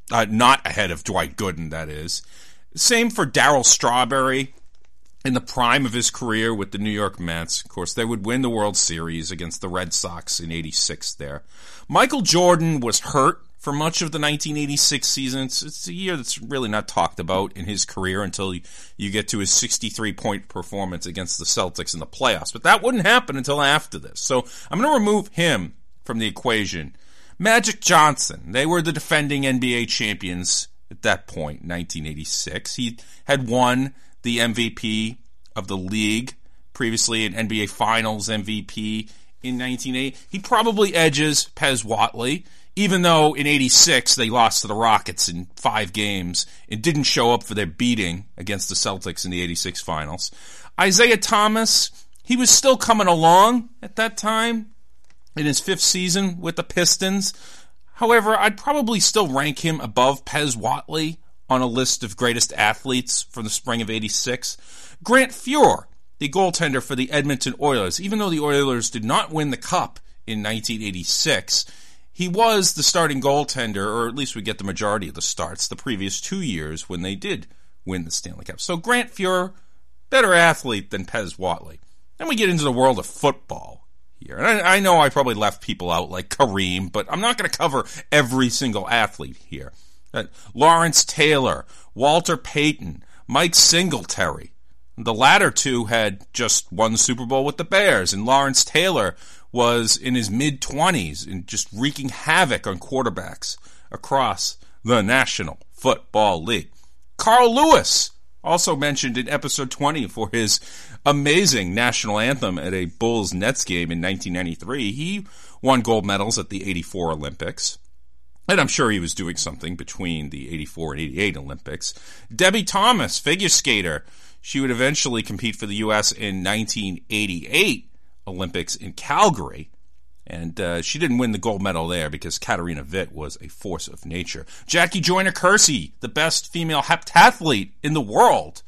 [SPEAKER 6] Not ahead of Dwight Gooden, that is. Same for Darryl Strawberry. In the prime of his career with the New York Mets, of course, they would win the World Series against the Red Sox in '86 there. Michael Jordan was hurt for much of the 1986 season. It's a year that's really not talked about in his career until you get to his 63-point performance against the Celtics in the playoffs. But that wouldn't happen until after this. So I'm going to remove him from the equation. Magic Johnson, they were the defending NBA champions at that point, 1986. He had won the MVP of the league, previously an NBA Finals MVP in 1980. He probably edges Pez Whatley, even though in 86 they lost to the Rockets in 5 games and didn't show up for their beating against the Celtics in the 86 Finals. Isaiah Thomas, he was still coming along at that time in his 5th season with the Pistons. However, I'd probably still rank him above Pez Whatley on a list of greatest athletes from the spring of 86. Grant Fuhr, the goaltender for the Edmonton Oilers. Even though the Oilers did not win the Cup in 1986, he was the starting goaltender, or at least we get the majority of the starts, the previous 2 years when they did win the Stanley Cup. So Grant Fuhr, better athlete than Pez Whatley. Then we get into the world of football here. And I know I probably left people out like Kareem, but I'm not going to cover every single athlete here. Lawrence Taylor, Walter Payton, Mike Singletary. The latter two had just won the Super Bowl with the Bears, and Lawrence Taylor was in his mid-20s and just wreaking havoc on quarterbacks across the National Football League. Carl Lewis, also mentioned in episode 20 for his amazing national anthem at a Bulls-Nets game in 1993. He won gold medals at the 84 Olympics. And I'm sure he was doing something between the 84 and 88 Olympics. Debbie Thomas, figure skater. She would eventually compete for the U.S. in 1988 Olympics in Calgary. And she didn't win the gold medal there because Katarina Witt was a force of nature. Jackie Joyner-Kersee, the best female heptathlete in the world.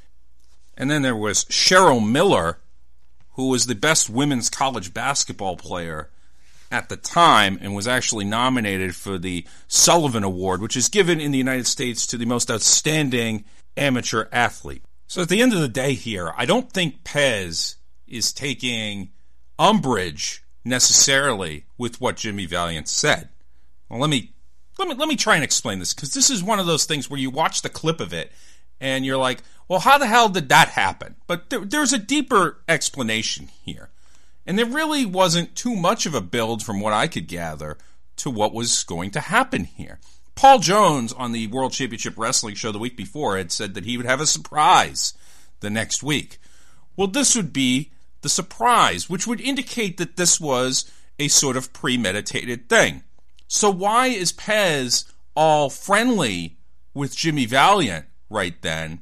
[SPEAKER 6] And then there was Cheryl Miller, who was the best women's college basketball player at the time and was actually nominated for the Sullivan Award, which is given in the United States to the most outstanding amateur athlete. So at the end of the day here, I don't think Pez is taking umbrage necessarily with what Jimmy Valiant said. Well, let me try and explain this, because this is one of those things where you watch the clip of it and you're like, well, how the hell did that happen? But there's a deeper explanation here. And there really wasn't too much of a build from what I could gather to what was going to happen here. Paul Jones on the World Championship Wrestling show the week before had said that he would have a surprise the next week. Well, this would be the surprise, which would indicate that this was a sort of premeditated thing. So why is Pez all friendly with Jimmy Valiant right then,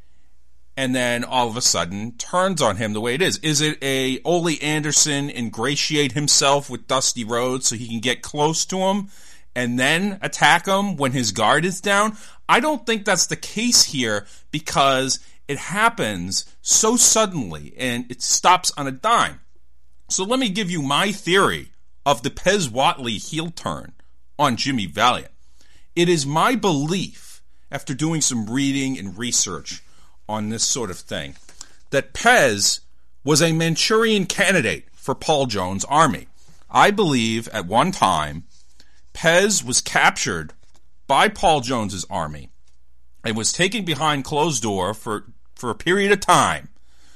[SPEAKER 6] and then all of a sudden turns on him the way it is? Is it a Ole Anderson ingratiate himself with Dusty Rhodes so he can get close to him and then attack him when his guard is down? I don't think that's the case here, because it happens so suddenly and it stops on a dime. So let me give you my theory of the Pez Whatley heel turn on Jimmy Valiant. It is my belief, after doing some reading and research on this sort of thing, that Pez was a Manchurian candidate for Paul Jones' army. I believe at one time Pez was captured by Paul Jones's army and was taken behind closed door for a period of time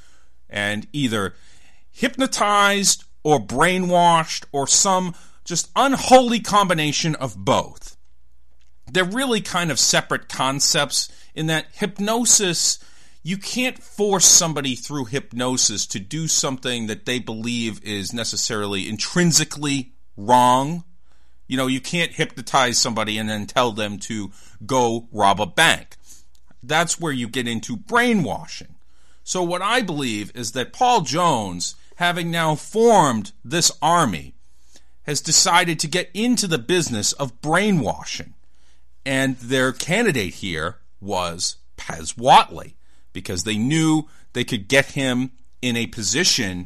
[SPEAKER 6] and either hypnotized or brainwashed or some just unholy combination of both. They're really kind of separate concepts in that hypnosis, you can't force somebody through hypnosis to do something that they believe is necessarily intrinsically wrong. You know, you can't hypnotize somebody and then tell them to go rob a bank. That's where you get into brainwashing. So what I believe is that Paul Jones, having now formed this army, has decided to get into the business of brainwashing. And their candidate here was Pez Whatley, because they knew they could get him in a position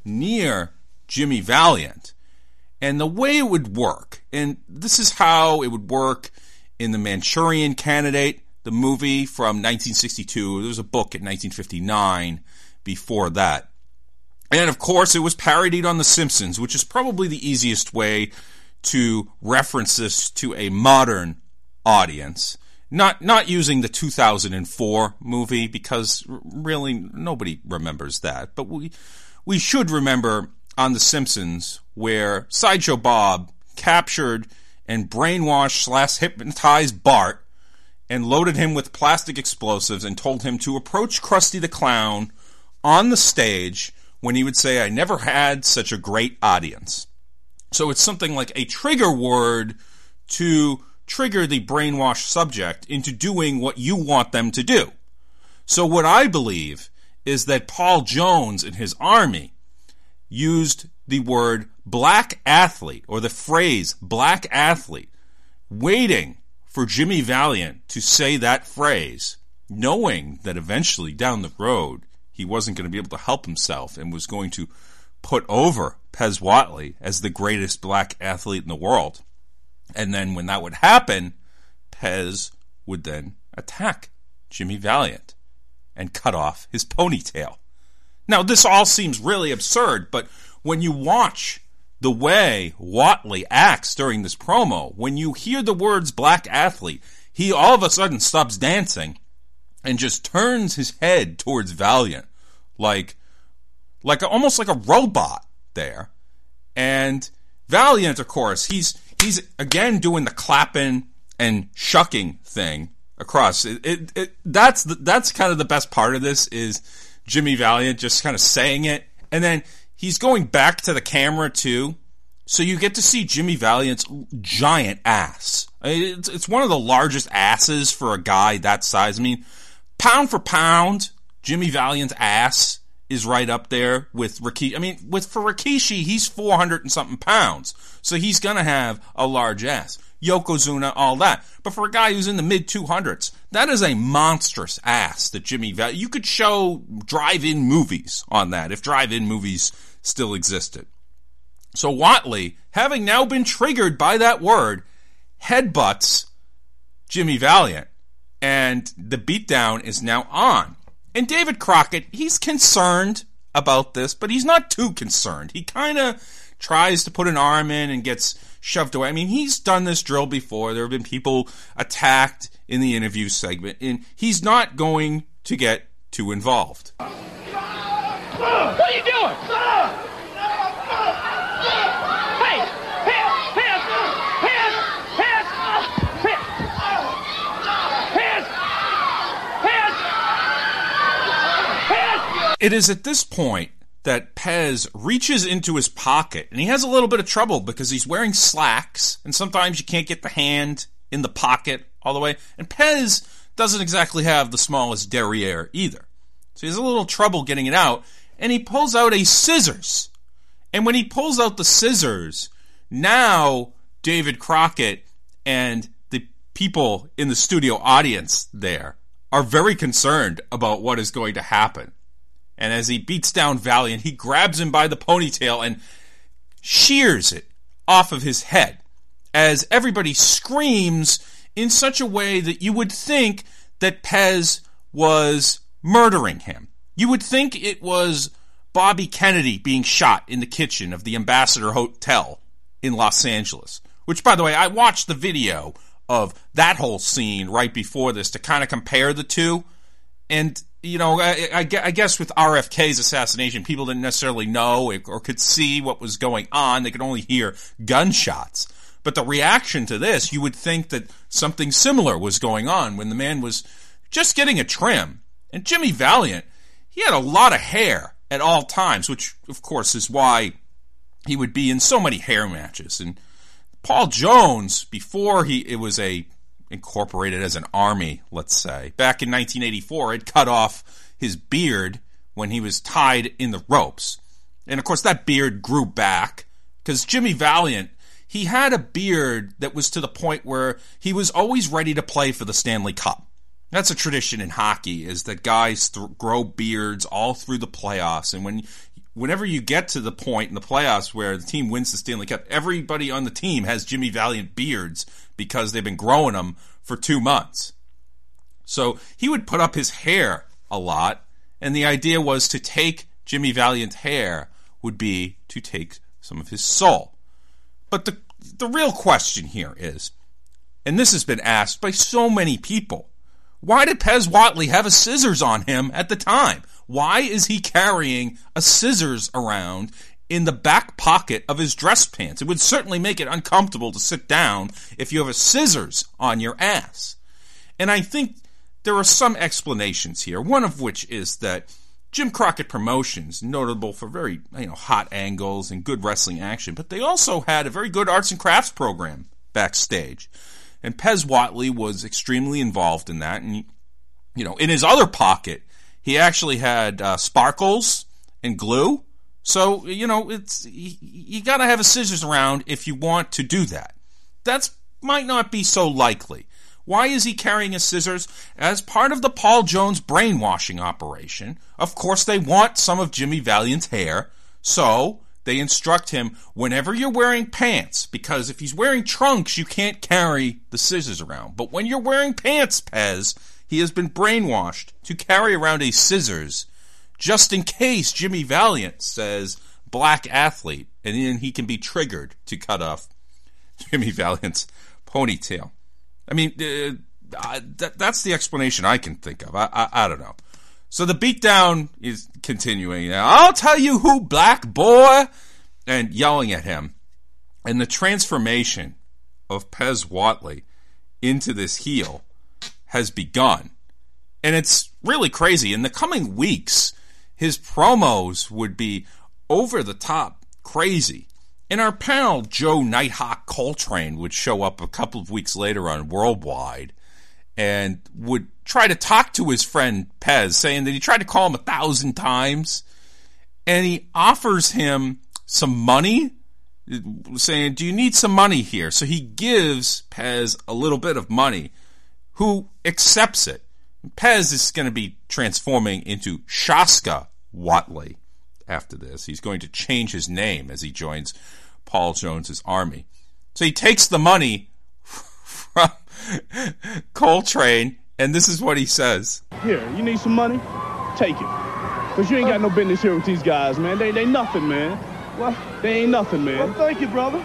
[SPEAKER 6] near Jimmy Valiant. And the way it would work, and this is how it would work in The Manchurian Candidate, the movie from 1962. There was a book in 1959 before that. And of course, it was parodied on The Simpsons, which is probably the easiest way to reference this to a modern audience. Not using the 2004 movie, because really nobody remembers that. But we should remember on The Simpsons where Sideshow Bob captured and brainwashed / hypnotized Bart and loaded him with plastic explosives and told him to approach Krusty the Clown on the stage when he would say, "I never had such a great audience." So it's something like a trigger word to trigger the brainwashed subject into doing what you want them to do. So what I believe is that Paul Jones and his army used the word black athlete, or the phrase black athlete, waiting for Jimmy Valiant to say that phrase, knowing that eventually down the road he wasn't going to be able to help himself and was going to put over Pez Whatley as the greatest black athlete in the world. And then when that would happen, Pez would then attack Jimmy Valiant and cut off his ponytail. Now, this all seems really absurd, but when you watch the way Whatley acts during this promo, when you hear the words black athlete, he all of a sudden stops dancing and just turns his head towards Valiant like almost like a robot there. And Valiant, of course, he's again doing the clapping and shucking thing across. That's kind of the best part of this, is Jimmy Valiant just kind of saying it, and then he's going back to the camera too, so you get to see Jimmy Valiant's giant ass. It's one of the largest asses for a guy that size. I mean, pound for pound, Jimmy Valiant's ass is right up there with Rikishi. I mean, for Rikishi, he's 400 and something pounds, so he's gonna have a large ass. Yokozuna, all that. But for a guy who's in the mid-200s, that is a monstrous ass that Jimmy Valiant... You could show drive-in movies on that, if drive-in movies still existed. So Whatley, having now been triggered by that word, headbutts Jimmy Valiant, and the beatdown is now on. And David Crockett, he's concerned about this, but he's not too concerned. He kind of tries to put an arm in and gets shoved away. I mean, he's done this drill before. There have been people attacked in the interview segment, and he's not going to get too involved.
[SPEAKER 7] What are you doing?
[SPEAKER 6] It is at this point that Pez reaches into his pocket, and he has a little bit of trouble because he's wearing slacks, and sometimes you can't get the hand in the pocket all the way, and Pez doesn't exactly have the smallest derriere either. So he has a little trouble getting it out, and he pulls out a scissors. And when he pulls out the scissors, now David Crockett and the people in the studio audience there are very concerned about what is going to happen. And as he beats down Valiant, he grabs him by the ponytail and shears it off of his head, as everybody screams in such a way that you would think that Pez was murdering him. You would think it was Bobby Kennedy being shot in the kitchen of the Ambassador Hotel in Los Angeles. Which, by the way, I watched the video of that whole scene right before this to kind of compare the two. And, you know, I guess with RFK's assassination, people didn't necessarily know or could see what was going on. They could only hear gunshots. But the reaction to this, you would think that something similar was going on when the man was just getting a trim. And Jimmy Valiant, he had a lot of hair at all times, which, of course, is why he would be in so many hair matches. And Paul Jones, before it was incorporated as an army, let's say, back in 1984, had cut off his beard when he was tied in the ropes. And, of course, that beard grew back Because Jimmy Valiant, he had a beard that was to the point where he was always ready to play for the Stanley Cup. That's a tradition in hockey, is that guys grow beards all through the playoffs. And whenever you get to the point in the playoffs where the team wins the Stanley Cup, everybody on the team has Jimmy Valiant beards because they've been growing them for 2 months. So he would put up his hair a lot, and the idea was to take Jimmy Valiant's hair would be to take some of his soul. But the real question here is, and this has been asked by so many people, why did Pez Whatley have a scissors on him at the time? Why is he carrying a scissors around in the back pocket of his dress pants? It would certainly make it uncomfortable to sit down if you have a scissors on your ass. And I think there are some explanations here, one of which is that Jim Crockett Promotions, notable for very hot angles and good wrestling action, but they also had a very good arts and crafts program backstage. And Pez Whatley was extremely involved in that. And, in his other pocket, he actually had sparkles and glue. So, you got to have a scissors around if you want to do that. That might not be so likely. Why is he carrying his scissors? As part of the Paul Jones brainwashing operation, of course they want some of Jimmy Valiant's hair, so they instruct him, whenever you're wearing pants, because if he's wearing trunks, you can't carry the scissors around. But when you're wearing pants, Pez, he has been brainwashed to carry around a scissors, just in case Jimmy Valiant says black athlete, and then he can be triggered to cut off Jimmy Valiant's ponytail. I mean, that's the explanation I can think of. I don't know. So the beatdown is continuing. I'll tell you who, black boy, and yelling at him. And the transformation of Pez Whatley into this heel has begun. And it's really crazy. In the coming weeks, his promos would be over the top crazy. And our pal, Joe Nighthawk Coltrane, would show up a couple of weeks later on Worldwide and would try to talk to his friend Pez, saying that he tried to call him 1,000 times. And he offers him some money, saying, do you need some money here? So he gives Pez a little bit of money, who accepts it. Pez is going to be transforming into Shaska Whatley after this. He's going to change his name as he joins Paul Jones's army. So he takes the money from Coltrane, and this is what he says.
[SPEAKER 7] Here, you need some money? Take it. Because you ain't got no business here with these guys, man. They nothing, man. What? They ain't nothing, man. Well, thank you, brother.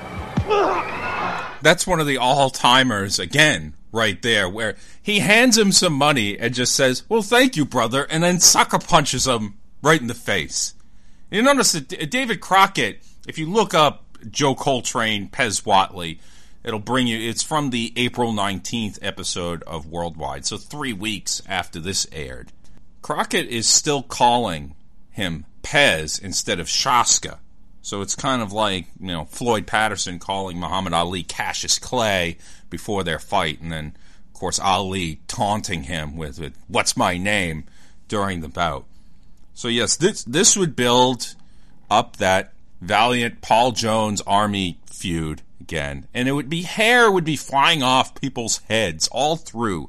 [SPEAKER 6] That's one of the all-timers, again, right there, where he hands him some money and just says, well, thank you, brother, and then sucker punches him right in the face. You notice that David Crockett, if you look up Joe Coltrane, Pez Whatley, it'll bring you, it's from the April 19th episode of Worldwide, so 3 weeks after this aired. Crockett is still calling him Pez instead of Shaska. So it's kind of like, Floyd Patterson calling Muhammad Ali Cassius Clay before their fight, and then, of course, Ali taunting him with what's my name during the bout. So yes, this would build up that Valiant Paul Jones Army feud again, and hair would be flying off people's heads all through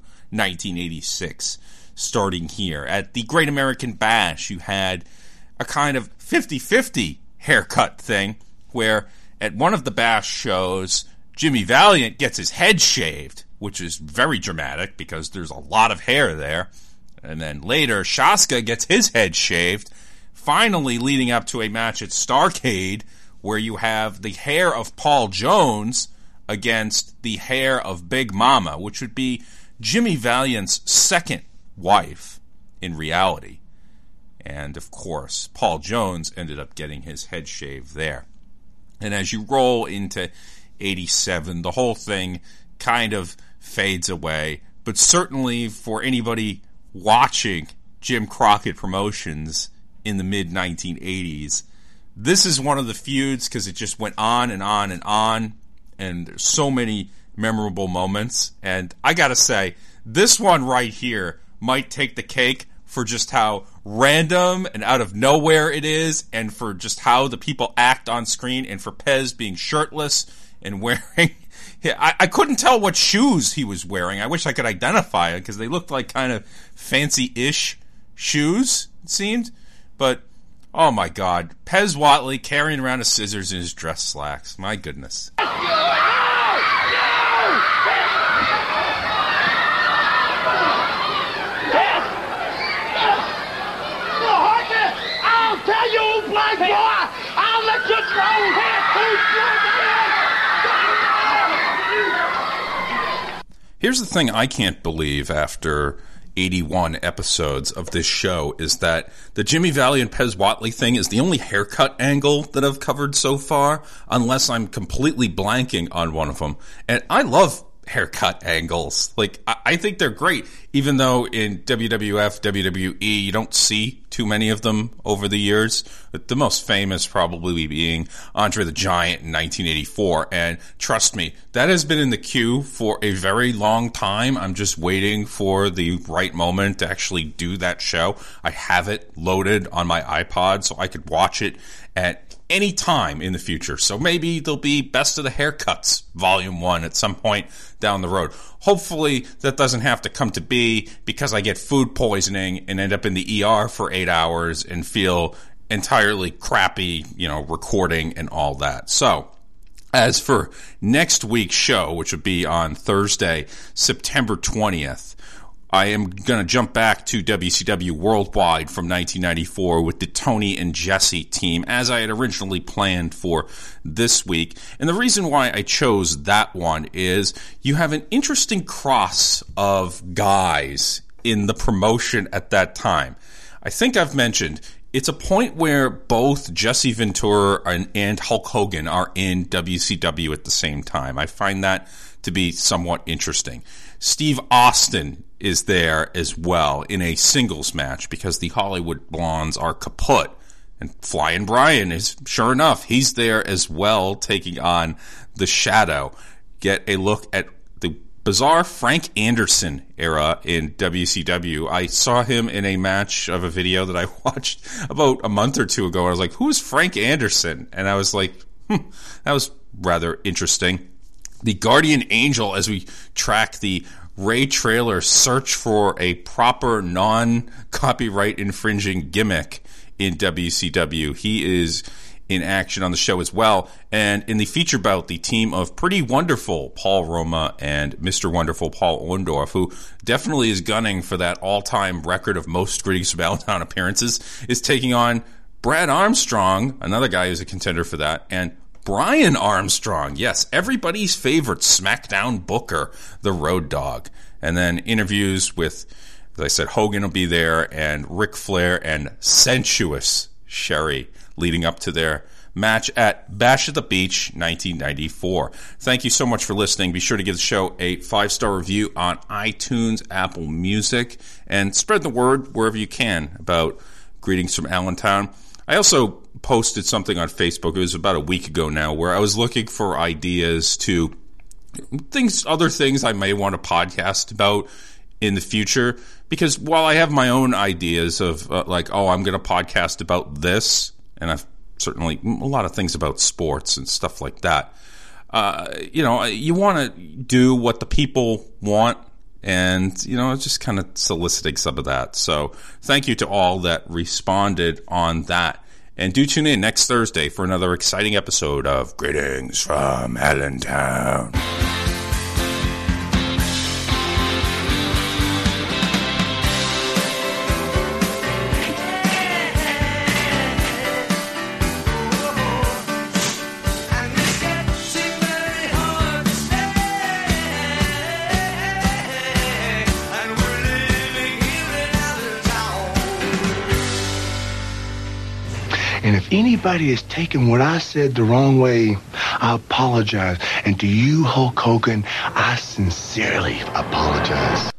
[SPEAKER 6] 1986, starting here. At the Great American Bash, you had a kind of 50-50 haircut thing, where at one of the Bash shows, Jimmy Valiant gets his head shaved, which is very dramatic because there's a lot of hair there. And then later, Shaska gets his head shaved, finally leading up to a match at Starrcade where you have the hair of Paul Jones against the hair of Big Mama, which would be Jimmy Valiant's second wife in reality. And, of course, Paul Jones ended up getting his head shaved there. And as you roll into 87, the whole thing kind of fades away. But certainly for anybody watching Jim Crockett Promotions in the mid-1980s, this is one of the feuds because it just went on and on and on. And there's so many memorable moments. And I got to say, this one right here might take the cake for just how random and out of nowhere it is, and for just how the people act on screen, and for Pez being shirtless and wearing... I couldn't tell what shoes he was wearing. I wish I could identify it, because they looked like kind of fancy-ish shoes, it seemed. But, oh my God, Pez Whatley carrying around his scissors in his dress slacks. My goodness.
[SPEAKER 17] I'll tell you, black boy, I'll let you throw head
[SPEAKER 6] Here's the thing I can't believe after 81 episodes of this show is that the Jimmy Valley and Pez Whatley thing is the only haircut angle that I've covered so far, unless I'm completely blanking on one of them. And I love haircut angles. Like, I think they're great, even though in WWF, WWE, you don't see too many of them over the years. The most famous probably being Andre the Giant in 1984. And trust me, that has been in the queue for a very long time. I'm just waiting for the right moment to actually do that show. I have it loaded on my iPod so I could watch it at any time in the future. So maybe there'll be Best of the Haircuts Volume 1 at some point down the road. Hopefully that doesn't have to come to be because I get food poisoning and end up in the ER for 8 hours and feel entirely crappy, recording and all that. So, as for next week's show, which would be on Thursday, September 20th, I am going to jump back to WCW Worldwide from 1994 with the Tony and Jesse team, as I had originally planned for this week. And the reason why I chose that one is you have an interesting cross of guys in the promotion at that time. I think I've mentioned it's a point where both Jesse Ventura and Hulk Hogan are in WCW at the same time. I find that to be somewhat interesting. Steve Austin is there as well in a singles match because the Hollywood Blondes are kaput. And Flying Brian is, sure enough, he's there as well taking on the Shadow. Get a look at the bizarre Frank Anderson era in WCW. I saw him in a match of a video that I watched about a month or two ago. I was like, who's Frank Anderson? And I was like, that was rather interesting. The Guardian Angel, as we track the Ray Traylor search for a proper non-copyright infringing gimmick in WCW. He is in action on the show as well. And in the feature bout, the team of Pretty Wonderful Paul Roma and Mr. Wonderful Paul Orndorff, who definitely is gunning for that all-time record of most Greetings from Allentown appearances, is taking on Brad Armstrong, another guy who's a contender for that, and Brian Armstrong, yes, everybody's favorite SmackDown booker, the Road Dogg. And then interviews with, as I said, Hogan will be there, and Ric Flair and Sensuous Sherry leading up to their match at Bash at the Beach 1994. Thank you so much for listening. Be sure to give the show a 5-star review on iTunes, Apple Music, and spread the word wherever you can about Greetings from Allentown. I also posted something on Facebook, it was about a week ago now, where I was looking for ideas to other things I may want to podcast about in the future, because while I have my own ideas of I'm going to podcast about this, and I've certainly a lot of things about sports and stuff like that, you want to do what the people want, and, just kind of soliciting some of that. So thank you to all that responded on that. And do tune in next Thursday for another exciting episode of Greetings from Allentown.
[SPEAKER 17] And if anybody has taken what I said the wrong way, I apologize. And to you, Hulk Hogan, I sincerely apologize.